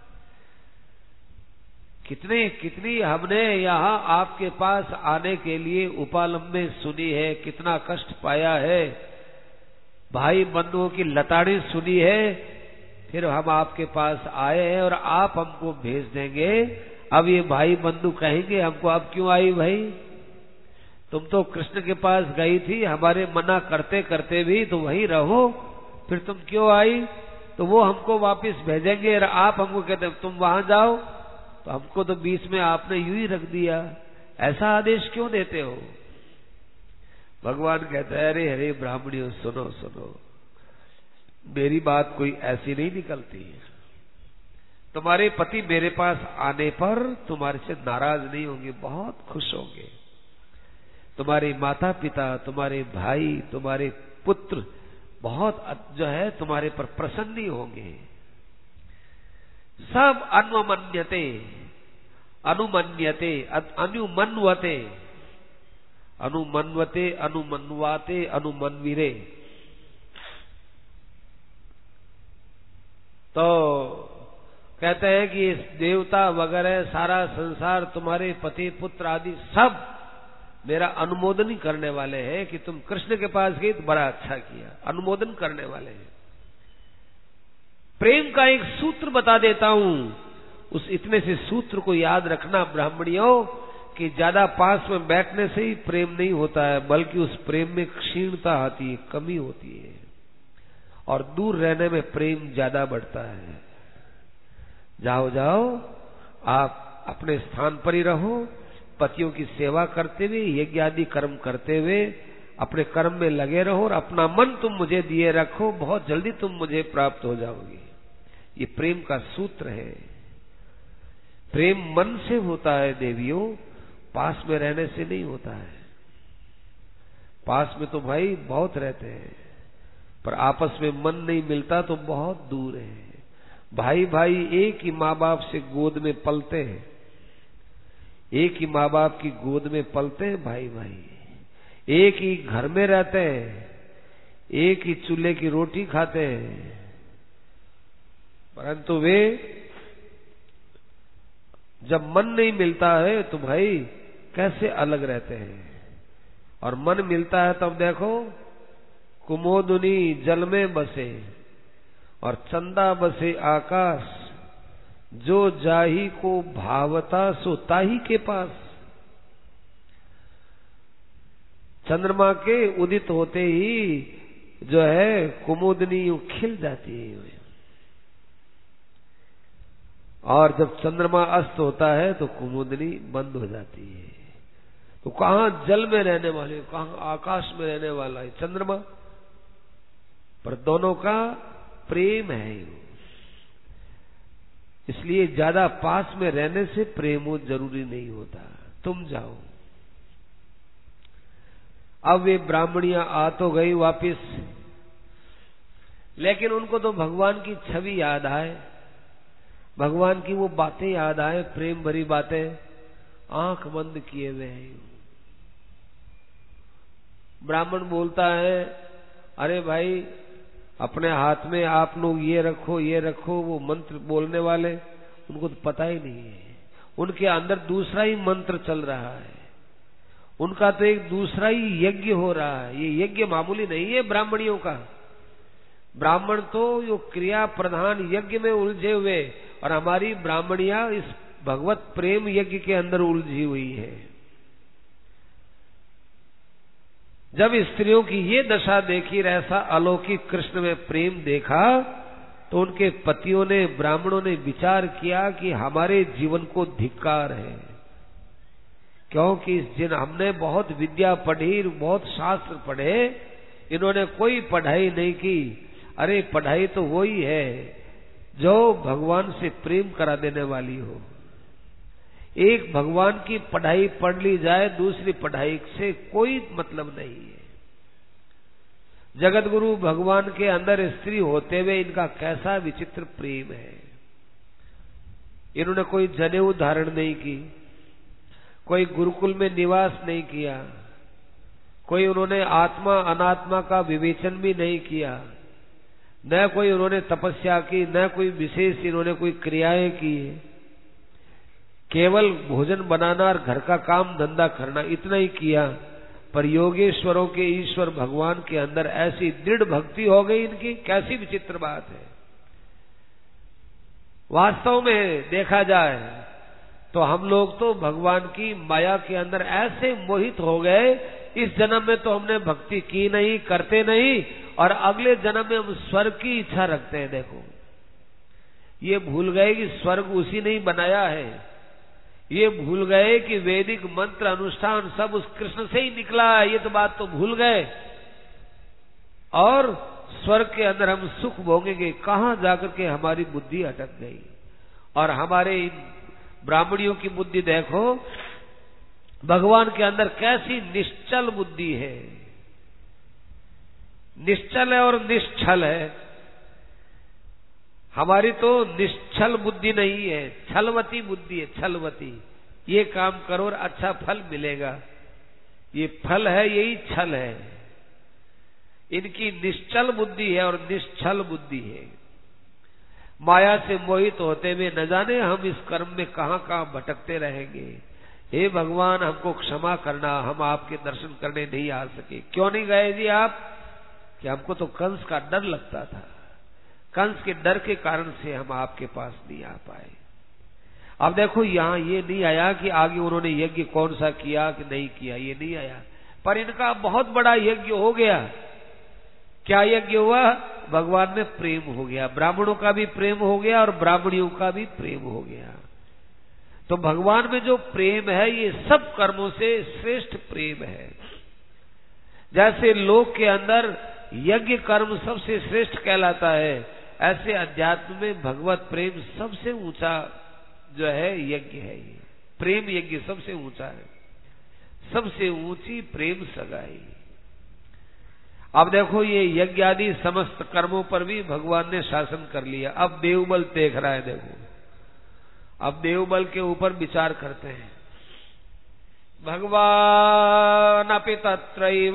कितनी हमने यहाँ आपके पास आने के लिए उपालंबे सुनी है, कितना कष्ट पाया है, भाई बंधुओं की लताड़ें सुनी है, फिर हम आपके पास आए हैं और आप हमको भेज देंगे। अब ये भाई बंधु कहेंगे हमको अब क्यों आई भाई, तुम तो कृष्ण के पास गई थी, हमारे मना करते करते भी तो वहीं रहो, फिर तुम क्यों आई, तो वो हमको वापस भेजेंगे और आप हमको कहते तुम वहां जाओ, तो हमको तो बीच में आपने यूं ही रख दिया, ऐसा आदेश क्यों देते हो। भगवान कहते हैं अरे हरे ब्राह्मणियों सुनो सुनो, मेरी बात कोई ऐसी नहीं निकलती है, तुम्हारे पति मेरे पास आने पर तुम्हारे से नाराज नहीं होंगे, बहुत खुश होंगे, तुम्हारे माता पिता, तुम्हारे भाई, तुम्हारे पुत्र बहुत जो है तुम्हारे पर प्रसन्न होंगे। सब अनुमन्यते अनुमन्यते अनुमन्वते अनुमन्वते अनुमन्वाते अनुमन्विरे। तो कहते हैं कि देवता वगैरह सारा संसार, तुम्हारे पति पुत्र आदि सब मेरा अनुमोदन ही करने वाले हैं कि तुम कृष्ण के पास गई तो बड़ा अच्छा किया, अनुमोदन करने वाले हैं। प्रेम का एक सूत्र बता देता हूं, उस इतने से सूत्र को याद रखना ब्राह्मणियों, कि ज्यादा पास में बैठने से ही प्रेम नहीं होता है, बल्कि उस प्रेम में क्षीणता आती है, कमी होती है, और दूर रहने में प्रेम ज्यादा बढ़ता है। जाओ जाओ, आप अपने स्थान पर ही रहो, पतियों की सेवा करते हुए, यज्ञ आदि कर्म करते हुए अपने कर्म में लगे रहो और अपना मन तुम मुझे दिए रखो, बहुत जल्दी तुम मुझे प्राप्त हो जाओगे। ये प्रेम का सूत्र है। प्रेम मन से होता है देवियों, पास में रहने से नहीं होता है। पास में तो भाई बहुत रहते हैं, पर आपस में मन नहीं मिलता तो बहुत दूर है। भाई भाई एक ही माँ बाप से गोद में पलते हैं, एक ही माँ बाप की गोद में पलते हैं भाई भाई, एक ही घर में रहते हैं, एक ही चूल्हे की रोटी खाते हैं, परंतु वे जब मन नहीं मिलता है तो भाई कैसे अलग रहते हैं, और मन मिलता है तब देखो, कुमोदुनी जल में बसे और चंदा बसे आकाश, जो जाही को भावता सो ताही के पास। चंद्रमा के उदित होते ही जो है कुमुदनी खिल जाती है, और जब चंद्रमा अस्त होता है तो कुमुदनी बंद हो जाती है। तो कहां जल में रहने वाले, कहां आकाश में रहने वाला है चंद्रमा, पर दोनों का प्रेम है। इसलिए ज्यादा पास में रहने से प्रेम हो जरूरी नहीं होता। तुम जाओ। अब वे ब्राह्मणियां आ तो गई वापिस, लेकिन उनको तो भगवान की छवि याद आए, भगवान की वो बातें याद आए, प्रेम भरी बातें, आंख बंद किए हुए हैं। ब्राह्मण बोलता है, अरे भाई अपने हाथ में आप लोग ये रखो, वो मंत्र बोलने वाले उनको तो पता ही नहीं है। उनके अंदर दूसरा ही मंत्र चल रहा है, उनका तो एक दूसरा ही यज्ञ हो रहा है। ये यज्ञ मामूली नहीं है ब्राह्मणियों का। ब्राह्मण तो जो क्रिया प्रधान यज्ञ में उलझे हुए, और हमारी ब्राह्मणियां इस भगवत प्रेम यज्ञ के अंदर उलझी हुई है। जब स्त्रियों की ये दशा देखी, ऐसा अलौकिक कृष्ण में प्रेम देखा, तो उनके पतियों ने, ब्राह्मणों ने विचार किया कि हमारे जीवन को धिक्कार है, क्योंकि जिन हमने बहुत विद्या पढ़ी, बहुत शास्त्र पढ़े, इन्होंने कोई पढ़ाई नहीं की। अरे पढ़ाई तो वही है जो भगवान से प्रेम करा देने वाली हो। एक भगवान की पढ़ाई पढ़ ली जाए, दूसरी पढ़ाई से कोई मतलब नहीं है। जगत गुरु भगवान के अंदर स्त्री होते हुए इनका कैसा विचित्र प्रेम है। इन्होंने कोई जनेऊ धारण नहीं की, कोई गुरुकुल में निवास नहीं किया, कोई उन्होंने आत्मा अनात्मा का विवेचन भी नहीं किया, न कोई उन्होंने तपस्या की, न कोई विशेष इन्होंने कोई क्रियाएं की। केवल भोजन बनाना और घर का काम धंधा करना, इतना ही किया। पर योगेश्वरों के ईश्वर भगवान के अंदर ऐसी दृढ़ भक्ति हो गई इनकी, कैसी विचित्र बात है। वास्तव में देखा जाए तो हम लोग तो भगवान की माया के अंदर ऐसे मोहित हो गए, इस जन्म में तो हमने भक्ति की नहीं, करते नहीं, और अगले जन्म में हम स्वर्ग की इच्छा रखते हैं। देखो, ये भूल गए कि स्वर्ग उसी ने ही बनाया है। ये भूल गए कि वैदिक मंत्र अनुष्ठान सब उस कृष्ण से ही निकला है, ये तो बात तो भूल गए। और स्वर्ग के अंदर हम सुख भोगेंगे, कहां जाकर के हमारी बुद्धि अटक गई। और हमारे ब्राह्मणियों की बुद्धि देखो, भगवान के अंदर कैसी निश्चल बुद्धि है। निश्चल है और निश्चल है। हमारी तो निश्चल बुद्धि नहीं है, छलवती बुद्धि है, छलवती। ये काम करो और अच्छा फल मिलेगा, ये फल है, यही छल है। इनकी निश्चल बुद्धि है और निश्चल बुद्धि है। माया से मोहित होते हुए न जाने हम इस कर्म में कहां कहां भटकते रहेंगे। हे भगवान, हमको क्षमा करना, हम आपके दर्शन करने नहीं आ सके। क्यों नहीं गए जी आप? कि हमको तो कंस का डर लगता था, कंस के डर के कारण से हम आपके पास नहीं आ पाए। अब देखो, यहां ये नहीं आया कि आगे उन्होंने यज्ञ कौन सा किया कि नहीं किया, ये नहीं आया। पर इनका बहुत बड़ा यज्ञ हो गया। क्या यज्ञ हुआ? भगवान में प्रेम हो गया, ब्राह्मणों का भी प्रेम हो गया और ब्राह्मणियों का भी प्रेम हो गया। तो भगवान में जो प्रेम है, ये सब कर्मों से श्रेष्ठ प्रेम है। जैसे लोक के अंदर यज्ञ कर्म सबसे श्रेष्ठ कहलाता है, ऐसे अध्यात्म में भगवत प्रेम सबसे ऊंचा जो है यज्ञ है। ये प्रेम यज्ञ सबसे ऊंचा है, सबसे ऊंची प्रेम सगाई। अब देखो, ये यज्ञ आदि समस्त कर्मों पर भी भगवान ने शासन कर लिया। अब देवबल देख रहा है। देखो, अब देवबल के ऊपर विचार करते हैं। भगवान अपि तत्रैव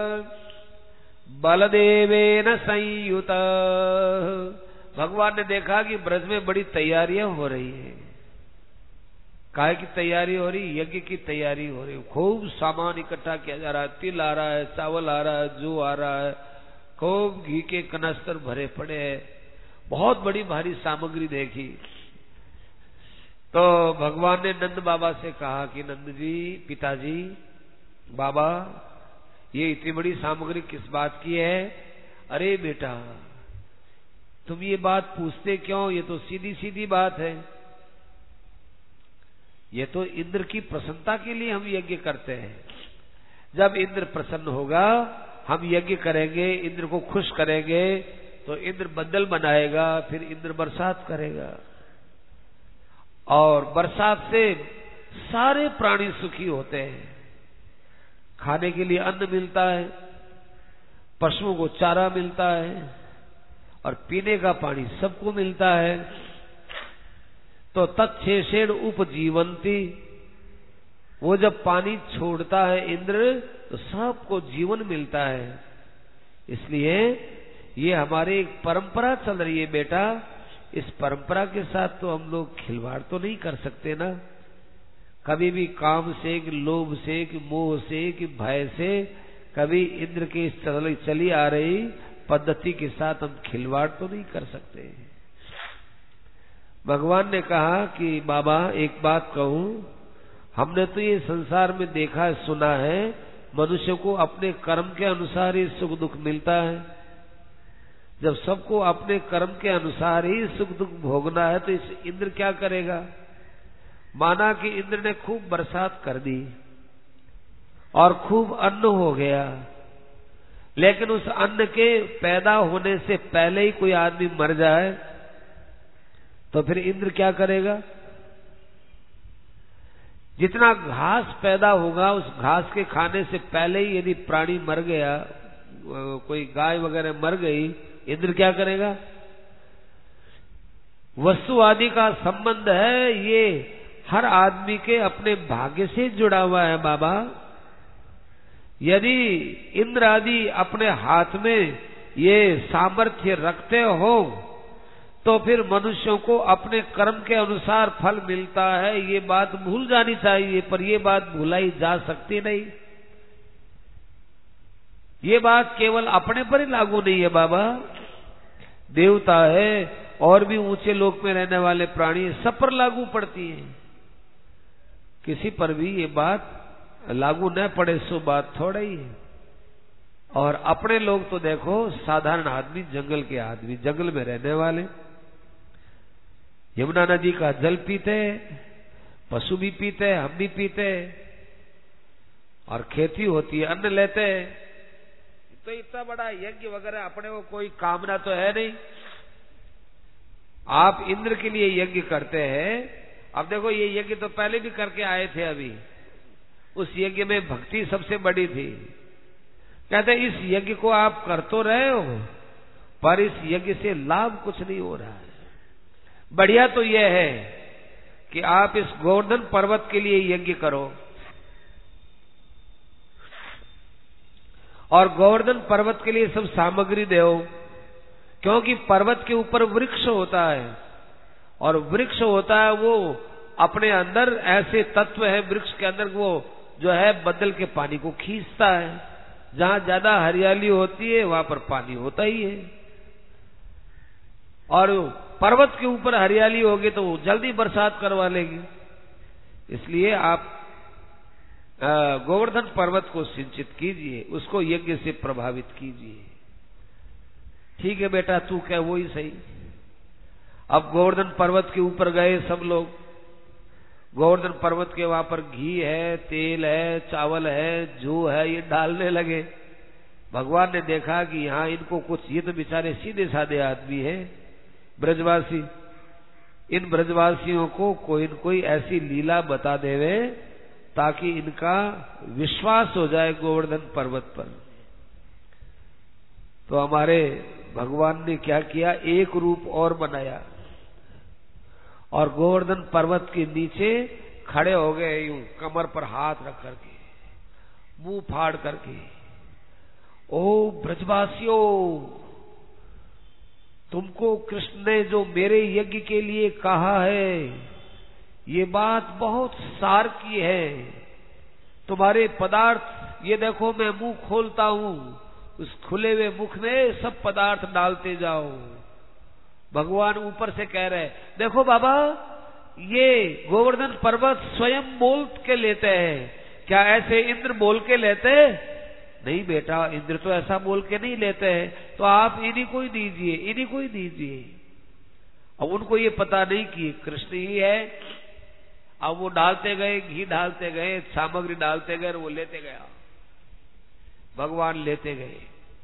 बलदेवेन संयुत। भगवान ने देखा कि ब्रज में बड़ी तैयारियां हो रही है। काहे की तैयारी हो रही? यज्ञ की तैयारी हो रही। खूब सामान इकट्ठा किया जा रहा है, तिल आ रहा है, चावल आ रहा है, जौ आ रहा है, खूब घी के कनस्तर भरे पड़े हैं। बहुत बड़ी भारी सामग्री देखी। तो भगवान ने नंद बाबा से कहा कि नंद जी, पिताजी, बाबा, ये इतनी बड़ी सामग्री किस बात की है? अरे बेटा, तुम ये बात पूछते क्यों? ये तो सीधी सीधी बात है। ये तो इंद्र की प्रसन्नता के लिए हम यज्ञ करते हैं। जब इंद्र प्रसन्न होगा, हम यज्ञ करेंगे, इंद्र को खुश करेंगे, तो इंद्र बदल बनाएगा, फिर इंद्र बरसात करेगा। और बरसात से सारे प्राणी सुखी होते हैं। खाने के लिए अन्न मिलता है, पशुओं को चारा मिलता है, और पीने का पानी सबको मिलता है। तो तत्शेषेण उपजीवंती, वो जब पानी छोड़ता है इंद्र, तो सबको जीवन मिलता है। इसलिए ये हमारी एक परंपरा चल रही है बेटा, इस परंपरा के साथ तो हम लोग खिलवाड़ तो नहीं कर सकते ना। कभी भी काम से कि लोभ से कि मोह से कि भय से कभी इंद्र की चली आ रही पद्धति के साथ हम खिलवाड़ तो नहीं कर सकते। भगवान ने कहा कि बाबा एक बात कहूं, हमने तो ये संसार में देखा सुना है मनुष्य को अपने कर्म के अनुसार ही सुख दुख मिलता है। जब सबको अपने कर्म के अनुसार ही सुख दुख भोगना है तो इस इंद्र क्या करेगा। माना कि इंद्र ने खूब बरसात कर दी और खूब अन्न हो गया, लेकिन उस अन्न के पैदा होने से पहले ही कोई आदमी मर जाए तो फिर इंद्र क्या करेगा। जितना घास पैदा होगा उस घास के खाने से पहले ही यदि प्राणी मर गया, कोई गाय वगैरह मर गई, इंद्र क्या करेगा। वस्तु आदि का संबंध है ये हर आदमी के अपने भाग्य से जुड़ा हुआ है बाबा। यदि इंद्र आदि अपने हाथ में ये सामर्थ्य रखते हो तो फिर मनुष्यों को अपने कर्म के अनुसार फल मिलता है, ये बात भूल जानी चाहिए। पर ये बात भुलाई जा सकती नहीं। ये बात केवल अपने पर ही लागू नहीं है बाबा, देवता है और भी ऊंचे लोक में रहने वाले प्राणी सब पर लागू पड़ती है। किसी पर भी ये बात लागू न पड़े सो बात थोड़ा ही है। और अपने लोग तो देखो साधारण आदमी, जंगल के आदमी, जंगल में रहने वाले, यमुना नदी का जल पीते, पशु भी पीते, हम भी पीते, और खेती होती है, अन्न लेते। तो इतना बड़ा यज्ञ वगैरह अपने को कोई कामना तो है नहीं। आप इंद्र के लिए यज्ञ करते हैं। अब देखो ये यज्ञ तो पहले भी करके आए थे, अभी उस यज्ञ में भक्ति सबसे बड़ी थी। कहते इस यज्ञ को आप कर तो रहे हो पर इस यज्ञ से लाभ कुछ नहीं हो रहा है। बढ़िया तो यह है कि आप इस गोवर्धन पर्वत के लिए यज्ञ करो और गोवर्धन पर्वत के लिए सब सामग्री दो, क्योंकि पर्वत के ऊपर वृक्ष होता है और वृक्ष होता है वो अपने अंदर ऐसे तत्व है वृक्ष के अंदर, वो जो है बदल के पानी को खींचता है। जहां ज्यादा हरियाली होती है वहां पर पानी होता ही है, और पर्वत के ऊपर हरियाली होगी तो जल्दी बरसात करवा लेगी। इसलिए आप गोवर्धन पर्वत को सिंचित कीजिए, उसको यज्ञ से प्रभावित कीजिए। ठीक है बेटा, तू क्या वो ही सही। अब गोवर्धन पर्वत के ऊपर गए सब लोग। गोवर्धन पर्वत के वहां पर घी है, तेल है, चावल है, जौ है, ये डालने लगे। भगवान ने देखा कि यहाँ इनको कुछ, ये तो बेचारे सीधे साधे आदमी है ब्रजवासी, इन ब्रजवासियों को कोई न कोई ऐसी लीला बता देवे ताकि इनका विश्वास हो जाए गोवर्धन पर्वत पर। तो हमारे भगवान ने क्या किया, एक रूप और बनाया और गोवर्धन पर्वत के नीचे खड़े हो गए, यूं कमर पर हाथ रख करके, मुंह फाड़ करके, ओ ब्रजवासियों, तुमको कृष्ण ने जो मेरे यज्ञ के लिए कहा है ये बात बहुत सार की है। तुम्हारे पदार्थ ये देखो, मैं मुंह खोलता हूं, उस खुले हुए मुख में सब पदार्थ डालते जाओ। भगवान ऊपर से कह रहे, देखो बाबा ये गोवर्धन पर्वत स्वयं बोल के लेते हैं, क्या ऐसे इंद्र बोल के लेते? नहीं बेटा, इंद्र तो ऐसा बोल के नहीं लेते हैं, तो आप इन्हीं को ही दीजिए, इन्हीं को ही दीजिए। अब उनको ये पता नहीं कि कृष्ण ही है। अब वो डालते गए, घी डालते गए, सामग्री डालते गए, वो लेते गया, भगवान लेते गए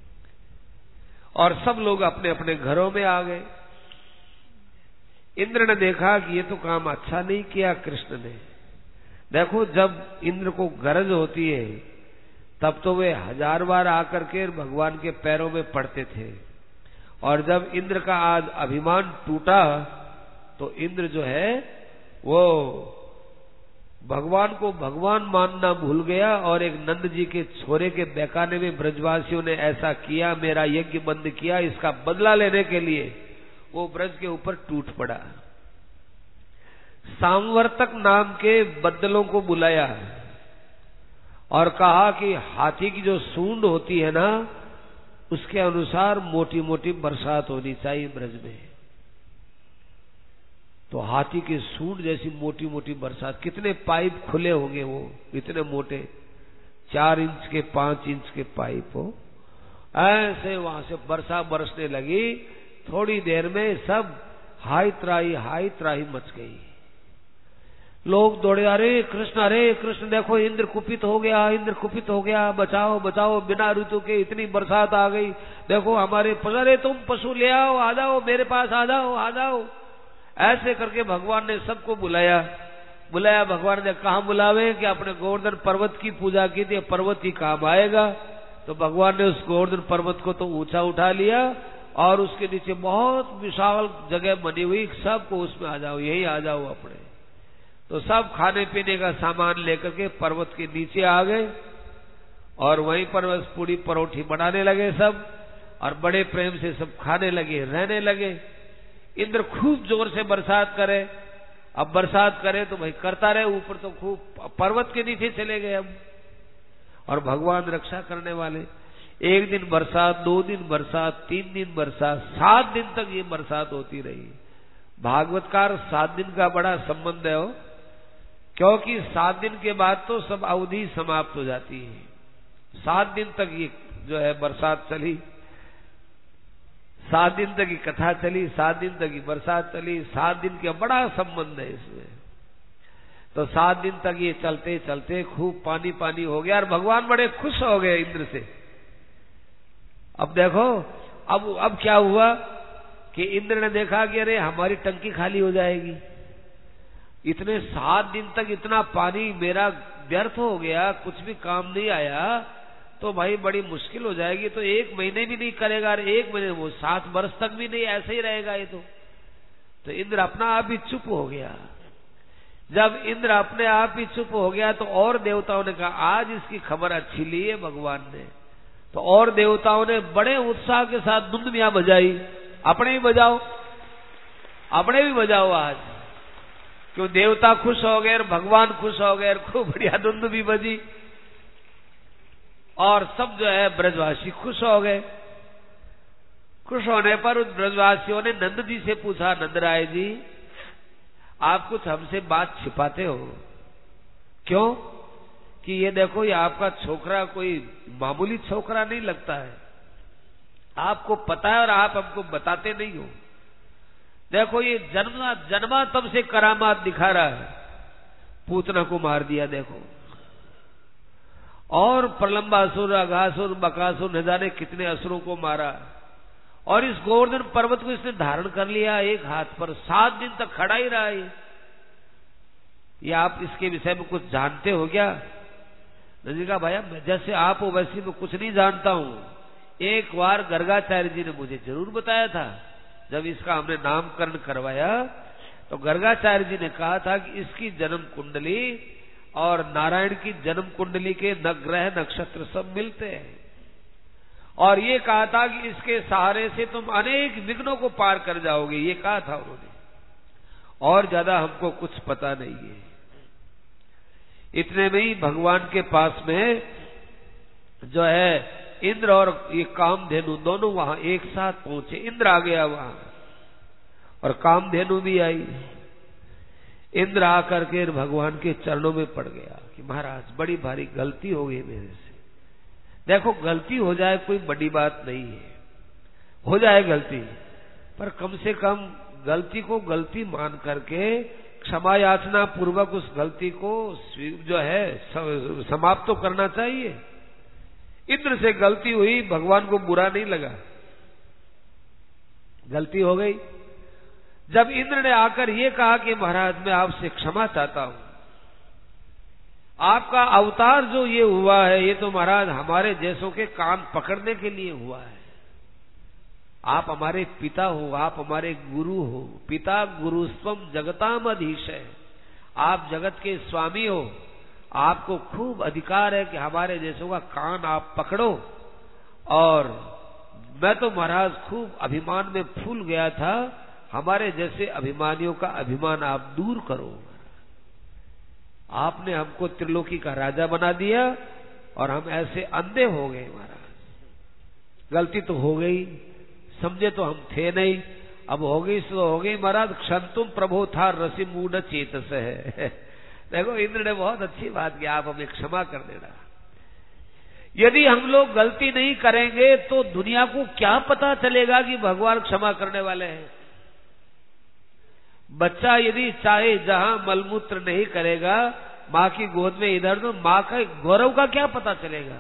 और सब लोग अपने अपने घरों में आ गए। इंद्र ने देखा कि ये तो काम अच्छा नहीं किया कृष्ण ने। देखो जब इंद्र को गरज होती है तब तो वे 1000 बार आकर के भगवान के पैरों में पड़ते थे, और जब इंद्र का आज अभिमान टूटा तो इंद्र जो है वो भगवान को भगवान मानना भूल गया और एक नंद जी के छोरे के बहकाने में ब्रजवासियों ने ऐसा किया, मेरा यज्ञ बंद किया, इसका बदला लेने के लिए वो ब्रज के ऊपर टूट पड़ा। सांवर्तक नाम के बदलों को बुलाया और कहा कि हाथी की जो सूंड होती है ना, उसके अनुसार मोटी मोटी बरसात होनी चाहिए ब्रज में। तो हाथी के सूंड जैसी मोटी मोटी बरसात, कितने पाइप खुले होंगे वो, इतने मोटे 4 इंच के 5 इंच के पाइप हो, ऐसे वहां से बरसा बरसने लगी। थोड़ी देर में सब हाय त्राही मच गई। लोग दौड़े, अरे कृष्ण देखो इंद्र कुपित हो गया, इंद्र कुपित हो गया, बचाओ बचाओ, बिना ऋतु के इतनी बरसात आ गई, देखो हमारे अरे तुम पशु ले आओ, आ जाओ मेरे पास, आ जाओ। ऐसे करके भगवान ने सबको बुलाया। भगवान ने कहा बुलावे कि अपने गोवर्धन पर्वत की पूजा की थी, पर्वत ही काम आएगा। तो भगवान ने उस गोवर्धन पर्वत को तो ऊंचा उठा लिया और उसके नीचे बहुत विशाल जगह बनी हुई, सबको उसमें आ जाओ, यही आ जाओ अपने। तो सब खाने पीने का सामान लेकर के पर्वत के नीचे आ गए और वहीं पर बस पूरी परोठी बनाने लगे सब, और बड़े प्रेम से सब खाने लगे, रहने लगे। इंद्र खूब जोर से बरसात करे, अब बरसात करे तो भाई करता रहे, ऊपर तो खूब पर्वत के नीचे चले गए अब। और भगवान रक्षा करने वाले, 1 दिन बरसात, 2 दिन बरसात, 3 दिन बरसात, 7 दिन तक ये बरसात होती रही। भागवतकार 7 दिन का बड़ा संबंध है, क्योंकि 7 दिन के बाद तो सब अवधि समाप्त हो जाती है। 7 दिन तक ये जो है बरसात चली, 7 दिन तक की कथा चली, 7 दिन तक की बरसात चली, 7 दिन का बड़ा संबंध है इसमें। तो 7 दिन तक ये चलते चलते खूब पानी हो गया और भगवान बड़े खुश हो गए इंद्र से। अब देखो, अब क्या हुआ कि इंद्र ने देखा कि अरे हमारी टंकी खाली हो जाएगी, इतने 7 दिन तक इतना पानी मेरा व्यर्थ हो गया, कुछ भी काम नहीं आया, तो भाई बड़ी मुश्किल हो जाएगी। तो 1 महीने भी नहीं करेगा, 1 महीने वो 7 वर्ष तक भी नहीं, ऐसे ही रहेगा ये तो इंद्र अपना आप ही चुप हो गया। जब इंद्र अपने आप ही चुप हो गया तो और देवताओं ने कहा आज इसकी खबर अच्छी ली है भगवान ने। तो और देवताओं ने बड़े उत्साह के साथ धुंधमियां बजाई, अपने भी बजाओ आज, क्यों देवता खुश हो गए, भगवान खुश हो गए, खूब बढ़िया धुंध भी बजी और सब जो है ब्रजवासी खुश हो गए। खुश होने पर उस ब्रजवासियों ने नंद जी से पूछा, नंदराय जी आप कुछ हमसे बात छिपाते हो क्यों? कि ये देखो, ये आपका छोकरा कोई मामूली छोकरा नहीं लगता है, आपको पता है और आप हमको बताते नहीं हो। देखो ये जन्मा तब से करामात दिखा रहा है, पूतना को मार दिया देखो, और प्रलंबासुर, अघासुर, बकासुर, न जाने कितने असुरों को मारा, और इस गोवर्धन पर्वत को इसने धारण कर लिया एक हाथ पर, 7 दिन तक खड़ा ही रहा है। ये आप इसके विषय में कुछ जानते हो क्या? नंदी का भैया जैसे आप हो वैसे मैं कुछ नहीं जानता हूं। एक बार गर्गाचार्य जी ने मुझे जरूर बताया था, जब इसका हमने नामकरण करवाया तो गर्गाचार्य जी ने कहा था कि इसकी जन्म कुंडली और नारायण की जन्म कुंडली के ग्रह नक्षत्र सब मिलते हैं, और ये कहा था कि इसके सहारे से तुम अनेक विघ्नों को पार कर जाओगे, ये कहा था उन्होंने, और ज्यादा हमको कुछ पता नहीं है। इतने में ही भगवान के पास में जो है इंद्र और ये कामधेनु दोनों वहां एक साथ पहुंचे। इंद्र आ गया वहां और कामधेनु भी आई। इंद्र आकर के भगवान के चरणों में पड़ गया कि महाराज बड़ी भारी गलती हो गई मेरे से। देखो गलती हो जाए कोई बड़ी बात नहीं है, हो जाए गलती, पर कम से कम गलती को गलती मान करके क्षमा याचना पूर्वक उस गलती को जो है समाप्त तो करना चाहिए। इंद्र से गलती हुई, भगवान को बुरा नहीं लगा, गलती हो गई। जब इंद्र ने आकर ये कहा कि महाराज मैं आपसे क्षमा चाहता हूं, आपका अवतार जो ये हुआ है ये तो महाराज हमारे जैसों के कान पकड़ने के लिए हुआ है। आप हमारे पिता हो, आप हमारे गुरु हो, पिता गुरु स्वम जगताम अधीश है, आप जगत के स्वामी हो, आपको खूब अधिकार है कि हमारे जैसों का कान आप पकड़ो। और मैं तो महाराज खूब अभिमान में फूल गया था, हमारे जैसे अभिमानियों का अभिमान आप दूर करो। आपने हमको त्रिलोकी का राजा बना दिया और हम ऐसे अंधे हो गए महाराज। गलती तो हो गई, समझे तो हम थे नहीं, अब हो गई सो हो गई महाराज। क्षंतुम प्रभो था रसि मूढ़ चेतस है। देखो इंद्र ने बहुत अच्छी बात की, आप हमें क्षमा कर देना। यदि हम लोग गलती नहीं करेंगे तो दुनिया को क्या पता चलेगा कि भगवान क्षमा करने वाले हैं। बच्चा यदि चाहे जहां मलमूत्र नहीं करेगा माँ की गोद में इधर, तो माँ का गौरव का क्या पता चलेगा।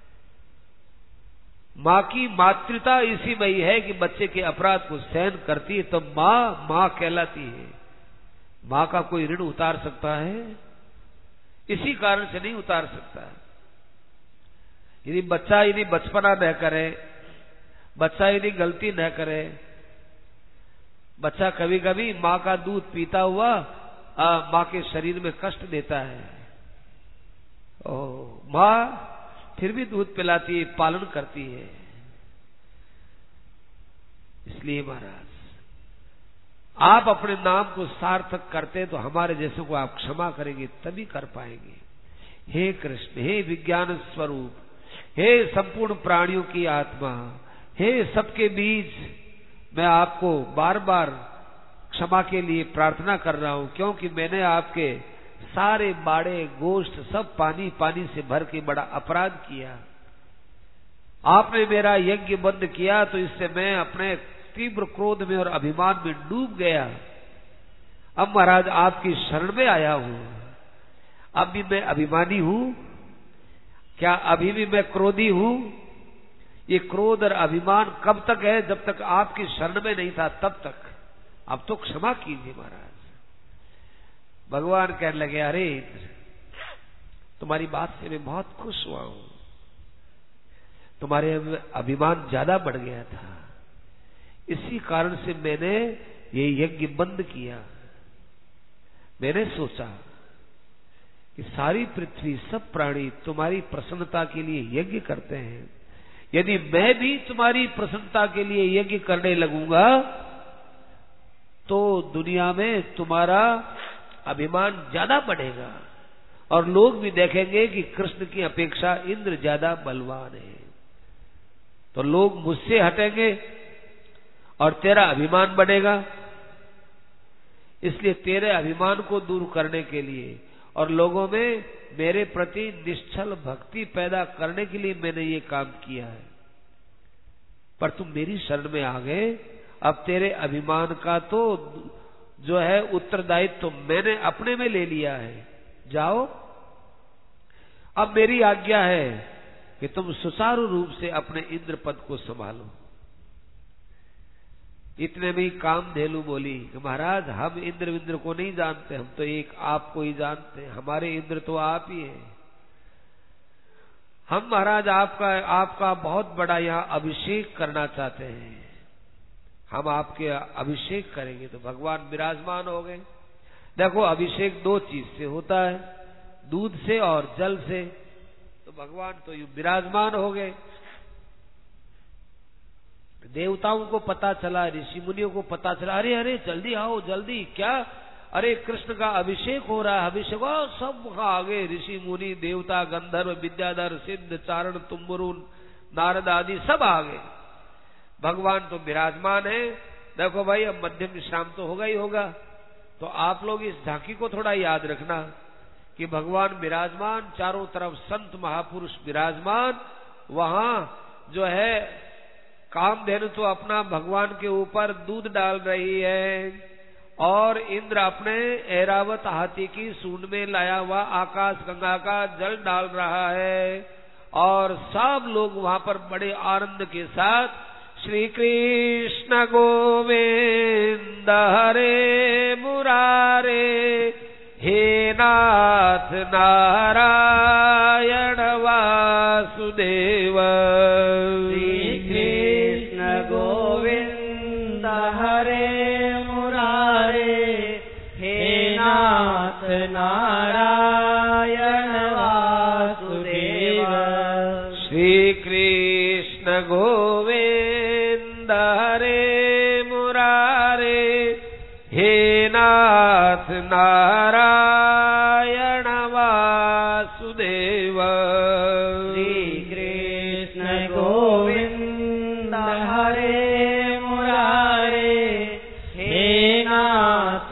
माँ की मातृता इसी में ही है कि बच्चे के अपराध को सहन करती है, तो माँ माँ कहलाती है। माँ का कोई ऋण उतार सकता है? इसी कारण से नहीं उतार सकता। यदि बच्चा यदि बचपना न करे, बच्चा यदि गलती न करे, बच्चा कभी कभी माँ का दूध पीता हुआ माँ के शरीर में कष्ट देता है, माँ फिर भी दूध पिलाती है, पालन करती है। इसलिए महाराज आप अपने नाम को सार्थक करते तो हमारे जैसे को आप क्षमा करेंगे, तभी कर पाएंगे। हे कृष्ण, हे विज्ञान स्वरूप, हे संपूर्ण प्राणियों की आत्मा, हे सबके बीज, मैं आपको बार बार क्षमा के लिए प्रार्थना कर रहा हूं, क्योंकि मैंने आपके सारे बाड़े गोश्त सब पानी पानी से भर के बड़ा अपराध किया। आपने मेरा यज्ञ बंद किया तो इससे मैं अपने तीव्र क्रोध में और अभिमान में डूब गया। अब महाराज आपकी शरण में आया हूं। अब भी मैं अभिमानी हूं क्या? अभी भी मैं क्रोधी हूं? ये क्रोध और अभिमान कब तक है? जब तक आपकी शरण में नहीं था तब तक। अब तो क्षमा कीजिए महाराज। भगवान कहने लगे, अरे तुम्हारी बात से मैं बहुत खुश हुआ हूं, तुम्हारे अभिमान ज्यादा बढ़ गया था, इसी कारण से मैंने ये यज्ञ बंद किया। मैंने सोचा कि सारी पृथ्वी सब प्राणी तुम्हारी प्रसन्नता के लिए यज्ञ करते हैं, यदि मैं भी तुम्हारी प्रसन्नता के लिए यज्ञ करने लगूंगा तो दुनिया में तुम्हारा अभिमान ज्यादा बढ़ेगा और लोग भी देखेंगे कि कृष्ण की अपेक्षा इंद्र ज्यादा बलवान है, तो लोग मुझसे हटेंगे और तेरा अभिमान बढ़ेगा। इसलिए तेरे अभिमान को दूर करने के लिए और लोगों में मेरे प्रति निश्चल भक्ति पैदा करने के लिए मैंने ये काम किया है। पर तुम मेरी शरण में आ गए, अब तेरे अभिमान का तो जो है उत्तरदायित्व तो मैंने अपने में ले लिया है। जाओ, अब मेरी आज्ञा है कि तुम सुचारू रूप से अपने इंद्र पद को संभालो। इतने में ही कामधेनु बोली कि महाराज हम इंद्र विंद्र को नहीं जानते, हम तो एक आपको ही जानते हैं, हमारे इंद्र तो आप ही हैं। हम महाराज आपका बहुत बड़ा यहाँ अभिषेक करना चाहते हैं, हम आपके अभिषेक करेंगे। तो भगवान विराजमान हो गए। देखो अभिषेक दो चीज से होता है, दूध से और जल से। तो भगवान तो विराजमान हो गए। देवताओं को पता चला, ऋषि मुनियों को पता चला, अरे अरे जल्दी आओ जल्दी, क्या? अरे कृष्ण का अभिषेक हो रहा है। अभिषेक सब वहां आ गए, ऋषि मुनि देवता गंधर्व विद्याधर सिद्ध चारण तुम्बुरु नारद आदि सब आ गए। भगवान तो विराजमान है। देखो भाई अब मध्यम विश्राम तो होगा ही होगा, तो आप लोग इस झांकी को थोड़ा याद रखना कि भगवान विराजमान, चारों तरफ संत महापुरुष विराजमान। वहां जो है कामधेनु तो अपना भगवान के ऊपर दूध डाल रही है और इंद्र अपने ऐरावत हाथी की सूंड में लाया हुआ आकाश गंगा का जल डाल रहा है और सब लोग वहां पर बड़े आनंद के साथ श्री कृष्ण गोविंद हरे मुरारे, हे नाथ नारायण वासुदेव। श्री कृष्ण गोविंद हरे मुरारे, हे नाथ वासुदेव। श्री कृष्ण गोविंद हरे मुरारे, हे नाथ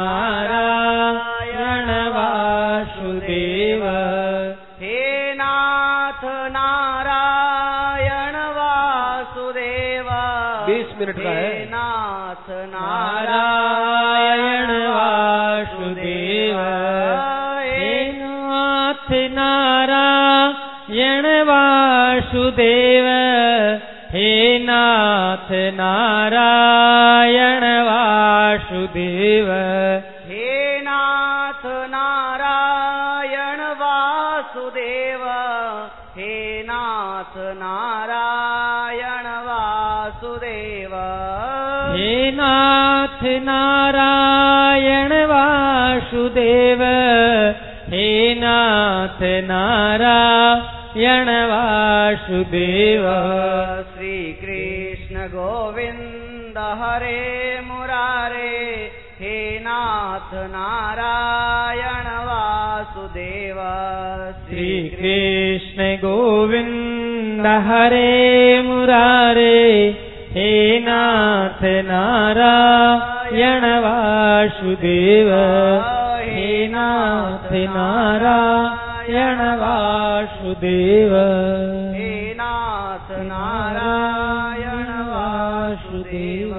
नारायण वासुदेव। हे नाथ नारायण वासुदेव। 20 मिनट का है। हे नाथ नारायण वासुदेव। हे नाथ नारायण वासुदेव। हे नाथ नारायण वासुदेव। हे नाथ नारायण वासुदेव। हे नाथ नारायण वासुदेव। हे नाथ नारायण वासुदेव। हे नाथ नारायण वासुदेव। श्री कृष्ण गोविंद हरे मुरारे, हे नाथ नारायण वासुदेव। श्री कृष्ण गोविंद हरे मुरारे, हे नाथ नारायण वासुदेव। हे नाथ नारायण वासुदेव। हे नाथ नारायण वासुदेव।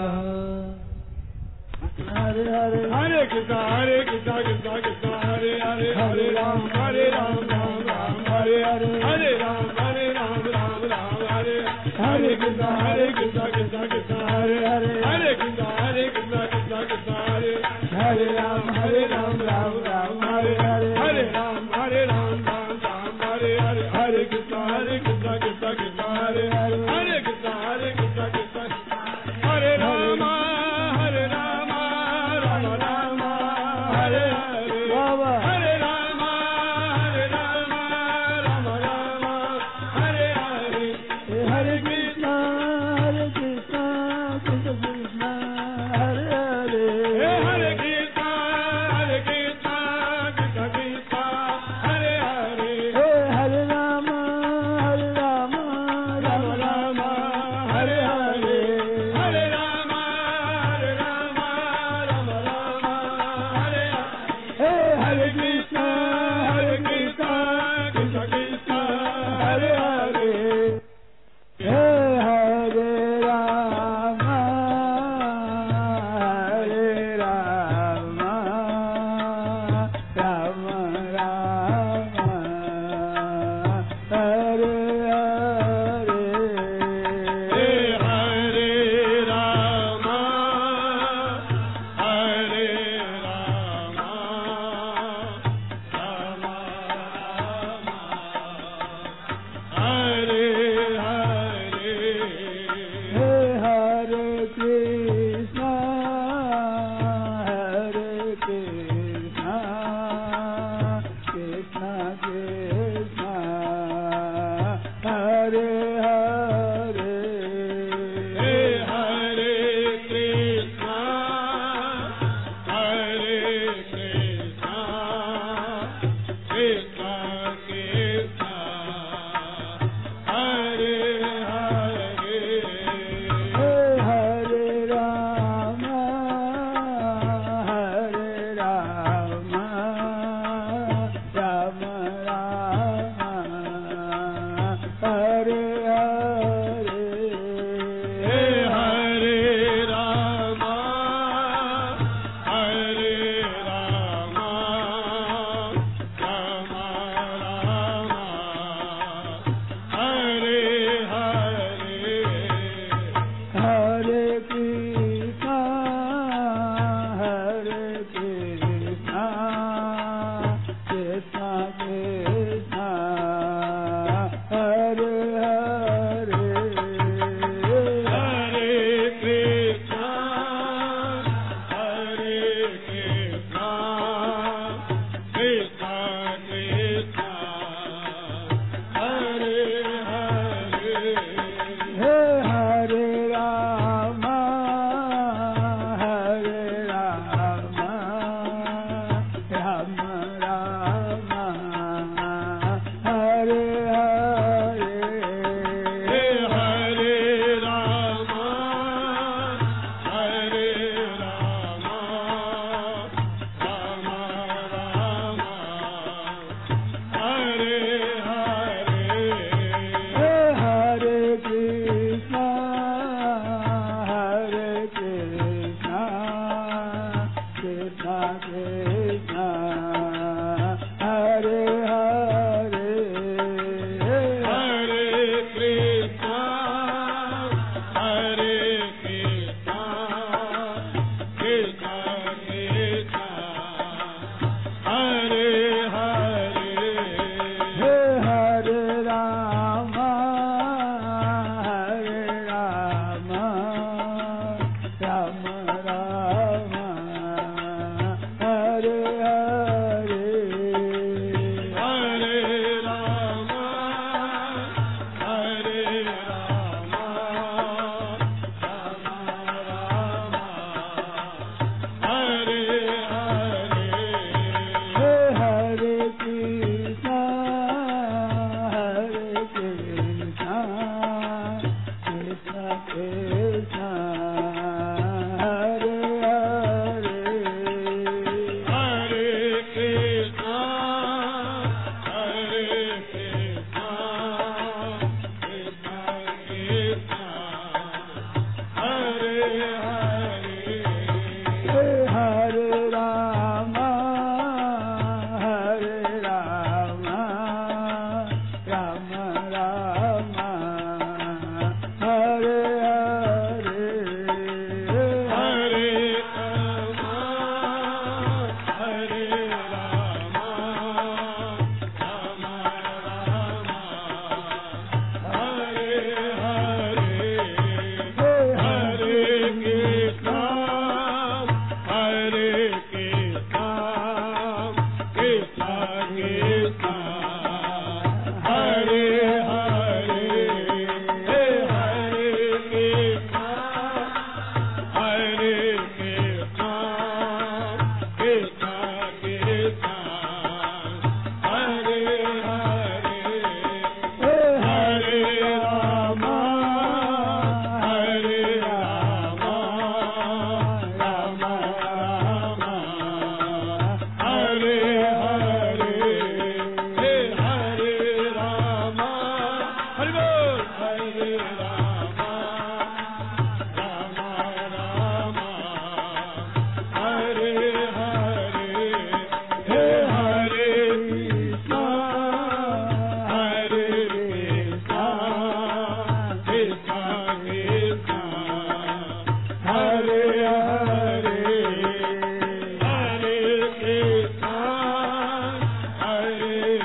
हरे हरे हरे कृष्णा कृष्णा कृष्णा हरे हरे, हरे राम राम राम हरे हरे, हरे राम राम हरे हरे कृष्णा कृष्णा कृष्णा हरे हरे, हरे कृष्णा कृष्णा कृष्णा हरे हरे राम राम हरे हरे, हरे राम राम हरे हरे, हरे कृष्णा कृष्णा कृष्णा हरे हरे, हरे कृष्णा कृष्णा हरे राम राम हरे हरे, हरे राम राम हरे हरे, हरे कृष्णा कृष्णा कृष्णा हरे हरे, हरे कृष्णा कृष्णा कृष्णा हरे हरे, हरे राम राम हरे हरे, हरे राम राम हरे हरे, हरे कृष्णा कृष्णा कृष्णा हरे हरे, हरे राम राम राम हरे हरे, हरे राम हरे हरे, हरे कृष्णा कृष्णा कृष्णा हरे हरे, हरे कृष्णा कृष्णा कृष्णा हरे हरे, हरे राम राम हरे हरे, हरे राम राम हरे हरे, हरे कृष्णा कृष्णा कृष्णा हरे हरे, हरे कृष्णा कृष्णा कृष्णा हरे हरे, हरे Ram Ram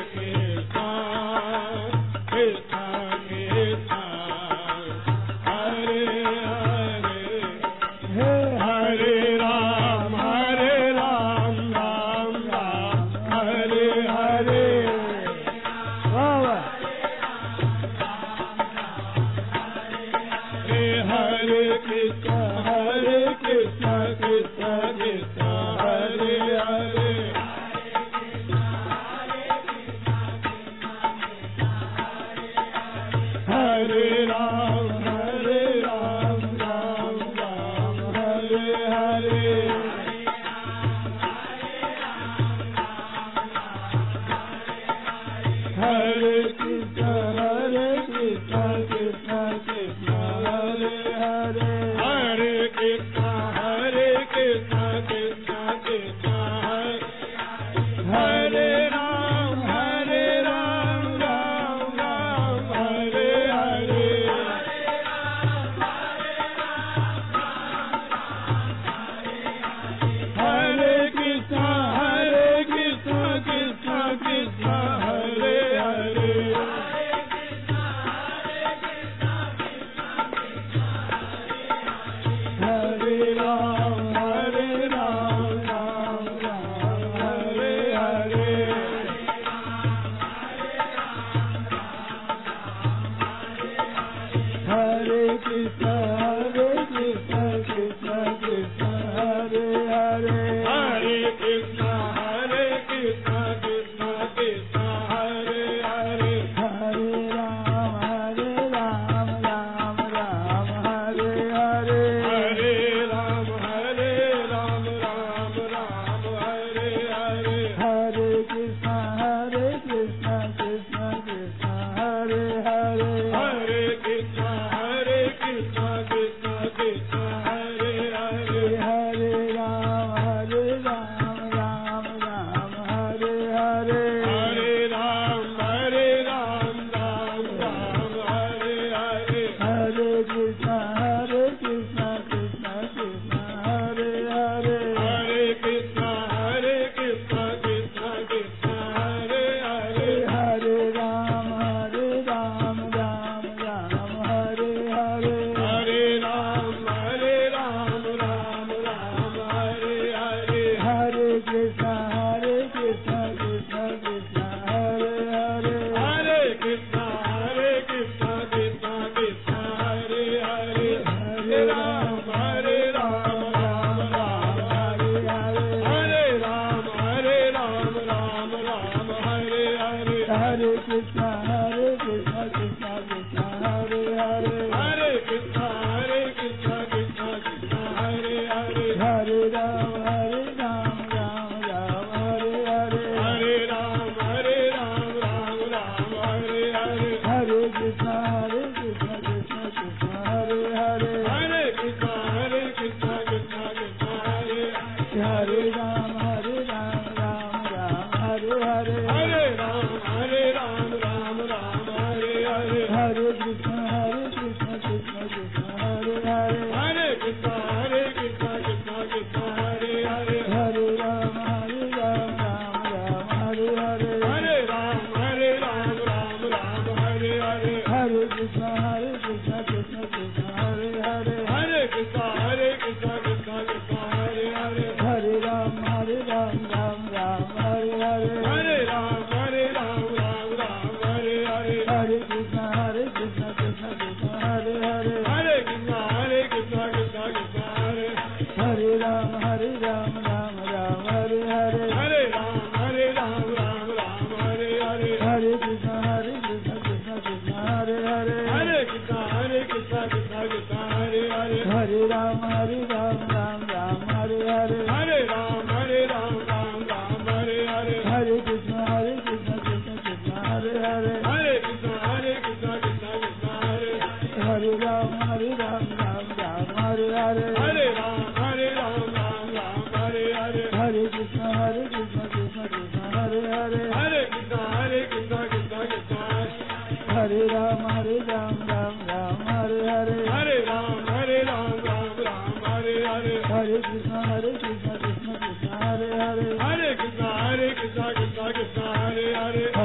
Hare Ram, Hare Ram, Ram Ram, Hare Hare. Hare Ram, Hare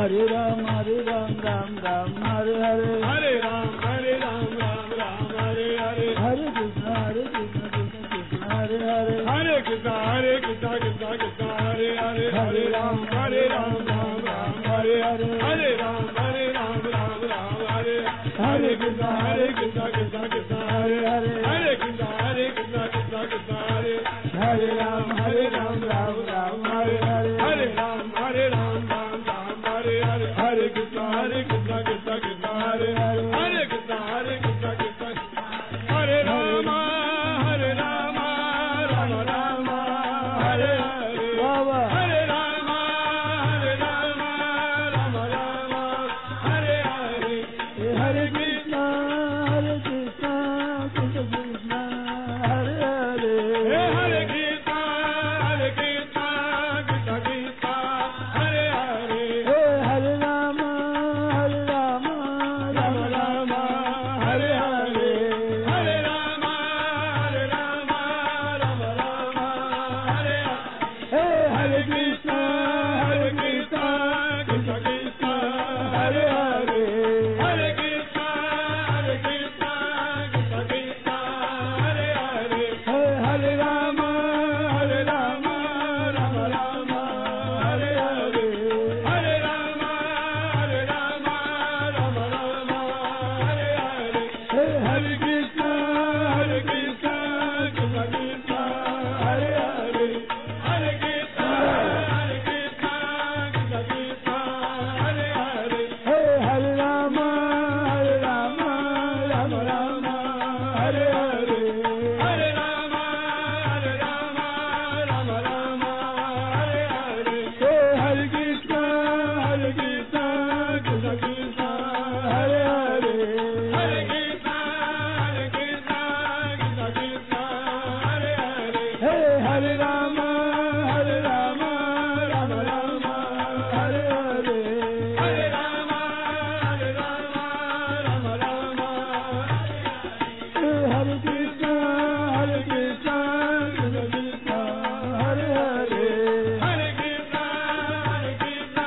Hare Ram Ram Ram Hare Hare Hare Ram Ram Ram Hare Hare Hare Krishna Krishna Krishna Hare Hare Hare Krishna Krishna Krishna Hare Hare Hare Ram Ram Ram Hare Hare Hare Ram Ram Hare Hare Krishna Krishna Krishna Hare Hare Hare Krishna Krishna Krishna Hare Hare Ram Ram Hare Hare Hare Ram Hare Krishna Krishna Krishna Hare Hare Hare Krishna Krishna Krishna Hare Rama Rama Rama Hare Hare Baba Hare Rama Rama Rama Hare Hare Hare Krishna Krishna Krishna Hare Hare Hare Krishna Krishna Krishna Hare Hare Hare Rama Rama Rama Hare Hare Hare Rama Rama Rama Hare Hare Hare Krishna Krishna Krishna Hare Hare Hare Krishna Krishna Krishna Hare Hare Hare Rama Rama Rama Hare Hare Hare Rama Rama Rama Hare Hare Hare Krishna Krishna Krishna Hare Hare Hare Krishna Krishna Krishna Hare Hare Hare Rama Rama Rama Hare Hare Hare Rama Rama Hare Hare Hare Krishna Krishna Krishna Hare Hare Hare Krishna Krishna Krishna Hare Hare Hare Rama Rama Rama Hare Hare Hare Rama Rama Hare Krishna Krishna Krishna Hare Hare Hare Krishna Krishna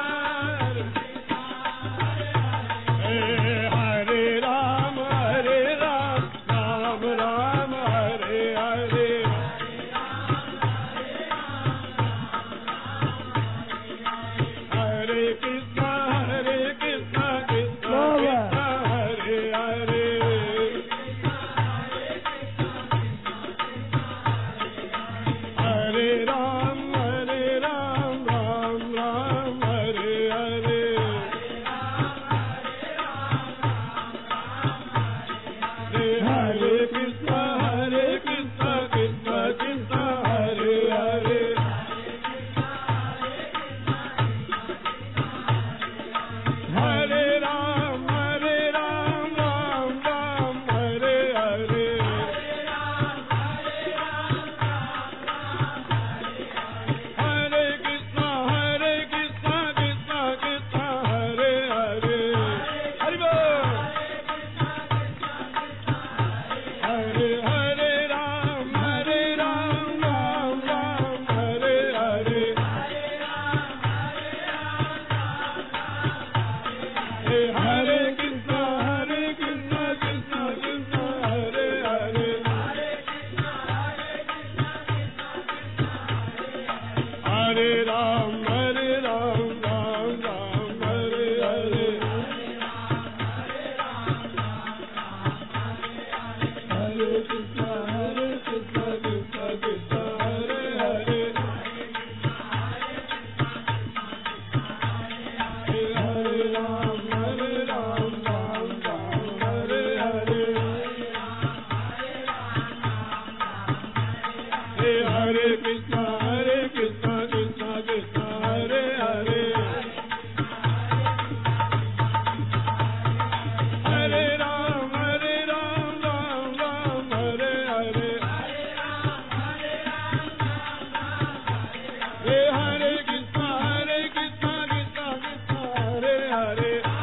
Hare Ram Ram Ram Hare Hare Hare Krishna Krishna Krishna Hare Hare Hare Ram Ram Ram Hare Hare Hare Krishna Krishna Krishna Hare Hare Hare Ram Ram Hare Hare Hare Krishna Krishna Krishna Hare Hare Hare Bol Hare Hare Ram Ram Hare Hare Hare Krishna Krishna Krishna Hare Hare Hare Ram Ram Hare Hare Hare Krishna Krishna Krishna Hare Hare Hare Ram Hare Hare Hare Krishna Krishna Krishna Hare Hare Hare Ram Ram Hare Hare Hare Krishna Krishna Krishna Hare Hare